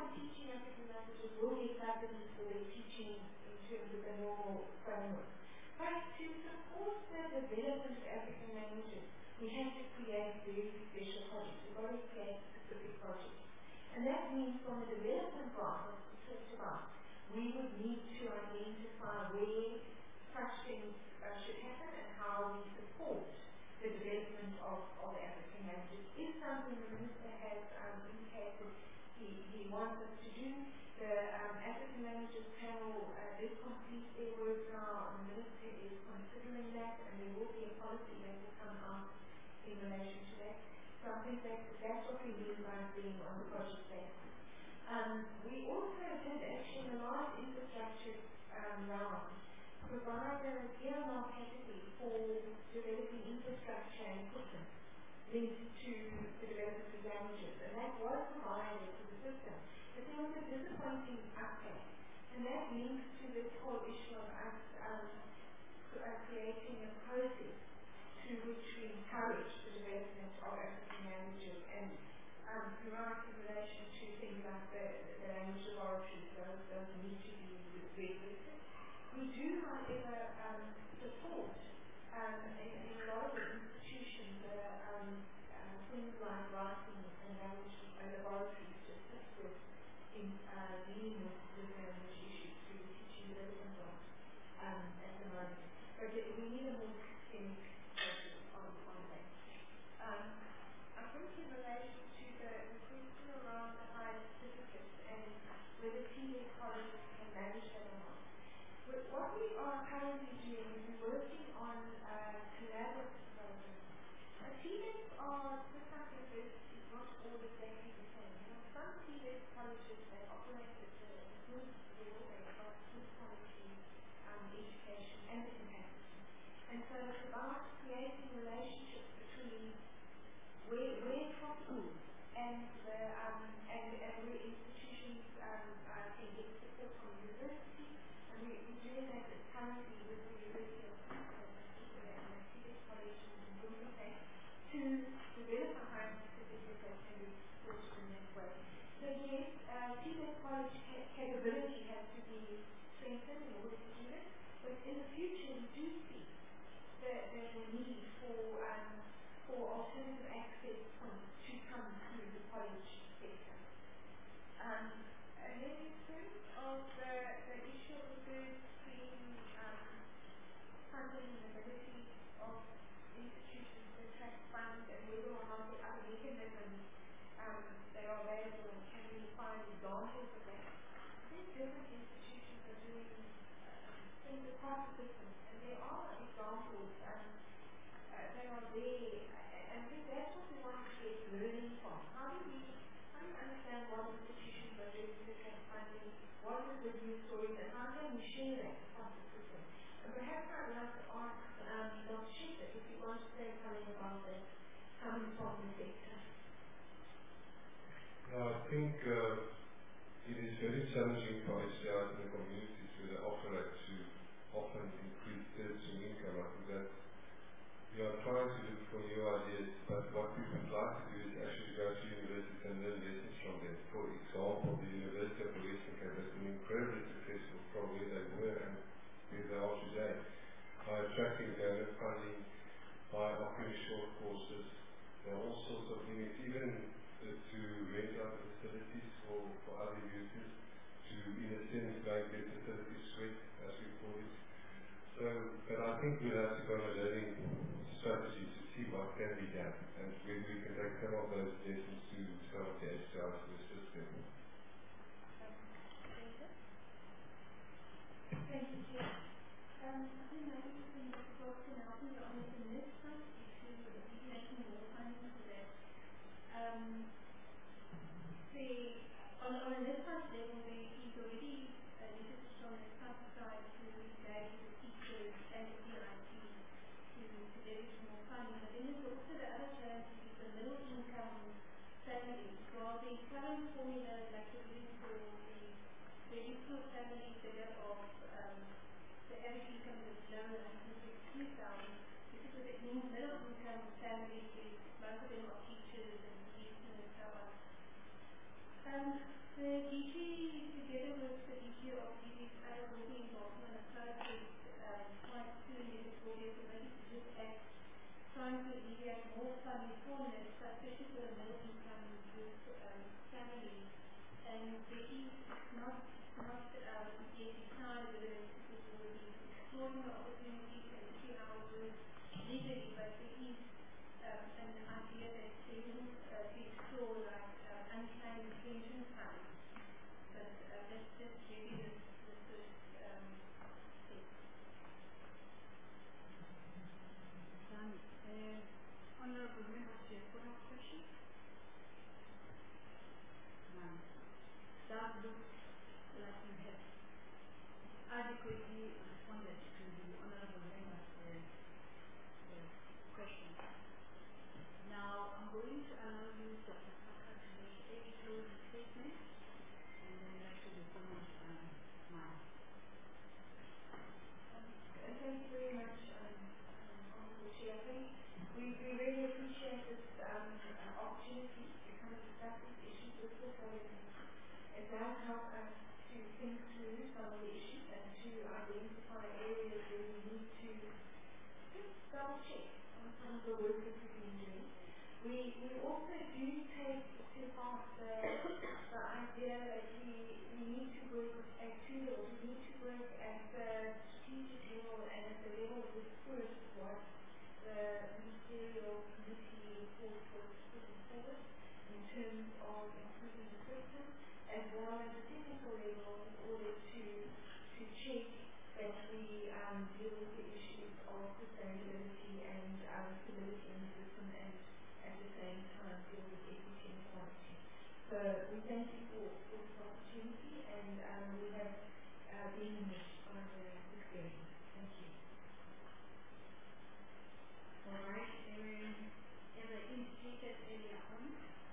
everyone teaching African languages will get guidance for their teaching in terms of the normal framework. But to support the development of African languages, we have to create very special projects. We've got to create specific projects. And that means from the development grant that we talked about, we would need to identify where such things uh, should happen and how we support the development of, of African languages. It's something the Minister has um, indicated he, he wants us to do. The um, African Languages Panel uh, did complete their work now, and the Minister is considering that, and there will be a policy that will come out in relation to that. So I think that that's what we mean by being on the project basis. Um, we also did actually in the last infrastructure um, round provide a earmark category for developing infrastructure and equipment linked to the development of languages, and that was provided to the system. But there was a disappointing uptake, and that links to this whole issue of us um, uh, creating a process through which we encourage the development of African languages, and um, right in relation to things like the, the language laboratories, those, those need to be regulated. We do, however, um, support um, in, in a lot of the institutions that are um, uh, things like writing and language uh, laboratories to assist with in uh, dealing with, with language issues through the teaching development grant um, at the moment. But we need a more systemic focus on, on that. Um, I think in relation to the, the question around the higher certificates and whether T V S colleges can manage that or not. But what we are currently doing is we're working on uh, collaborative programs. Uh, T V S are, just like universities, not all exactly the same. You know, some T V S colleges, they operate at a good level, they've got good quality um, education and capacity. And so it's about creating relationships between where, where it's possible and, the, um, and, and where institutions um, uh, can get support from universities. And we, we're doing that currently with the University of Queensland and the T V S College in Bloemfontein to develop a higher certificate that can be supported in that way. So yes, uh, T V S College ca- capability has to be strengthened in order to do that. But in the future, we do see that there's a need for um, for alternative access points to come through the college sector. Um, and then in terms of the, the issue of the difference between um, funding and ability of institutions to attract funds and whether or not the other mechanisms um, that are available and can we find examples of that. I think different institutions are doing uh, things across the system, and there are examples um, uh, that are there, and I think that's what we want to get learning from. How do we, how do we understand what institutions are doing to attract funding, what are the good news stories, and how can we share that across the system? And perhaps I'd like to ask um, Doctor Shepherd if you want to say something about that coming from the sector. Yeah, I think uh, it is very challenging for H C Is in the communities where they operate to often increase their income. I think that we are trying to look for new ideas, but what we would like to do is actually go to universities and learn lessons from them. For example, the University of the Western Cape has been incredibly successful from where they were and where they are today by attracting donor funding, by offering short courses. There are all sorts of limits, even uh, to rent out facilities for, for other users, to in a sense make their facilities sweat, as we call it. So, but I think we'll have to go on a learning strategy to see what can be done and whether we can take some of those lessons to some of the H C Is to assist them. Thank you, Chair. Um, I think maybe we can talk to Nelson on the next one, if you would be making more funding for that. Um, the, on, on the next one level, the, he's already uh, interested on the side to engage with the teachers and the P I T to, to get more funding. But then there's also the other challenge, which is the middle income families. While the current formula We, we also do take to heart the, the idea that we, we need to work at two levels. We need to work at the strategic level and at the level of the first what the ministerial committee report was putting forward in terms of improving the system, as well as the technical level in order to, to check that we um, deal with the issues of sustainability and um, stability in the system, and at the same time deal with equity and quality. So we thank you for, for this opportunity, and um, we have uh, been enriched by the experience. Thank you. All right. Um, as I indicated earlier on,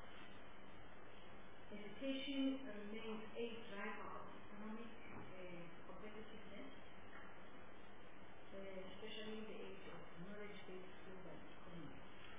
education remains a driver of economic uh, competitiveness, uh, especially in the age of knowledge-based global economy.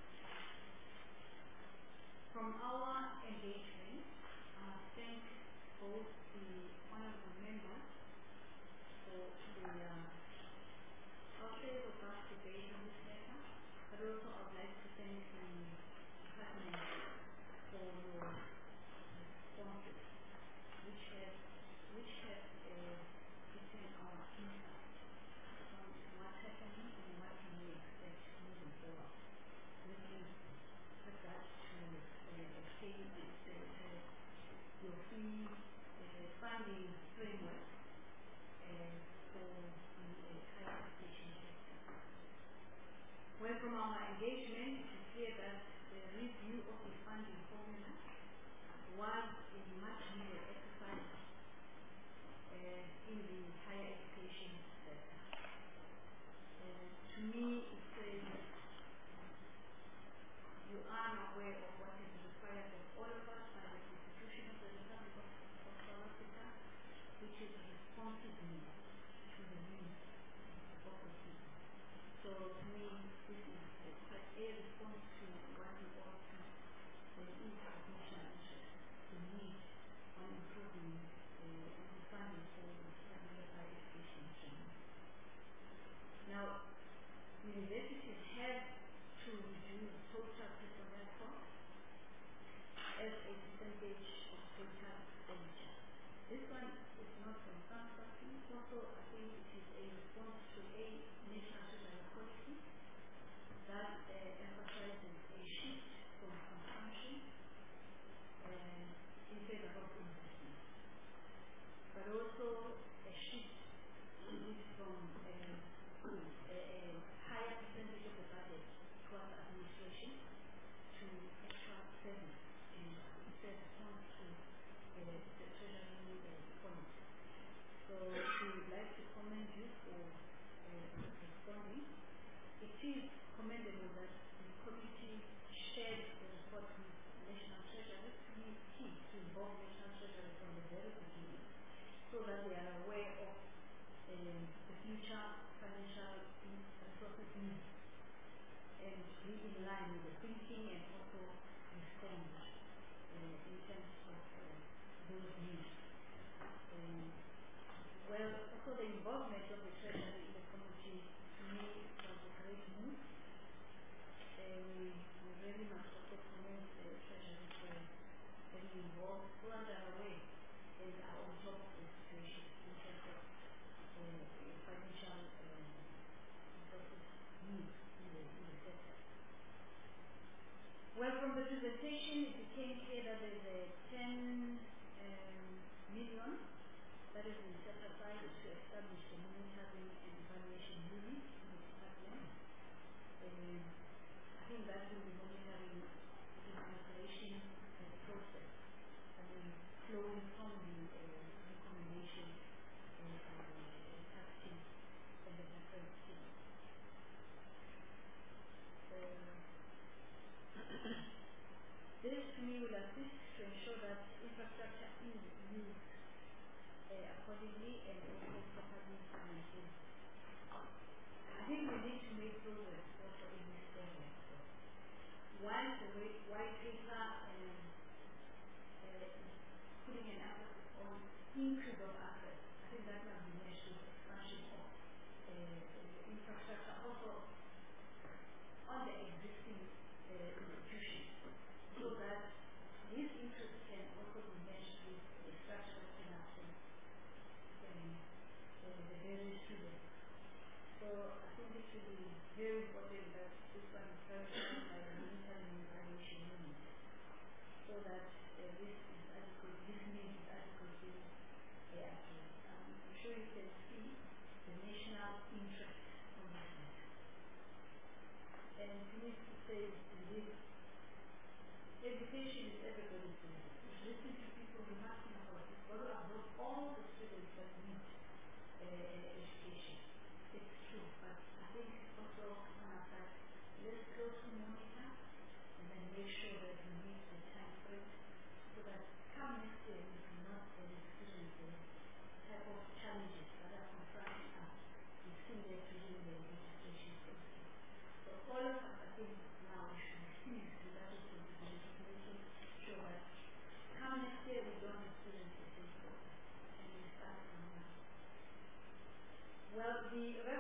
From our engagement, I thank both the honorable members for the uh, outset of us debate on this matter, but also I would like to thank the department for your responses, which have which have uh, given our insight on what's happening and what can we expect moving forward. Looking at that to uh, exchange and uh, uh, your free uh, funding framework uh, for the uh, higher education sector. Well, from our engagement, it is clear that the review of the funding formula was a much needed exercise uh, in the higher education sector. Uh, to me, it says you are aware of what is required of all of us by the Constitution of the Republic of, of South Africa, which is responsiveness to the needs of the people. So to me, this is uh, quite a response to what we ought to uh, is of national interest, the need on improving uh, the funding for the Department of Higher Education training. Now, universities have to reduce total personnel costs as a percentage of total expenditure. This one is not from something. Also, I think it is a response to a national treasury policy that uh, emphasizes a shift from consumption uh, in favor of investment, but also a shift in this from uh, a, a higher percentage of the budget towards administration to extra savings in response to uh, the treasury uh, policy. So we would like to commend you for uh, responding. It is commendable that the committee shared the report with National Treasury to be key to involve National Treasury from the very beginning, so that they are aware of um, the future financial resources needs and be in line with the thinking and also respond uh, in terms of uh, those needs. Um, well, also the involvement of the Treasury in the committee, to me, was a great move. Uh, we, we really must also commend the Treasury for getting involved so that they are aware and are on top of the situation in terms of uh, financial uh, resources needs in the, in the sector. Well, from the presentation, it became clear that there is a ten um, million that has been set aside to establish the monitoring and the